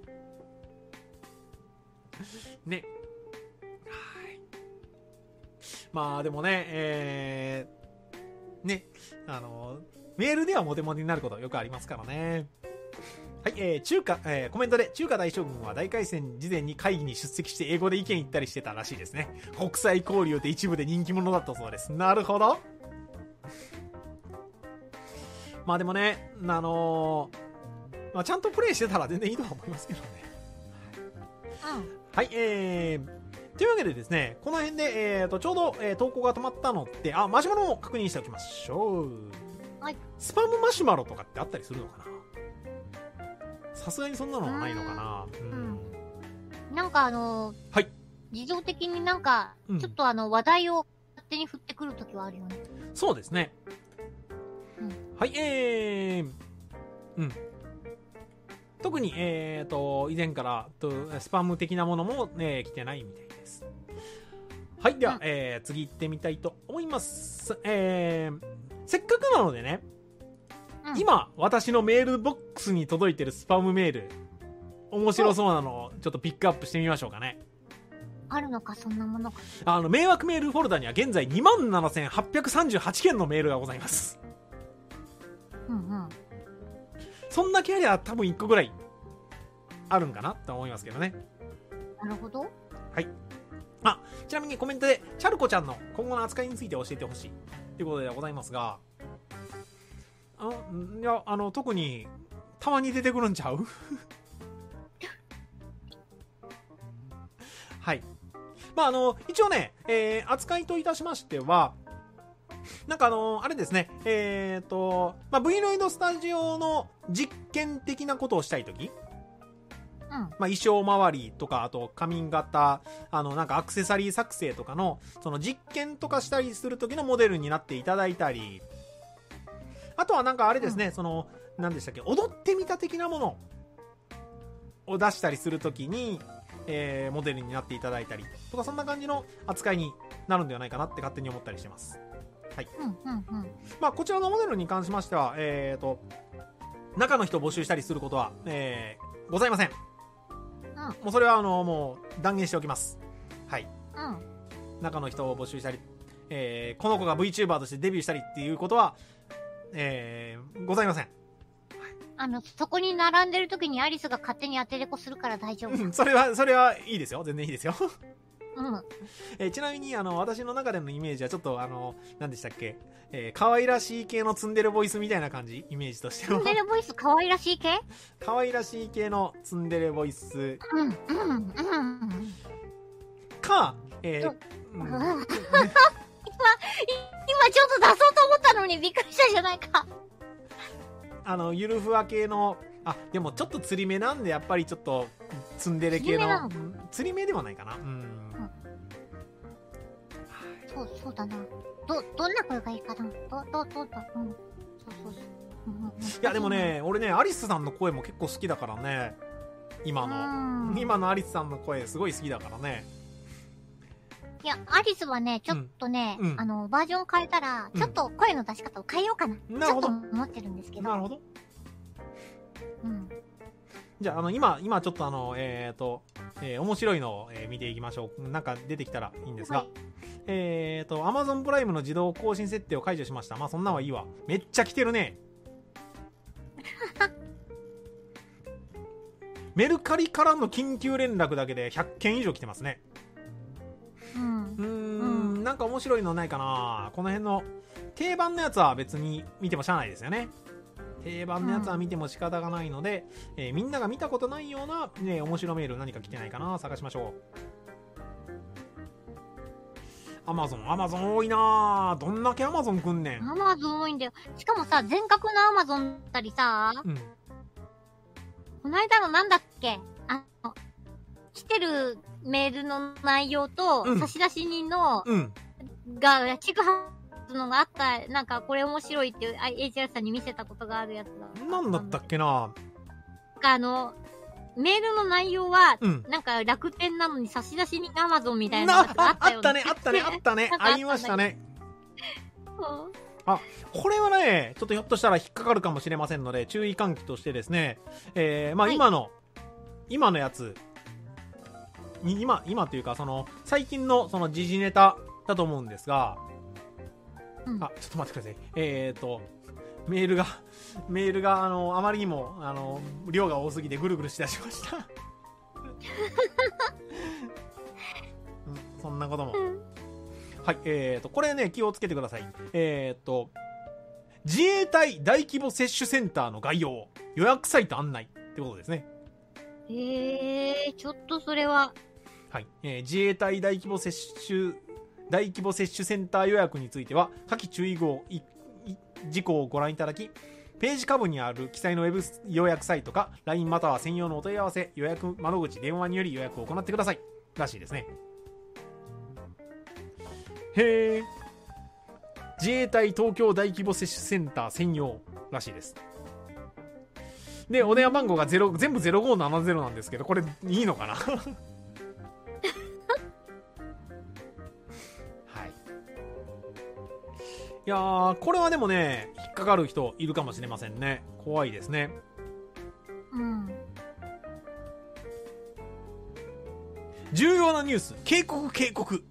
ね。はい。まあでもね、えー、ね、あのメールではモテモテになることよくありますからね。 はい、えー、中華、えー、コメントで、中華大将軍は大回戦事前に会議に出席して英語で意見言ったりしてたらしいですね。国際交流で一部で人気者だったそうです。なるほど。まあでもね、あのー、まあちゃんとプレイしてたら全然いいとは思いますけどね。 うん。 はい、えー、というわけでですね、この辺で、えーと、ちょうど、えー、投稿が止まったので、あ、マシュマロも確認しておきましょう。 はい。 スパムマシュマロとかってあったりするのかな。さすがにそんなのはないのかな。うん。 うん、なんかあのー、 はい。 自動的になんか、ちょっとあの、話題を勝手に振ってくるときはあるよね。 そうですね。 うん。 はい、えー、うん。特に、えーと、以前からとスパム的なものも、ね、来てないみたいです。はい、では、うん、えー、次行ってみたいと思います。えー、せっかくなのでね、うん、今、私のメールボックスに届いてるスパムメール、面白そうなのをちょっとピックアップしてみましょうかね。 あるのか、そんなものか。 あの、迷惑メールフォルダには現在 にまんななせんはっぴゃくさんじゅうはち 件のメールがございます。 うんうん。 そんだけありゃ多分いっこぐらいあるんかなと思いますけどね。 なるほど。 はい。あ、ちなみにコメントで、チャルコちゃんの今後の扱いについて教えてほしいということでございますが、あ、いや、あの、特に、たまに出てくるんちゃうはい。まあ、あの、一応ね、えー、扱いといたしましては、なんかあのー、あれですね、えっと、まあ、V ロイドスタジオの実験的なことをしたいとき、 うん、まあ、 衣装周りとか、あと髪型、あの、なんかアクセサリー作成とかの、その実験とかしたりするときのモデルになっていただいたり、あとはなんかあれですね、うん、その、何でしたっけ、踊ってみた的なものを出したりするときに、えー、モデルになっていただいたり、とかそんな感じの扱いになるんではないかなって勝手に思ったりしてます。はい。 うんうんうん。 まあ、こちらのモデルに関しましては、えーと、中の人を募集したりすることは、えー、ございません。 うん、 もうそれはあのもう断言しておきます。はい。 うん、 中の人を募集したり、えー、この子が VTuber としてデビューしたりっていうことは、えー、ございません。 あの、そこに並んでる時にアリスが勝手に当てれこするから大丈夫。 うん、それは、それはいいですよ。全然いいですよ。 うん。 えー、ちなみに、あの、私の中でのイメージはちょっと、あの、何でしたっけ、えー、可愛らしい系のツンデレボイスみたいな感じイメージとしては。 ツンデレボイス可愛らしい系？ 可愛らしい系のツンデレボイス。 うん、うん、うん。 か、えー、 うん、今、今ちょっと出そうと思ったのにびっくりしたじゃないか。 あの、ゆるふわ系の、あ、でもちょっと釣り目なんで、やっぱりちょっと、ツンデレ系の、釣り目ではないかな。うん。うん、 そう、そうだな。ど、どんな声がいいかな。ど、ど、ど、ど、うん。そうそうそう。うん、 いや、でもね、俺ね、アリスさんの声も結構好きだからね。今の。今のアリスさんの声、すごい好きだからね。 いや、アリスはね、ちょっとね、うん、あの、バージョン変えたら、ちょっと声の出し方を変えようかな。うん、なるほど。ちょっと思ってるんですけど。 なるほど。 うん。 じゃあ、あの、今、今ちょっとあの、えっと、えー、面白いのを、えー、見ていきましょう。なんか出てきたらいいんですが。はい、えっと、Amazon プライムの自動更新設定を解除しました。まあ、そんなんはいいわ。めっちゃ来てるね。メルカリからの緊急連絡だけでひゃっけん以上来てますね。 うん、 うーん、うん、なんか面白いのないかな。この辺の定番のやつは別に見てもしゃあないですよね。定番のやつは見ても仕方がないので、うん、えー、みんなが見たことないような、ね、面白メール何か来てないかな、探しましょう。アマゾン、アマゾン多いな。どんだけアマゾン来んねん。 アマゾン多いんだよ。しかもさ、全角のアマゾンだったりさ、うん、この間のなんだっけ、あの、来てるメールの内容と、うん、差出人の、うん、が、ちぐはのがあった、なんかこれ面白いっていう エイチアール さんに見せたことがあるやつだ。 なんだったっけな。 あの、メールの内容は、うん、なんか楽天なのに差出人が Amazon みたいなのがあったよね。 あったね、あったね、あったね、ありましたね。あ、これはね、ちょっとひょっとしたら引っかかるかもしれませんので、注意喚起としてですね、えー、まあ今の、はい、今のやつ、今、今というか、その、最近のその時事ネタだと思うんですが、うん、あ、ちょっと待ってください。えーと、 メールが、メールが、あの、あまりにも、あの、量が多すぎてぐるぐるしだしました。うん、そんなことも。うん、はい、えーと、これね、気をつけてください。えーと、自衛隊大規模接種センターの概要、予約サイト案内ってことですね。 えー、ちょっとそれは。 はい、えー、自衛隊大規模接種、大規模接種センター予約については、下記注意号、事項をご覧いただき、ページ下部にある記載のウェブ予約サイトか ライン または専用のお問い合わせ、予約窓口、電話により予約を行ってくださいらしいですね。へー、自衛隊東京大規模接種センター専用らしいです。で、お電話番号がゼロ全部ゼロごななゼロなんですけど、これいいのかなはい。いやー、これはでもね、引っかかる人いるかもしれませんね。怖いですね。 うん。 重要なニュース、警告警告。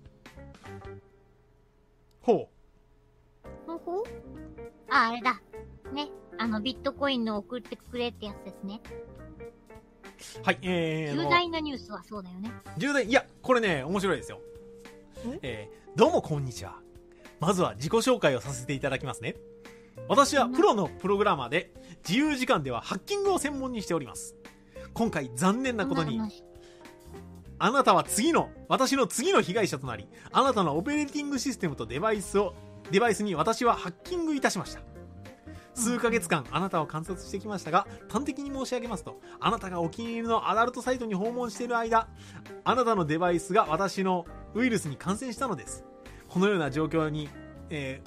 ほう。 ほほあ、あれだ。ね。あの、ビットコインの送ってくれってやつですね。 はい、えー。重大なニュースはそうだよね。 重大、いや、これね、面白いですよ。えー、どうもこんにちは。まずは自己紹介をさせていただきますね。私はプロのプログラマーで、自由時間ではハッキングを専門にしております。今回残念なことに、あなたは次の、私の次の被害者となり、あなたのオペレーティングシステムとデバイスを、デバイスに私はハッキングいたしました。数ヶ月間あなたを観察してきましたが、端的に申し上げますと、あなたがお気に入りのアダルトサイトに訪問している間、あなたのデバイスが私のウイルスに感染したのです。このような状況に、え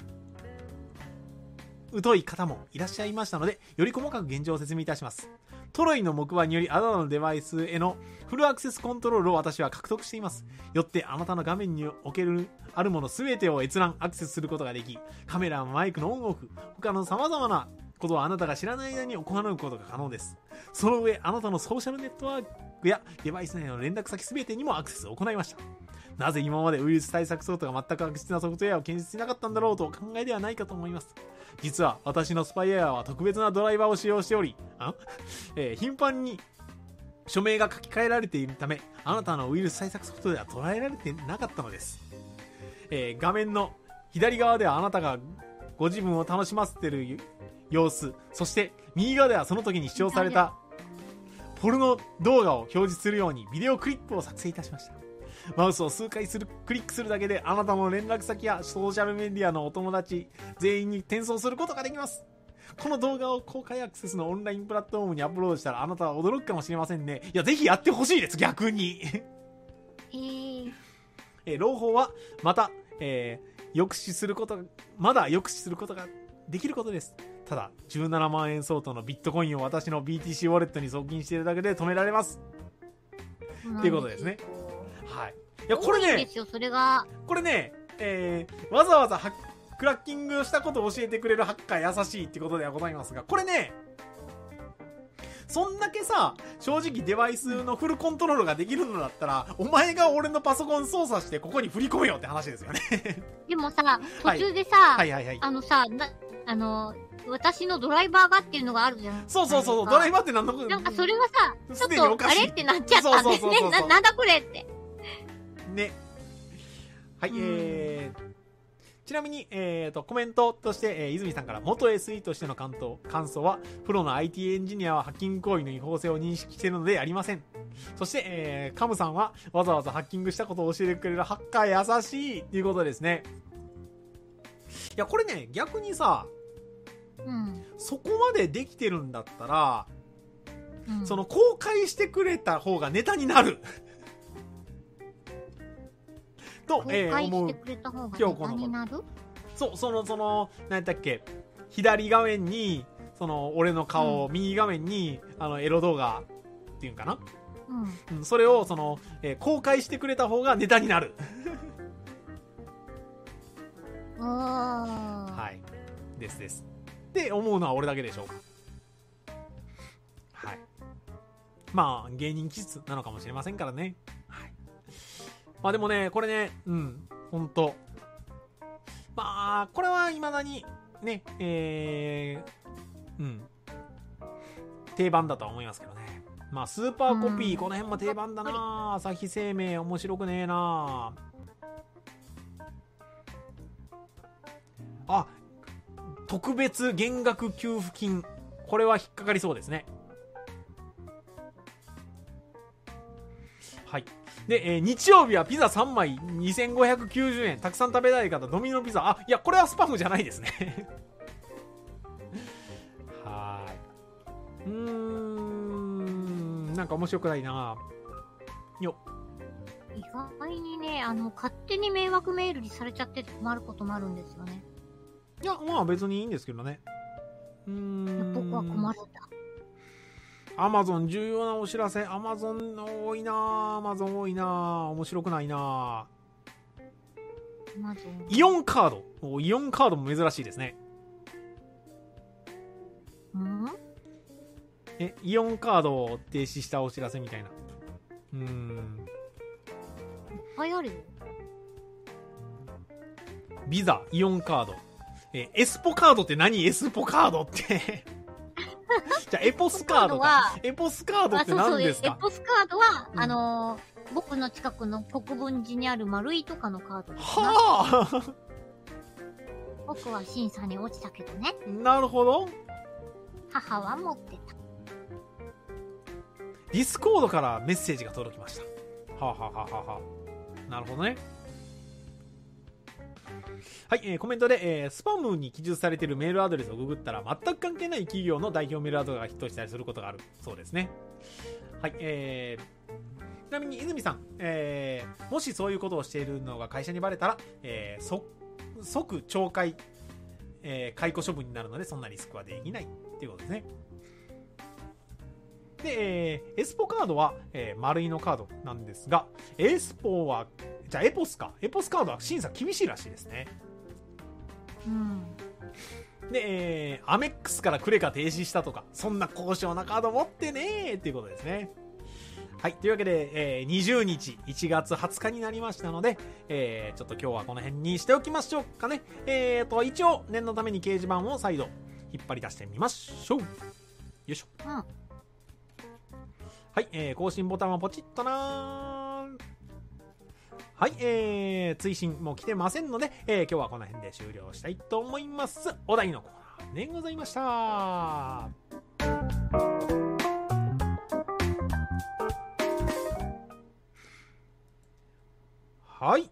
ー、疎い方もいらっしゃいましたので、より細かく現状を説明いたします。トロイの木馬によりあなたのデバイスへのフルアクセスコントロールを私は獲得しています。よってあなたの画面におけるあるもの全てを閲覧アクセスすることができ、カメラ、マイクのオンオフ、他の様々なことをあなたが知らない間に行うことが可能です。その上、あなたのソーシャルネットワークやデバイス内の連絡先全てにもアクセスを行いました。なぜ今までウイルス対策ソフトが全く悪質なソフトウェアを検出しなかったんだろうとお考えではないかと思います。実は私のスパイウェアは特別なドライバーを使用しており、あ、えー、頻繁に署名が書き換えられているため、あなたのウイルス対策ソフトでは捉えられてなかったのです。えー、画面の左側ではあなたがご自分を楽しませている様子、そして右側ではその時に視聴されたポルノ動画を表示するようにビデオクリップを作成いたしました。マウスを数回するクリックするだけであなたの連絡先やソーシャルメディアのお友達全員に転送することができます。この動画を公開アクセスのオンラインプラットフォームにアップロードしたらあなたは驚くかもしれませんね。いや、ぜひやってほしいです、逆に。 へー。 えー、朗報はまた、えー、抑止することが、まだ抑止することができることです。ただ、じゅうななまんえん相当のビットコインを私の ビーティーシー ウォレットに送金しているだけで止められます。っていうことですね。はい。いや、これね、 ですよ、それが。 これね、えー、わざわざハックラッキングしたことを教えてくれるハッカー優しいってことではございますが、これね、そんだけさ、正直デバイスのフルコントロールができるのだったら、お前が俺のパソコン操作してここに振り込めよって話ですよね。 でもさ、途中でさ、 はいはいはいはい、 あのさ、な、あの、私のドライバーがっていうのがあるじゃん。 そうそうそう、ドライバーって何のなんかそれはさ、ちょっと、あれってなっちゃったんですね。な、なんだこれって。 ね。はい、うん、えー、ちなみに、えーと、コメントとして、えー、泉さんから、元 エスイー としての感想、感想は、プロの アイティー エンジニアはハッキング行為の違法性を認識しているのでありません。そして、えー、カムさんは、わざわざハッキングしたことを教えてくれるハッカー優しいっていうことですね。いや、これね、逆にさ、 うん、 そこまでできてるんだったら、うん、その公開してくれた方がネタになると、 えー、思う今日このそう、そのその何だっけ、左画面にその俺の顔、うん、右画面にあのエロ動画っていうんかな、うんうん、それをその、えー、公開してくれた方がネタになるあー、 はいですですって思うのは俺だけでしょうか。はい。まあ芸人気質なのかもしれませんからね。はい。まあでもね、これね、うん、ほんと。まあこれは未だにね、えー、うん。定番だとは思いますけどね。まあ、スーパーコピー、この辺も定番だな。朝日生命、面白くねえな。あ、特別減額給付金。これは引っかかりそうですね。はい。で、えー、日曜日はピザさんまいにせんごひゃくきゅうじゅうえん。たくさん食べたい方、ドミノピザ。あ、いや、これはスパムじゃないですね。はーい。うーん、なんか面白くないな。よっ。 意外にね、あの、勝手に迷惑メールにされちゃって困ることもあるんですよね。 いや、まあ別にいいんですけどね。うーん。 僕は困るんだ。 アマゾン重要なお知らせ。アマゾン多いな。アマゾン多いな。面白くないな。イオンカード。イオンカードも珍しいですね。 んえ、イオンカードを停止したお知らせみたいな。うーん。 いっぱいあるよ。 ビザ、イオンカード。え、エスポカードって何？エスポカードって。じゃあエポスカードか。エポスカードって何ですか？ エポスカードは、うん、あのー、僕の近くの国分寺にある丸いとかのカードですな。はあ。僕は審査に落ちたけどね。 なるほど。 母は持ってた。 ディスコードからメッセージが届きました。はあ、はあはあはあ、なるほどね。はい、えー、コメントで、えー、スパムに記述されているメールアドレスをググったら全く関係ない企業の代表メールアドレスがヒットしたりすることがあるそうですね。はい、えー、ちなみに泉さん、えー、もしそういうことをしているのが会社にバレたら、えー、即、即懲戒、えー、解雇処分になるのでそんなリスクはできないっていうことですね。で、えー、エスポカードは、えー、丸いのカードなんですが、エスポは、じゃあエポスか。エポスカードは審査厳しいらしいですね。 うん。 で、えー、アメックスからクレカ停止したとか、そんな高尚なカード持ってねーっていうことですね。はい。というわけで、えー、にじゅうにち、いちがつはつかになりましたので、えー、ちょっと今日はこの辺にしておきましょうかね。えーと、一応、念のために掲示板を再度引っ張り出してみましょう。よいしょ。 うん。 はい、えー、更新ボタンはポチッとなー。はい、えー、追伸も来てませんので、えー、今日はこの辺で終了したいと思います。お題のコーナーでございました。はい、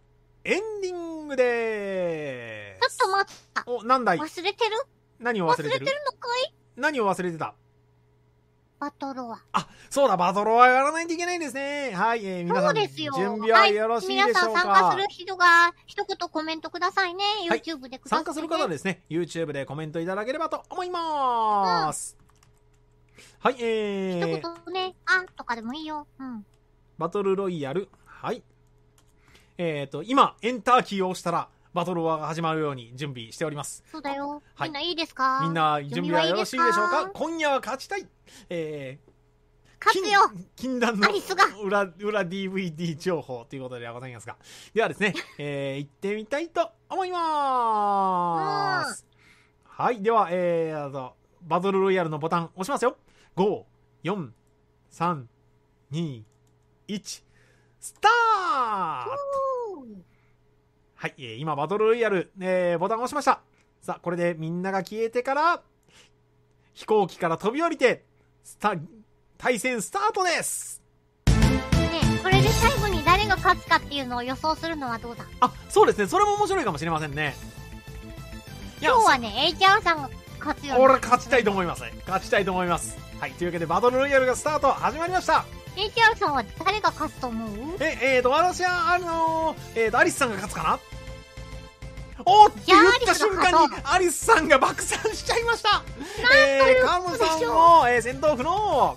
エンディングでーす。 ちょっと待った。 お、なんだい？ 忘れてる？ 何を忘れてる？ 忘れてるのかい？ 何を忘れてた？ バトロワ。 あ、そうだ、バトロワやらないといけないんですね。はい、えー、皆さん、準備はよろしいでしょうか？はい、 皆さん参加する人が一言コメントくださいね。はい、YouTube でください、ね。 参加する方はですね、YouTube でコメントいただければと思いまーす。うん、はい、えー。一言ね、あとかでもいいよ。うん。 バトルロイヤル。はい。えっと、今、エンターキーを押したら、バトルワが始まるように準備しております。 そうだよ。はい、みんないいですか？ みんな準備はよろしいでしょうか？今夜は勝ちたい。えー、 勝つよ。 禁断の裏、裏 ディーブイディー 情報ということではございますが。ではですね、えー、行ってみたいと思いまーす。はい。では、えー、あと、バトルロイヤルのボタン押しますよ。ご、よん、さん、に、いち、スタート！はい、えー、今バトルロイヤル、えー、ボタンを押しました。さあ、これでみんなが消えてから、飛行機から飛び降りて、スタ、対戦スタートです。 ねえ、これで最後に誰が勝つかっていうのを予想するのはどうだ？ あ、そうですね。それも面白いかもしれませんね。 今日はね、エイチアール さんが勝つよ、ね。 俺勝ちたいと思います。勝ちたいと思います。はい、というわけでバトルロイヤルがスタート始まりました。 エイチアール さんは誰が勝つと思う？ え、えーと、私は、あのー、えーと、アリスさんが勝つかな？おーって言った瞬間に、アリスさんが爆散しちゃいました。えー、カムさんも、えー、戦闘不能。はい、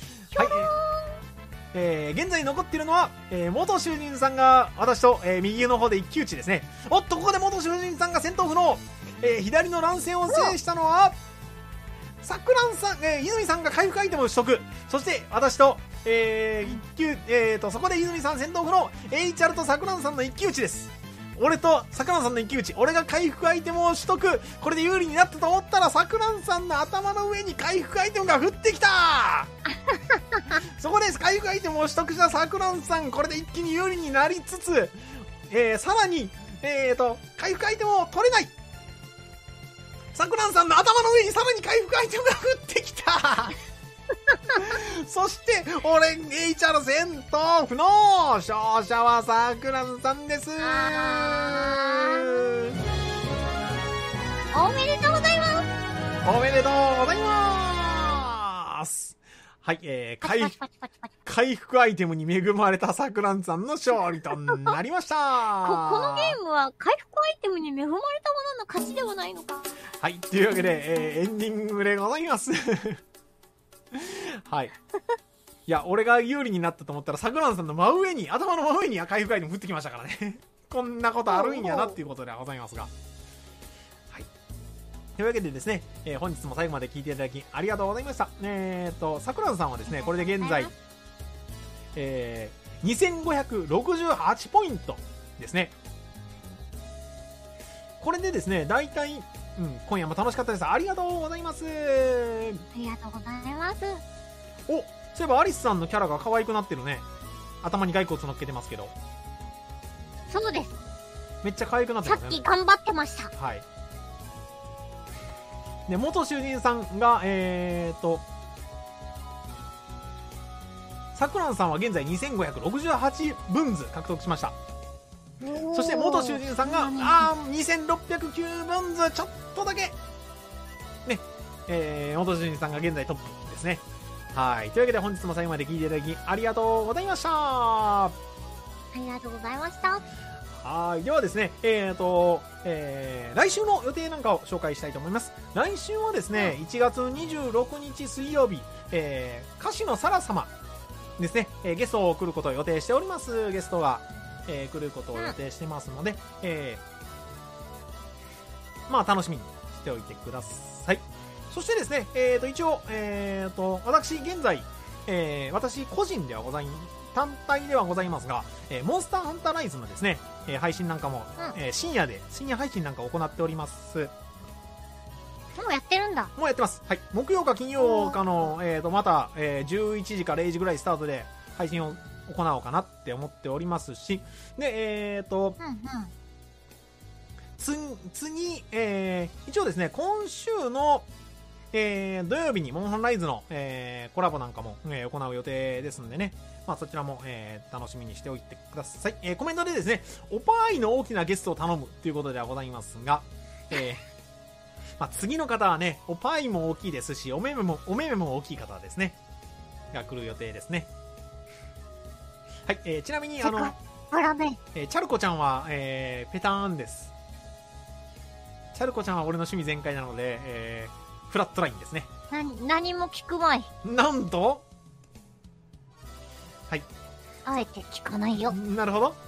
えー、現在残っているのは、えー、元囚人さんが、私と、えー、右の方で一騎打ちですね。おっと、ここで元囚人さんが戦闘不能。えー、左の乱戦を制したのは、さくらんさん、えー、泉さんが回復アイテムを取得。そして、私と、えー、一騎、えーと、そこで泉さん戦闘不能。エイチアール とさくらんさんの一騎打ちです。 俺とさくらんさんの一騎打ち、俺が回復アイテムを取得、これで有利になったと思ったらさくらんさんの頭の上に回復アイテムが降ってきたそこで回復アイテムを取得したさくらんさん、これで一気に有利になりつつ、えー、さらにえーと回復アイテムを取れないさくらんさんの頭の上にさらに回復アイテムが降ってきたそして俺 エイチアール 戦闘不能、勝者はさくらんさんです。 おめでとうございます。 おめでとうございます。はい、えー、回復回復アイテムに恵まれたさくらんさんの勝利となりましたこ, このゲームは回復アイテムに恵まれたものの勝ちではないのか。 はい、というわけで、えー、エンディングでございますはい。いや、俺が有利になったと思ったら、さくらんさんの真上に、頭の真上に回復アイテム降ってきましたからね。こんなことあるんやなっていうことではございますが。はい。というわけでですね、えー、本日も最後まで聞いていただきありがとうございました。えーと、さくらんさんはですね、これで現在、えー、にせんごひゃくろくじゅうはちポイントですね。これでですね、だいたい、うん、今夜も楽しかったです。ありがとうございます。ありがとうございます。 お、そういえばアリスさんのキャラが可愛くなってるね。頭に骸骨乗っけてますけど。 そうです。 めっちゃ可愛くなってますね。さっき頑張ってました。 はい。で、元囚人さんが、えーと、さくらんさんは現在にせんごひゃくろくじゅうはちブンズ獲得しました。そして元囚人さんが、あー、にせんろっぴゃくきゅうブンズ、ちょっとだけ、ね、えー、元囚人さんが現在トップですね。はい。というわけで本日も最後まで聞いていただきありがとうございました。 ありがとうございました。 はい。ではですね、えーと、えー、来週の予定なんかを紹介したいと思います。来週はですね、いちがつにじゅうろくにち水曜日、えー、歌手のサラ様ですね、えー、ゲストを来ることを予定しております。ゲストが、えー、来ることを予定してますので、うん、えー、まあ楽しみにしておいてください。そしてですね、えーと、一応、えーと、私、現在、えー、私個人ではござい、単体ではございますが、えー、モンスターハンターライズのですね、えー、配信なんかも、うん、えー、深夜で、深夜配信なんかを行っております。 もうやってるんだ。 もうやってます。はい。木曜か金曜かの、えーと、また、えー、じゅういちじかれいじぐらいスタートで配信を行おうかなって思っておりますし、で、えーと、うんうん、つ、次、えー、一応ですね、今週の、えー、土曜日にモンハンライズの、えー、コラボなんかも、えー、行う予定ですんでね、まあそちらも、えー、楽しみにしておいてください。えー、コメントでですね、おぱーいの大きなゲストを頼むということではございますが、えー、まあ次の方はね、おぱーいも大きいですし、おめめも、おめめも大きい方ですね、が来る予定ですね。はい、えー、ちなみにあの、えー、チャルコちゃんは、えー、ペターンです。チャルコちゃんは俺の趣味全開なので、えーフラットラインですね。 な、何も聞くまい。 なんとはい。 あえて聞かないよ。 なるほど。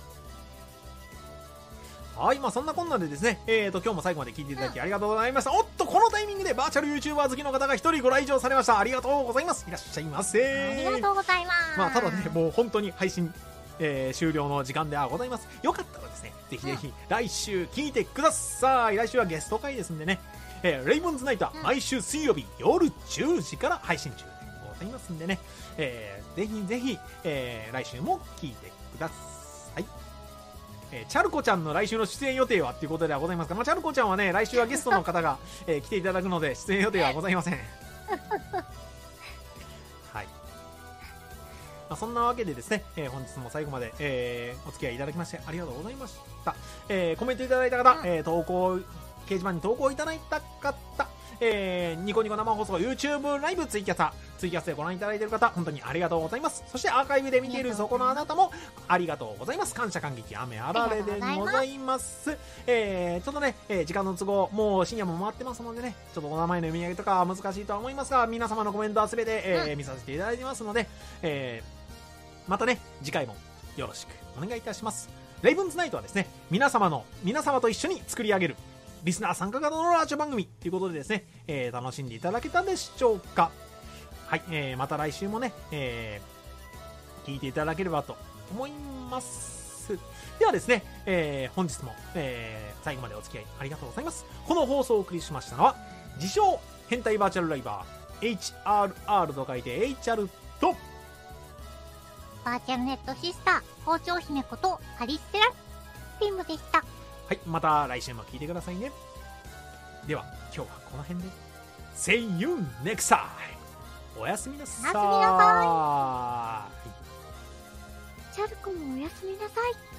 はい、まあそんなこんなでですね、えーと、今日も最後まで聞いていただきありがとうございました。うん、おっと、このタイミングでバーチャル YouTuber 好きの方が一人ご来場されました。ありがとうございます。いらっしゃいませ。 ありがとうございます。 まあただね、もう本当に配信、えー、終了の時間ではございます。よかったらですね、ぜひぜひ来週聞いてください。来週はゲスト会ですんでね、えー、レイブンズナイトは毎週水曜日夜じゅうじから配信中でございますんでね、えー、ぜひぜひ、えー、来週も聞いてください。えー、チャルコちゃんの来週の出演予定はっていうことではございますが、まあ、チャルコちゃんはね、来週はゲストの方が、えー、来ていただくので出演予定はございません。はい。まあ、そんなわけでですね、えー、本日も最後まで、えー、お付き合いいただきましてありがとうございました。えー、コメントいただいた方、えー、投稿掲示板に投稿いただいた方、えー、ニコニコ生放送 YouTube ライブツイキャスツイキャスでご覧いただいている方、本当にありがとうございます。そしてアーカイブで見ているそこのあなたもありがとうございます。感謝感激雨あられでございます。えー、ちょっとね、えー、時間の都合もう深夜も回ってますのでね、ちょっとお名前の読み上げとかは難しいとは思いますが、皆様のコメントはすべて、えーうん、見させていただいてますので、えー、またね次回もよろしくお願いいたします。レイブンズナイトはですね、皆様の皆様と一緒に作り上げるリスナー参加型のラジオ番組ということでですね、えー、楽しんでいただけたでしょうか。はい、えー、また来週もね、えー、聞いていただければと思います。 。ではですね、えー、本日も、えー、最後までお付き合いありがとうございます。この放送をお送りしましたのは、自称変態バーチャルライバー エイチアールアール と書いて エイチアール とバーチャルネットシスター包丁姫ことアリステラピンムでした。 はい、また来週も聞いてくださいね。では今日はこの辺で See you next time。 おやすみなさい。 おやすみなさい。チャルコもおやすみなさい。